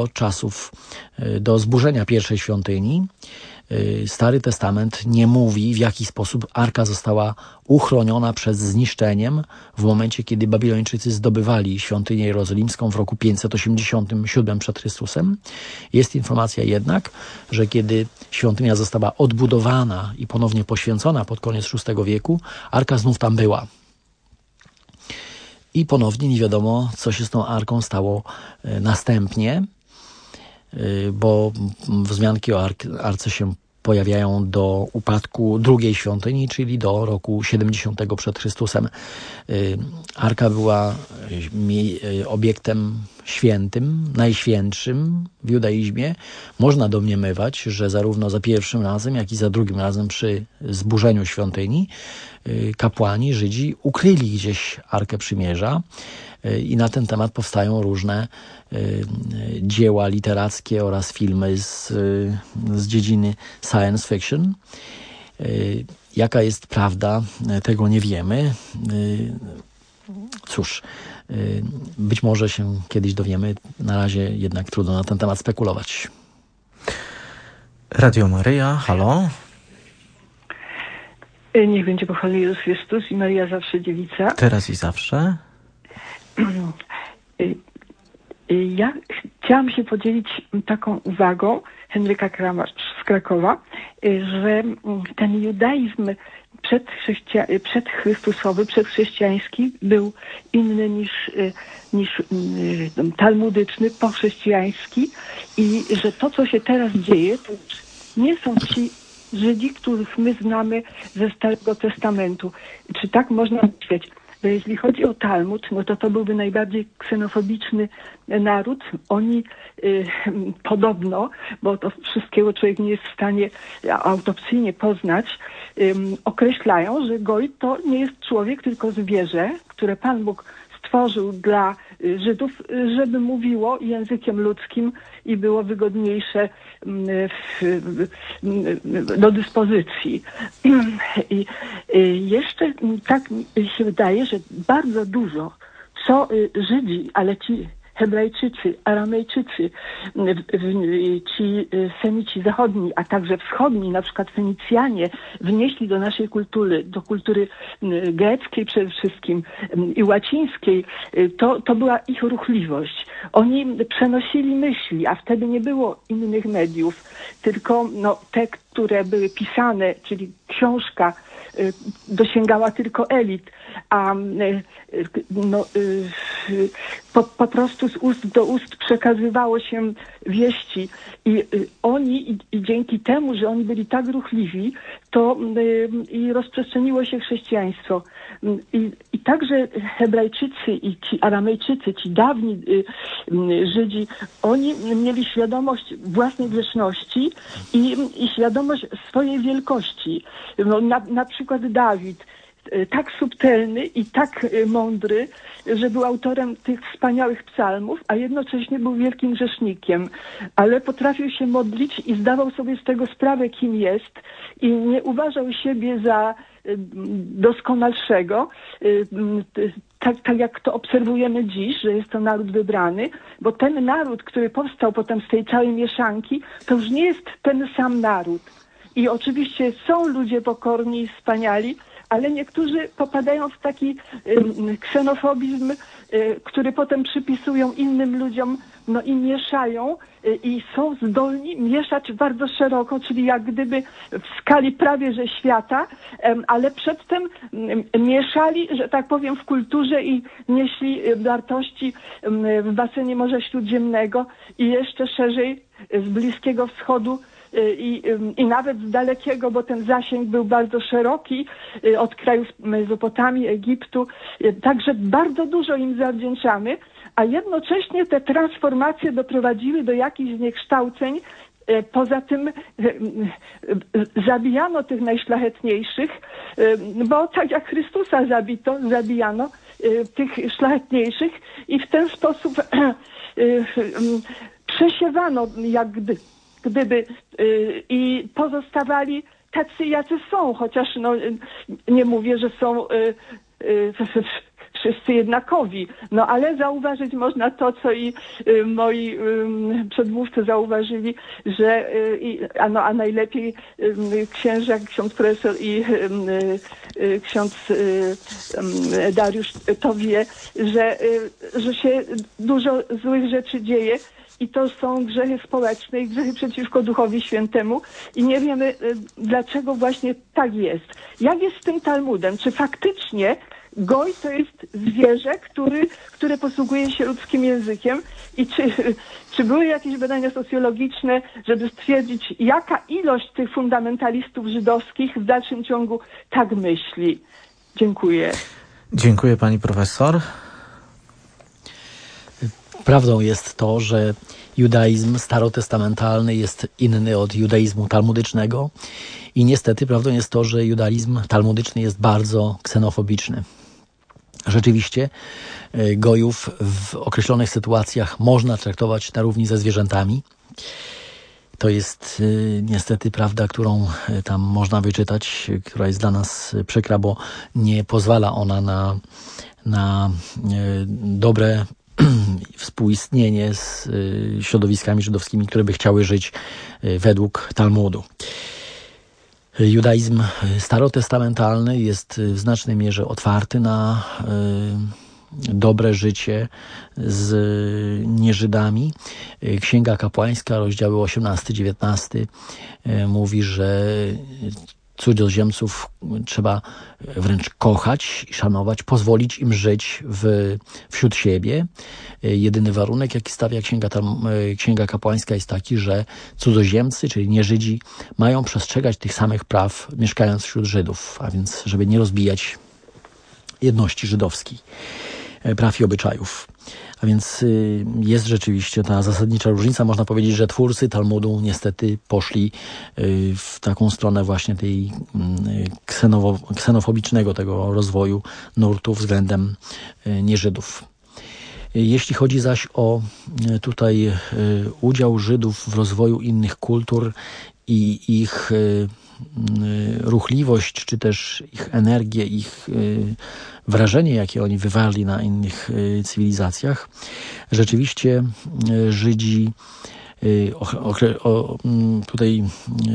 do zburzenia pierwszej świątyni. Stary Testament nie mówi, w jaki sposób Arka została uchroniona przed zniszczeniem w momencie, kiedy Babilończycy zdobywali świątynię jerozolimską w roku 587 przed Chrystusem. Jest informacja jednak, że kiedy świątynia została odbudowana i ponownie poświęcona pod koniec VI wieku, Arka znów tam była. I ponownie nie wiadomo, co się z tą Arką stało następnie, bo wzmianki o Arce się pojawiają do upadku drugiej świątyni, czyli do roku 70 przed Chrystusem. Arka była obiektem świętym, najświętszym w judaizmie, można domniemywać, że zarówno za pierwszym razem, jak i za drugim razem przy zburzeniu świątyni kapłani, Żydzi ukryli gdzieś Arkę Przymierza i na ten temat powstają różne dzieła literackie oraz filmy z dziedziny science fiction. Jaka jest prawda, tego nie wiemy. Cóż, być może się kiedyś dowiemy. Na razie jednak trudno na ten temat spekulować. Radio Maryja, halo? Niech będzie pochwalony Jezus Chrystus i Maryja zawsze dziewica. Teraz i zawsze. Ja chciałam się podzielić taką uwagą Henryka Kramarz z Krakowa, że ten judaizm przedchrystusowy, przedchrześcijański był inny niż talmudyczny, pochrześcijański i że to, co się teraz dzieje, to nie są ci Żydzi, których my znamy ze Starego Testamentu. Czy tak można myśleć? Bo jeśli chodzi o Talmud, no to byłby najbardziej ksenofobiczny naród. Oni podobno, bo to wszystkiego człowiek nie jest w stanie autopsyjnie poznać, określają, że Goj to nie jest człowiek, tylko zwierzę, które Pan Bóg stworzył dla Żydów, żeby mówiło językiem ludzkim i było wygodniejsze do dyspozycji. I jeszcze tak mi się wydaje, że bardzo dużo, co Żydzi, ale ci Hebrajczycy, Aramejczycy, ci Semici zachodni, a także wschodni, na przykład Fenicjanie, wnieśli do naszej kultury, do kultury greckiej przede wszystkim i łacińskiej, to była ich ruchliwość. Oni przenosili myśli, a wtedy nie było innych mediów, tylko te, które były pisane, czyli książka, dosięgała tylko elit, a po prostu z ust do ust przekazywało się wieści i oni i dzięki temu, że oni byli tak ruchliwi, to i rozprzestrzeniło się chrześcijaństwo. I także Hebrajczycy i ci Aramejczycy, ci dawni Żydzi, oni mieli świadomość własnej grzeszności i świadomość swojej wielkości. Na przykład Dawid, tak subtelny i tak mądry, że był autorem tych wspaniałych psalmów, a jednocześnie był wielkim grzesznikiem, ale potrafił się modlić i zdawał sobie z tego sprawę, kim jest i nie uważał siebie za doskonalszego, tak jak to obserwujemy dziś, że jest to naród wybrany, bo ten naród, który powstał potem z tej całej mieszanki, to już nie jest ten sam naród. I oczywiście są ludzie pokorni i wspaniali, ale niektórzy popadają w taki ksenofobizm, który potem przypisują innym ludziom, i mieszają i są zdolni mieszać bardzo szeroko, czyli jak gdyby w skali prawie że świata, ale przedtem mieszali, że tak powiem, w kulturze i nieśli wartości w basenie Morza Śródziemnego i jeszcze szerzej z Bliskiego Wschodu i nawet z dalekiego, bo ten zasięg był bardzo szeroki, od krajów Mezopotamii, Egiptu. Także bardzo dużo im zawdzięczamy, a jednocześnie te transformacje doprowadziły do jakichś zniekształceń. Poza tym zabijano tych najszlachetniejszych, bo tak jak Chrystusa zabijano tych szlachetniejszych i w ten sposób przesiewano jak gdyby i pozostawali tacy, jacy są, chociaż nie mówię, że są wszyscy jednakowi, ale zauważyć można to, co i moi przedmówcy zauważyli, że a najlepiej księża, ksiądz profesor i ksiądz Dariusz to wie, że się dużo złych rzeczy dzieje. I to są grzechy społeczne i grzechy przeciwko Duchowi Świętemu i nie wiemy, dlaczego właśnie tak jest. Jak jest z tym Talmudem? Czy faktycznie Goj to jest zwierzę, które posługuje się ludzkim językiem i czy były jakieś badania socjologiczne, żeby stwierdzić, jaka ilość tych fundamentalistów żydowskich w dalszym ciągu tak myśli? Dziękuję. Dziękuję pani profesor. Prawdą jest to, że judaizm starotestamentalny jest inny od judaizmu talmudycznego i niestety prawdą jest to, że judaizm talmudyczny jest bardzo ksenofobiczny. Rzeczywiście gojów w określonych sytuacjach można traktować na równi ze zwierzętami. To jest niestety prawda, którą tam można wyczytać, która jest dla nas przykra, bo nie pozwala ona na dobre współistnienie z środowiskami żydowskimi, które by chciały żyć według Talmudu. Judaizm starotestamentalny jest w znacznej mierze otwarty na dobre życie z nieżydami. Księga Kapłańska, rozdziały 18-19 mówi, że cudzoziemców trzeba wręcz kochać i szanować, pozwolić im żyć wśród siebie. Jedyny warunek, jaki stawia Księga Kapłańska, jest taki, że cudzoziemcy, czyli nieżydzi, mają przestrzegać tych samych praw, mieszkając wśród Żydów, a więc żeby nie rozbijać jedności żydowskiej, praw i obyczajów. A więc jest rzeczywiście ta zasadnicza różnica. Można powiedzieć, że twórcy Talmudu niestety poszli w taką stronę właśnie tej ksenofobicznego tego rozwoju nurtu względem nieżydów. Jeśli chodzi zaś o tutaj udział Żydów w rozwoju innych kultur i ich ruchliwość, czy też ich energię, ich wrażenie, jakie oni wywarli na innych cywilizacjach, rzeczywiście Żydzi tutaj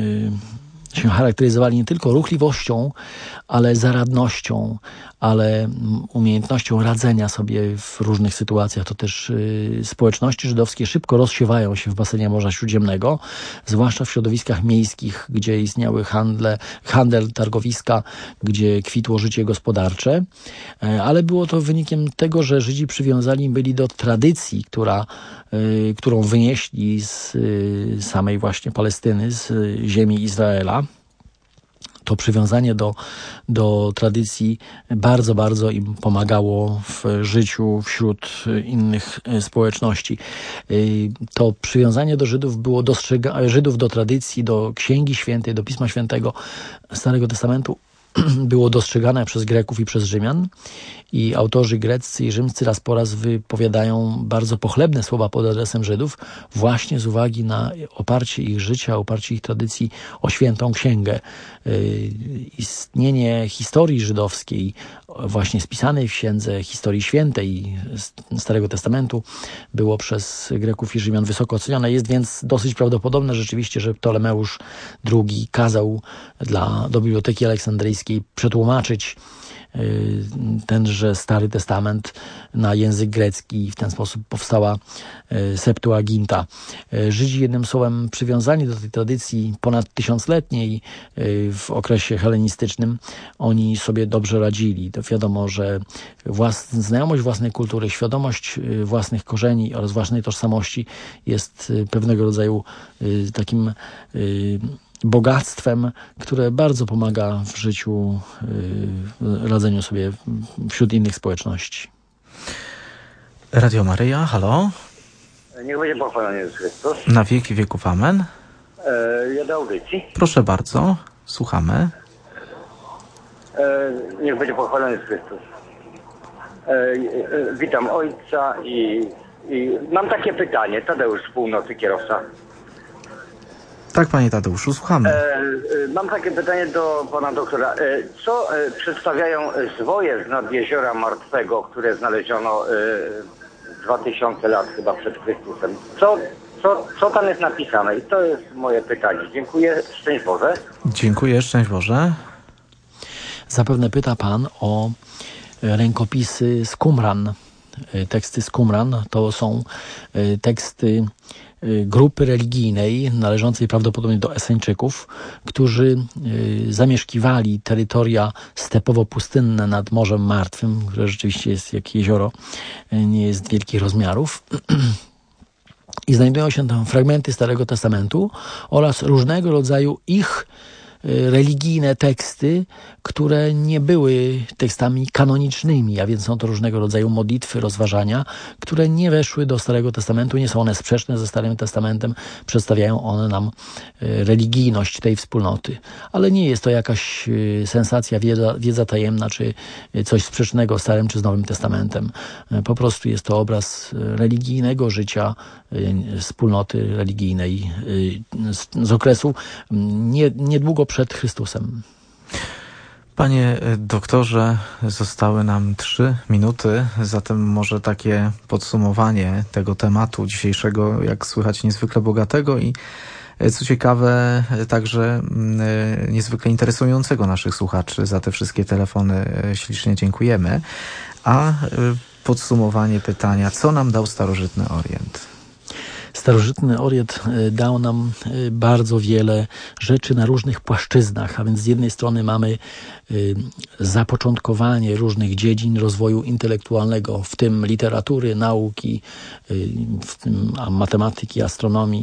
się charakteryzowali nie tylko ruchliwością, ale zaradnością, ale umiejętnością radzenia sobie w różnych sytuacjach. To też społeczności żydowskie szybko rozsiewają się w basenie Morza Śródziemnego, zwłaszcza w środowiskach miejskich, gdzie istniały handel, targowiska, gdzie kwitło życie gospodarcze, ale było to wynikiem tego, że Żydzi przywiązani byli do tradycji, którą wynieśli z samej właśnie Palestyny, z ziemi Izraela. To przywiązanie do tradycji bardzo, bardzo im pomagało w życiu wśród innych społeczności. To przywiązanie do Żydów było Żydów do tradycji, do Księgi Świętej, do Pisma Świętego Starego Testamentu było dostrzegane przez Greków i przez Rzymian i autorzy greccy i rzymscy raz po raz wypowiadają bardzo pochlebne słowa pod adresem Żydów właśnie z uwagi na oparcie ich życia, oparcie ich tradycji o świętą księgę. Istnienie historii żydowskiej, właśnie spisanej w księdze historii świętej Starego Testamentu, było przez Greków i Rzymian wysoko ocenione. Jest więc dosyć prawdopodobne rzeczywiście, że Ptolemeusz II kazał do Biblioteki Aleksandryjskiej przetłumaczyć tenże Stary Testament na język grecki i w ten sposób powstała Septuaginta. Żydzi jednym słowem przywiązani do tej tradycji ponad tysiącletniej w okresie helenistycznym, oni sobie dobrze radzili. To wiadomo, że znajomość własnej kultury, świadomość własnych korzeni oraz własnej tożsamości jest pewnego rodzaju takim bogactwem, które bardzo pomaga w życiu, radzeniu sobie wśród innych społeczności. Radio Maryja, halo? Niech będzie pochwalony Jezus Chrystus. Na wieki wieków, amen. Ja do audycji. Proszę bardzo, słuchamy. Niech będzie pochwalony Jezus Chrystus. Witam ojca i mam takie pytanie. Tadeusz z Północy, kierowca. Tak, panie Tadeuszu, słuchamy. Mam takie pytanie do pana doktora. Co przedstawiają zwoje z nad Jeziora Martwego, które znaleziono 2000 lat chyba przed Chrystusem? Co tam jest napisane? I to jest moje pytanie. Dziękuję. Szczęść Boże. Dziękuję. Szczęść Boże. Zapewne pyta pan o rękopisy z Qumran. Teksty z Qumran to są teksty grupy religijnej należącej prawdopodobnie do Eseńczyków, którzy zamieszkiwali terytoria stepowo-pustynne nad Morzem Martwym, które rzeczywiście jest jak jezioro, nie jest wielkich rozmiarów. I znajdują się tam fragmenty Starego Testamentu oraz różnego rodzaju ich religijne teksty, które nie były tekstami kanonicznymi, a więc są to różnego rodzaju modlitwy, rozważania, które nie weszły do Starego Testamentu, nie są one sprzeczne ze Starym Testamentem, przedstawiają one nam religijność tej wspólnoty. Ale nie jest to jakaś sensacja, wiedza tajemna, czy coś sprzecznego z Starym czy z Nowym Testamentem. Po prostu jest to obraz religijnego życia wspólnoty religijnej z okresu niedługo przed Chrystusem. Panie doktorze, zostały nam 3 minuty, zatem może takie podsumowanie tego tematu dzisiejszego, jak słychać, niezwykle bogatego i co ciekawe, także niezwykle interesującego naszych słuchaczy. Za te wszystkie telefony ślicznie dziękujemy. A podsumowanie pytania, co nam dał starożytny Orient? Starożytny Orient dał nam bardzo wiele rzeczy na różnych płaszczyznach, a więc z jednej strony mamy zapoczątkowanie różnych dziedzin rozwoju intelektualnego, w tym literatury, nauki, w tym matematyki, astronomii,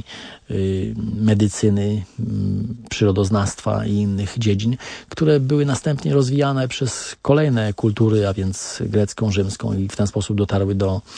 medycyny, przyrodoznawstwa i innych dziedzin, które były następnie rozwijane przez kolejne kultury, a więc grecką, rzymską, i w ten sposób dotarły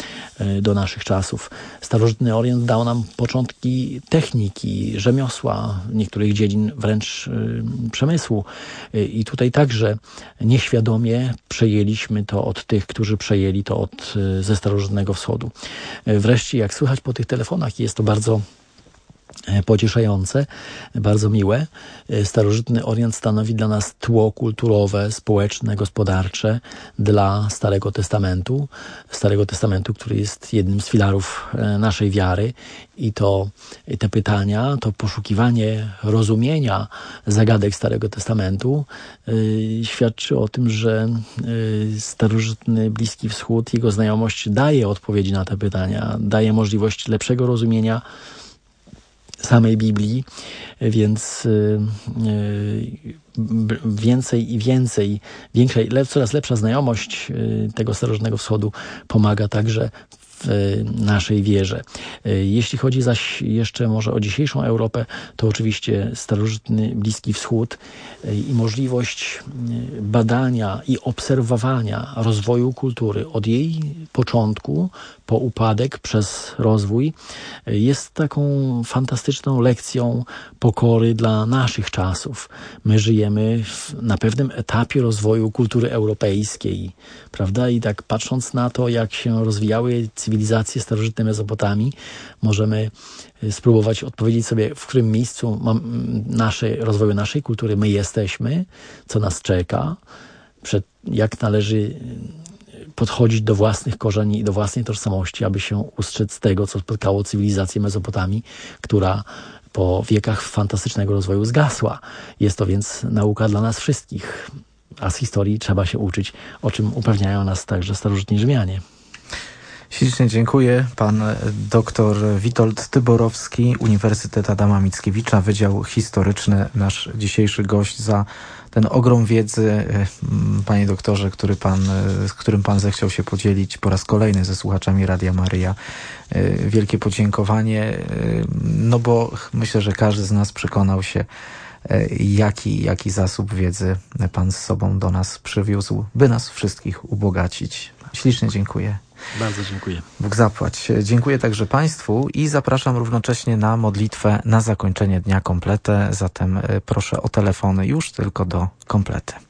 do naszych czasów. Starożytny Orient dał nam początki techniki, rzemiosła, niektórych dziedzin wręcz przemysłu. I tutaj także nieświadomie przejęliśmy to od tych, którzy przejęli to ze starożytnego wschodu. Wreszcie, jak słychać po tych telefonach, jest to bardzo pocieszające, bardzo miłe. Starożytny Orient stanowi dla nas tło kulturowe, społeczne, gospodarcze dla Starego Testamentu. Starego Testamentu, który jest jednym z filarów naszej wiary, i te pytania, to poszukiwanie rozumienia zagadek Starego Testamentu świadczy o tym, że starożytny Bliski Wschód, jego znajomość daje odpowiedzi na te pytania, daje możliwość lepszego rozumienia samej Biblii, więc więcej i więcej, coraz lepsza znajomość tego starożytnego wschodu pomaga także w naszej wierze. Jeśli chodzi zaś jeszcze może o dzisiejszą Europę, to oczywiście starożytny Bliski Wschód i możliwość badania i obserwowania rozwoju kultury od jej początku po upadek przez rozwój jest taką fantastyczną lekcją pokory dla naszych czasów. My żyjemy na pewnym etapie rozwoju kultury europejskiej, prawda? I tak patrząc na to, jak się rozwijały cywilizacje starożytnej Mezopotamii, możemy spróbować odpowiedzieć sobie, w którym miejscu rozwoju naszej kultury my jesteśmy, co nas czeka, jak należy podchodzić do własnych korzeni i do własnej tożsamości, aby się ustrzec tego, co spotkało cywilizację Mezopotamii, która po wiekach fantastycznego rozwoju zgasła. Jest to więc nauka dla nas wszystkich, a z historii trzeba się uczyć, o czym upewniają nas także starożytni Rzymianie. Ślicznie dziękuję. Pan dr Witold Tyborowski, Uniwersytet Adama Mickiewicza, Wydział Historyczny, nasz dzisiejszy gość, za ten ogrom wiedzy, panie doktorze, z którym pan zechciał się podzielić po raz kolejny ze słuchaczami Radia Maryja. Wielkie podziękowanie, no bo myślę, że każdy z nas przekonał się, jaki zasób wiedzy pan z sobą do nas przywiózł, by nas wszystkich ubogacić. Ślicznie dziękuję. Bardzo dziękuję. Bóg zapłać. Dziękuję także państwu i zapraszam równocześnie na modlitwę na zakończenie dnia Kompletę. Zatem proszę o telefony już tylko do Komplety.